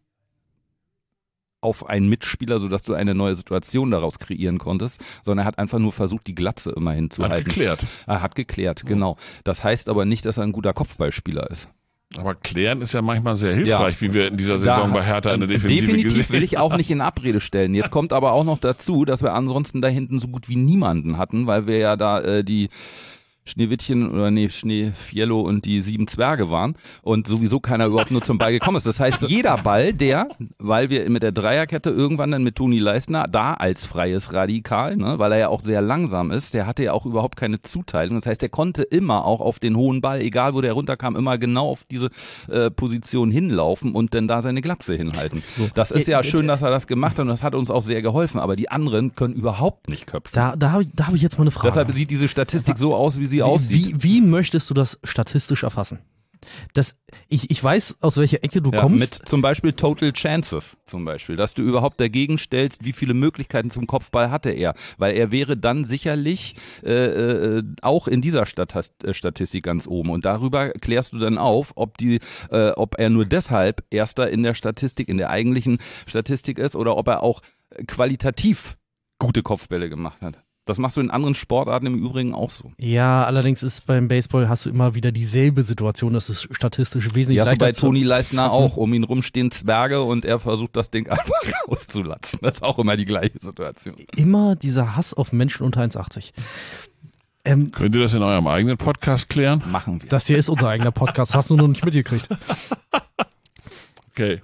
auf einen Mitspieler, sodass du eine neue Situation daraus kreieren konntest, sondern er hat einfach nur versucht, die Glatze immer hinzuhalten. Hat geklärt. Er hat geklärt, genau. Das heißt aber nicht, dass er ein guter Kopfballspieler ist. Aber klären ist ja manchmal sehr hilfreich, wie wir in dieser Saison bei Hertha in der Defensive Definitiv gesehen will ich auch nicht in Abrede stellen. Jetzt kommt aber auch noch dazu, dass wir ansonsten da hinten so gut wie niemanden hatten, weil wir ja da die Schneewittchen oder Schneefiello und die 7 Zwerge waren und sowieso keiner überhaupt nur zum Ball gekommen ist. Das heißt, jeder Ball, weil wir mit der Dreierkette irgendwann dann mit Toni Leisner da als freies Radikal, ne, weil er ja auch sehr langsam ist, der hatte ja auch überhaupt keine Zuteilung. Das heißt, der konnte immer auch auf den hohen Ball, egal wo der runterkam, immer genau auf diese Position hinlaufen und dann da seine Glatze hinhalten. So. Das ist ja schön, dass er das gemacht hat und das hat uns auch sehr geholfen, aber die anderen können überhaupt nicht köpfen. Da hab ich jetzt mal eine Frage. Deshalb sieht diese Statistik so aus, wie sie aussieht. Wie möchtest du das statistisch erfassen? Ich weiß, aus welcher Ecke du kommst. Mit zum Beispiel Total Chances zum Beispiel, dass du überhaupt dagegen stellst, wie viele Möglichkeiten zum Kopfball hatte er. Weil er wäre dann sicherlich auch in dieser Statistik ganz oben. Und darüber klärst du dann auf, ob er nur deshalb Erster in der Statistik, in der eigentlichen Statistik ist oder ob er auch qualitativ gute Kopfbälle gemacht hat. Das machst du in anderen Sportarten im Übrigen auch so. Ja, allerdings ist beim Baseball hast du immer wieder dieselbe Situation, das ist statistisch wesentlich leichter. Die hast du bei Toni zu Leisner fassen. auch. Um ihn rum stehen Zwerge und er versucht das Ding einfach rauszulatzen. Das ist auch immer die gleiche Situation. Immer dieser Hass auf Menschen unter 1,80. Könnt ihr das in eurem eigenen Podcast klären? Machen wir. Das hier ist unser eigener Podcast, hast du noch nicht mitgekriegt. Okay.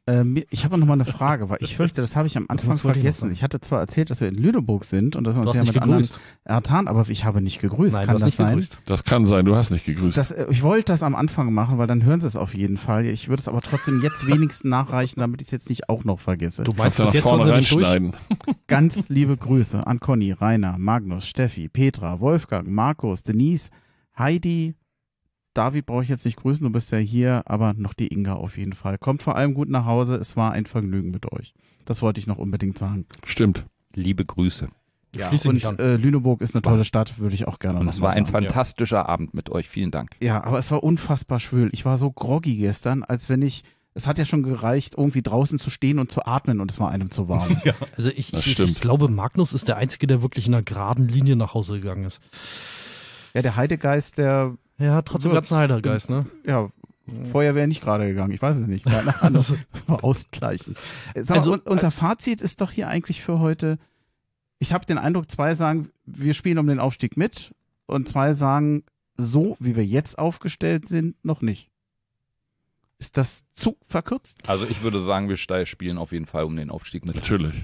Ich habe noch mal eine Frage, weil ich fürchte, das habe ich am Anfang Was wollte ich noch vergessen. sagen? Ich hatte zwar erzählt, dass wir in Lüneburg sind und dass wir Du uns hast ja nicht mit anderen gegrüßt. ertan, aber ich habe nicht gegrüßt. Nein, Kann du hast das nicht sein? gegrüßt. Das kann sein, du hast nicht gegrüßt. Ich wollte das am Anfang machen, weil dann hören sie es auf jeden Fall. Ich würde es aber trotzdem jetzt wenigstens nachreichen, damit ich es jetzt nicht auch noch vergesse. Du meinst, Kannst du bis nach jetzt vorne waren sie nicht durch? reinschneiden. Ganz liebe Grüße an Conny, Rainer, Magnus, Steffi, Petra, Wolfgang, Markus, Denise, Heidi, David brauche ich jetzt nicht grüßen, du bist ja hier, aber noch die Inga auf jeden Fall. Kommt vor allem gut nach Hause, es war ein Vergnügen mit euch. Das wollte ich noch unbedingt sagen. Stimmt. Liebe Grüße. Schließe und mich an. Lüneburg ist eine tolle Stadt, würde ich auch gerne Und noch es mal war ein sagen. fantastischer Abend mit euch. Vielen Dank. Ja, aber es war unfassbar schwül. Ich war so groggy gestern, als wenn es hat ja schon gereicht, irgendwie draußen zu stehen und zu atmen und es war einem zu warm. Also Das stimmt. ich glaube, Magnus ist der Einzige, der wirklich in einer geraden Linie nach Hause gegangen ist. Ja, der Heidegeist, der, Ja, trotzdem ganz ein Heidergeist, ne? ja, vorher wäre nicht gerade gegangen. Ich weiß es nicht. Keine Ahnung. Das war ausgleichen. Sag mal, Also, unser Fazit ist doch hier eigentlich für heute, ich habe den Eindruck, 2 sagen, wir spielen um den Aufstieg mit und 2 sagen, so wie wir jetzt aufgestellt sind, noch nicht. Ist das zu verkürzt? Also ich würde sagen, wir spielen auf jeden Fall um den Aufstieg mit. Natürlich.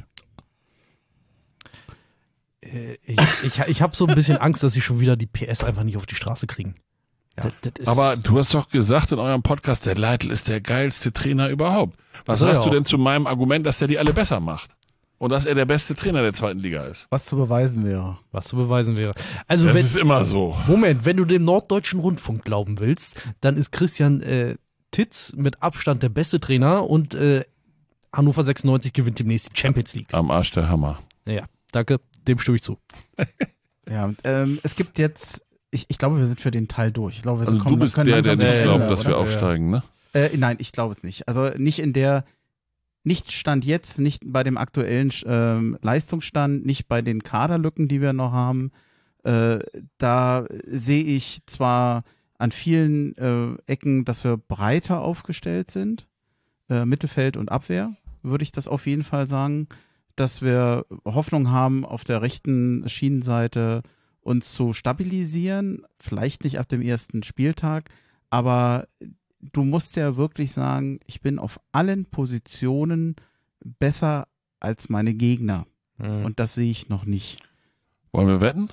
Ich habe so ein bisschen Angst, dass sie schon wieder die PS einfach nicht auf die Straße kriegen. Ja. Das ist, Aber du hast doch gesagt in eurem Podcast, der Leitl ist der geilste Trainer überhaupt. Was Das ist er sagst du auch. denn zu meinem Argument, dass der die alle besser macht? Und dass er der beste Trainer der 2. Liga ist? Was zu beweisen wäre. was zu beweisen wäre. Also Das wenn, ist immer so. Moment, wenn du dem Norddeutschen Rundfunk glauben willst, dann ist Christian Titz mit Abstand der beste Trainer und Hannover 96 gewinnt demnächst die Champions League. Am Arsch der Hammer. Ja, danke, dem stimme ich zu. Ja, es gibt jetzt, ich glaube, wir sind für den Teil durch. Ich glaube, wir Also kommen, du bist können der langsam nicht zum glaubt, Ende, dass wir oder? aufsteigen, ne? Nein, ich glaube es nicht. Also nicht Stand jetzt, nicht bei dem aktuellen Leistungsstand, nicht bei den Kaderlücken, die wir noch haben. Da sehe ich zwar an vielen Ecken, dass wir breiter aufgestellt sind, Mittelfeld und Abwehr, würde ich das auf jeden Fall sagen, dass wir Hoffnung haben, auf der rechten Schienenseite uns zu stabilisieren, vielleicht nicht ab dem ersten Spieltag, aber du musst ja wirklich sagen, ich bin auf allen Positionen besser als meine Gegner. Und das sehe ich noch nicht. Wollen wir wetten?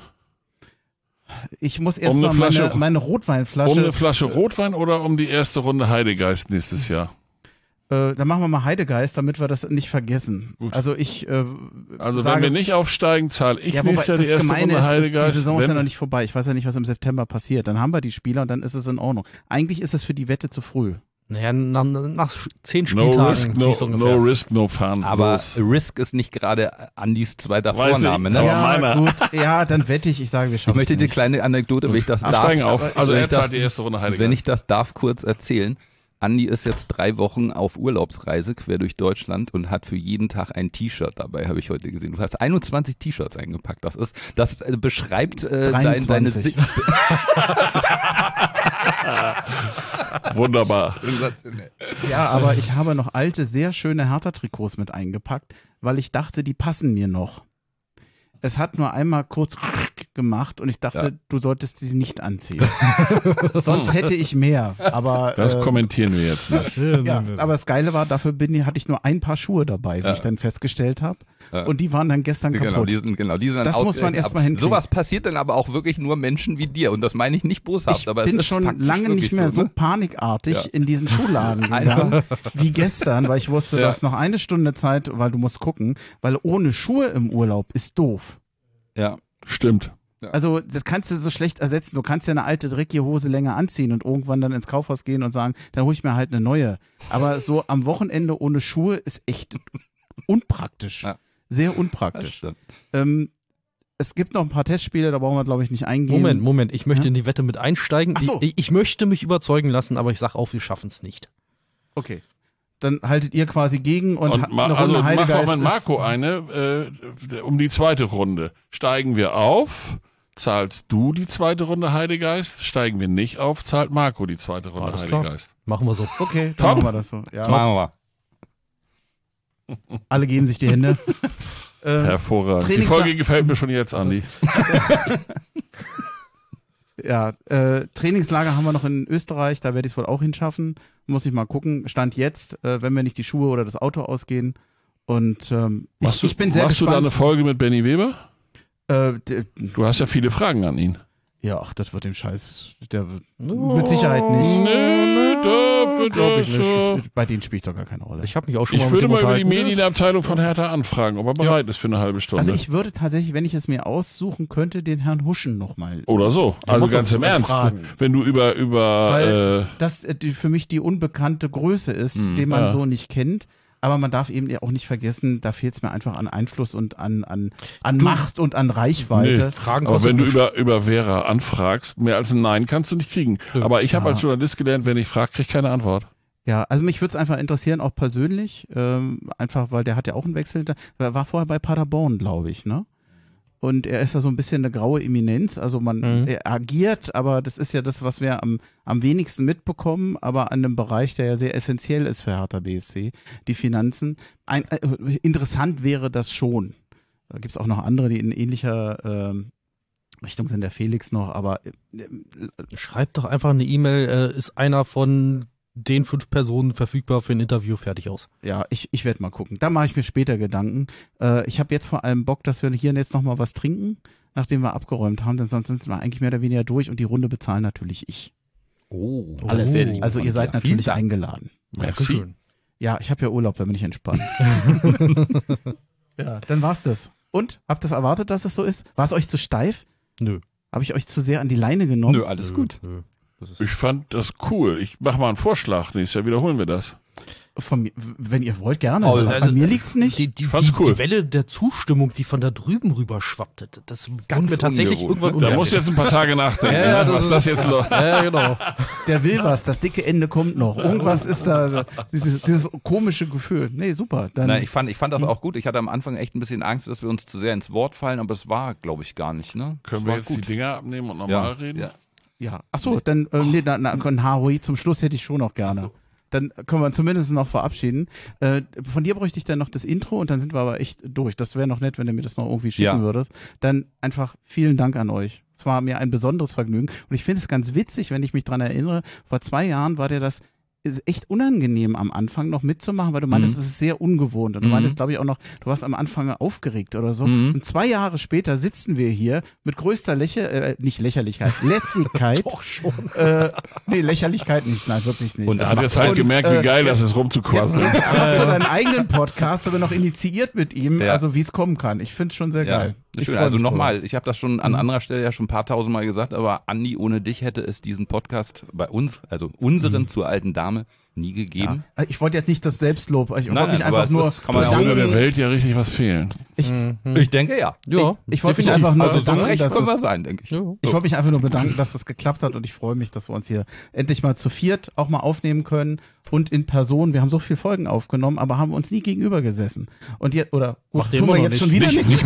Ich muss Um eine erstmal Flasche- meine Rotweinflasche. Um eine Flasche Rotwein oder um die erste Runde Heidegeist nächstes Jahr? Dann machen wir mal Heidegeist, damit wir das nicht vergessen. Gut. Also ich Also sage, wenn wir nicht aufsteigen, zahle ich ja, wobei nächstes Jahr die das erste Gemeine Runde ist, Heidegeist. die Saison ist ja Wenn- noch nicht vorbei. Ich weiß ja nicht, was im September passiert. Dann haben wir die Spieler und dann ist es in Ordnung. Eigentlich ist es für die Wette zu früh. Naja, nach 10 No Spieltagen risk, siehst du ungefähr. no risk, no fun. Aber Los. Risk ist nicht gerade Andys zweiter Weiß ich, Vorname. Ne? aber ja, meiner- gut. Ja, dann wette ich. Ich sage, wir Ich schaffen möchte es die nicht. kleine Anekdote, wenn ich das darf. Steigen auf. Also wenn er ich das- zahlt die erste Runde Heidegeist. Wenn ich das darf, kurz erzählen. Andi ist jetzt 3 Wochen auf Urlaubsreise quer durch Deutschland und hat für jeden Tag ein T-Shirt dabei, habe ich heute gesehen. Du hast 21 T-Shirts eingepackt. Das beschreibt deine 23. Wunderbar. Ja, aber ich habe noch alte, sehr schöne Hertha-Trikots mit eingepackt, weil ich dachte, die passen mir noch. Es hat nur einmal kurz gemacht und ich dachte, du solltest sie nicht anziehen. Sonst hätte ich mehr. Aber Das kommentieren wir jetzt nicht. ja, aber das Geile war, dafür hatte ich nur ein paar Schuhe dabei, wie ich dann festgestellt habe. Ja. Und die waren dann gestern Genau, kaputt. die sind dann Das muss man ausgerechnet erst mal ab. hinkriegen. Sowas passiert dann aber auch wirklich nur Menschen wie dir. Und das meine ich nicht boshaft, Ich aber bin es ist schon faktisch lange wirklich nicht mehr so ne? panikartig Ja. in diesen Schuhladen gegangen wie gestern, weil ich wusste, Ja. du hast noch eine Stunde Zeit, weil du musst gucken, weil ohne Schuhe im Urlaub ist doof. Ja. Stimmt. Also das kannst du so schlecht ersetzen. Du kannst ja eine alte dreckige Hose länger anziehen und irgendwann dann ins Kaufhaus gehen und sagen, dann hole ich mir halt eine neue. Aber so am Wochenende ohne Schuhe ist echt unpraktisch. Ja. Sehr Das unpraktisch. stimmt. Es gibt noch ein paar Testspiele, da brauchen wir, glaube ich, nicht eingehen. Moment, ich möchte Ja? in die Wette mit einsteigen. Ach so. Ich möchte mich überzeugen lassen, aber ich sag auch, wir schaffen es nicht. Okay. Dann haltet ihr quasi gegen und, Und eine Runde also macht Heidegeist auch mit ist- Marco eine um die zweite Runde. Steigen wir auf, zahlst du die zweite Runde Heidegeist. Steigen wir nicht auf, zahlt Marco die zweite Runde Alles klar. Heidegeist. Machen wir so. Okay, dann Top. machen wir das so. Ja. Machen wir. Alle geben sich die Hände. Hervorragend. Die Trainings- Folge gefällt mir schon jetzt, Andi. Ja, Trainingslager haben wir noch in Österreich, da werde ich es wohl auch hinschaffen. Muss ich mal gucken. Stand jetzt, wenn mir nicht die Schuhe oder das Auto ausgehen. Und ich bin sehr Machst du da eine gespannt. Folge mit Benny Weber? D- Du hast ja viele Fragen an ihn. Ja, ach, das wird dem Scheiß. Mit Sicherheit nicht. glaub ich nicht. Bei denen spielt doch gar keine Rolle. Ich habe mich auch schon Ich mal würde mit dem mal über die unterhalten. Medienabteilung von Hertha anfragen, ob er bereit ist für eine halbe Stunde. Also ich würde tatsächlich, wenn ich es mir aussuchen könnte, den Herrn Huschen nochmal. Oder so. Also muss ganz doch im mal Ernst. fragen. Wenn du über Weil das für mich die unbekannte Größe ist, den man ja. so nicht kennt. Aber man darf eben auch nicht vergessen, da fehlt es mir einfach an Einfluss und an Macht und an Reichweite. Nee. Fragen Aber wenn du kostet über Vera anfragst, mehr als ein Nein kannst du nicht kriegen. Aber ich habe Ja. als Journalist gelernt, wenn ich frage, kriege ich keine Antwort. Ja, also mich würde es einfach interessieren, auch persönlich, einfach weil der hat ja auch einen Wechsel, er war vorher bei Paderborn, glaube ich, ne? Und er ist ja so ein bisschen eine graue Eminenz, also er agiert, aber das ist ja das, was wir am wenigsten mitbekommen, aber an einem Bereich, der ja sehr essentiell ist für Hertha BSC, die Finanzen. Interessant wäre das schon. Da gibt es auch noch andere, die in ähnlicher Richtung sind, der Felix noch, aber Schreibt doch einfach eine E-Mail, ist einer von den 5 Personen verfügbar für ein Interview, fertig aus. ja, ich werde mal gucken. Da mache ich mir später Gedanken. Ich habe jetzt vor allem Bock, dass wir hier jetzt nochmal was trinken, nachdem wir abgeräumt haben, denn sonst sind wir eigentlich mehr oder weniger durch und die Runde bezahlen natürlich ich. Oh, Alles. sehr lieb Also von ihr seid dir. natürlich Vielen Dank. eingeladen. Merci. Ja, ich habe ja Urlaub, da bin ich entspannt. Ja, dann war's das. Und? Habt ihr das erwartet, dass es so ist? War es euch zu steif? Nö. Habe ich euch zu sehr an die Leine genommen? Nö, alles gut. Nö. Das ist Ich fand das cool. Ich mache mal einen Vorschlag. Nächstes Jahr wiederholen wir das. Von mir, wenn ihr wollt, gerne. Also, Bei mir liegt's nicht. Die fand's cool. Die Welle der Zustimmung, die von da drüben rüber schwappte, das Ganz wurde mir tatsächlich ungewohnt, irgendwann Da musst du jetzt ein paar Tage nachdenken, Ja, ne? das was ist- das jetzt los. Ja, genau. Der will was, das dicke Ende kommt noch. Irgendwas ist da, dieses komische Gefühl. Nee, super. Dann, Nein, ich fand das auch gut. Ich hatte am Anfang echt ein bisschen Angst, dass wir uns zu sehr ins Wort fallen, aber es war, glaube ich, gar nicht. Ne? Können Es wir war jetzt gut. die Dinger abnehmen und nochmal reden? Ja. ja. Achso, dann, ein HOI zum Schluss hätte ich schon noch gerne. Dann können wir zumindest noch verabschieden. Von dir bräuchte ich dann noch das Intro und dann sind wir aber echt durch. Das wäre noch nett, wenn du mir das noch irgendwie schicken Ja. würdest. Dann einfach vielen Dank an euch. Es war mir ein besonderes Vergnügen. Und ich finde es ganz witzig, wenn ich mich dran erinnere, vor 2 Jahren war dir das ist echt unangenehm am Anfang noch mitzumachen, weil du meintest, es ist sehr ungewohnt. Und du meintest, glaube ich, auch noch, du warst am Anfang aufgeregt oder so. Und 2 Jahre später sitzen wir hier mit größter nicht Lächerlichkeit, Lässigkeit. Doch schon. Nee, Lächerlichkeit nicht, nein, wirklich nicht. Und Er hat jetzt halt Und, gemerkt, wie geil das ist, rumzuquasseln. Jetzt hast du deinen eigenen Podcast aber noch initiiert mit ihm, Ja. also wie es kommen kann. Ich finde es schon sehr Ja, geil. das ist Ich schön. freu Also mich drüber. nochmal, ich habe das schon an anderer Stelle ja schon ein paar tausendmal gesagt, aber Andi, ohne dich hätte es diesen Podcast bei uns, also unseren zur alten Dame, nie gegeben. Ja. Ich wollte jetzt nicht das Selbstlob, ich wollte Nein, mich aber einfach es nur ist- kann man ja Da auch würde der bedanken. Welt ja richtig was fehlen. Ich denke ja. Ja, Ich wollte mich definitiv. einfach nur Also so bedanken, recht dass können wir es, sein, denke ich. Ja. ich wollte mich einfach nur bedanken, dass das geklappt hat und ich freue mich, dass wir uns hier endlich mal zu viert auch mal aufnehmen können und in Person. Wir haben so viele Folgen aufgenommen, aber haben uns nie gegenüber gesessen. Und jetzt, oder gut, Macht ihr tun immer wir noch jetzt nicht. schon wieder nicht.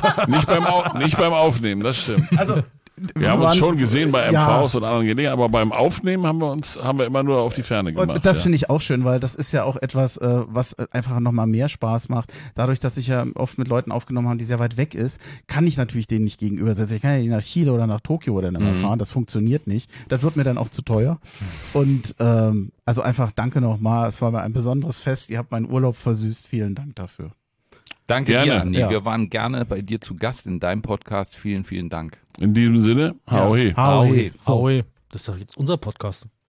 Nicht beim Aufnehmen, das stimmt. Also, Wir haben uns waren- schon gesehen bei Ja. MVs und anderen Gelegenheiten, aber beim Aufnehmen haben wir immer nur auf die Ferne gemacht. Und das ja. finde ich auch schön, weil das ist ja auch etwas, was einfach nochmal mehr Spaß macht. Dadurch, dass ich ja oft mit Leuten aufgenommen habe, die sehr weit weg ist, kann ich natürlich denen nicht gegenübersetzen. Ich kann ja nicht nach Chile oder nach Tokio oder dann mal fahren. Das funktioniert nicht. Das wird mir dann auch zu teuer. Und also einfach danke nochmal. Es war mir ein besonderes Fest. Ihr habt meinen Urlaub versüßt. Vielen Dank dafür. Danke Gerne. dir, Andi. Ja. Wir waren gerne bei dir zu Gast in deinem Podcast. Vielen, vielen Dank. In diesem Sinne, hau he. Hau he. So. Das ist doch jetzt unser Podcast.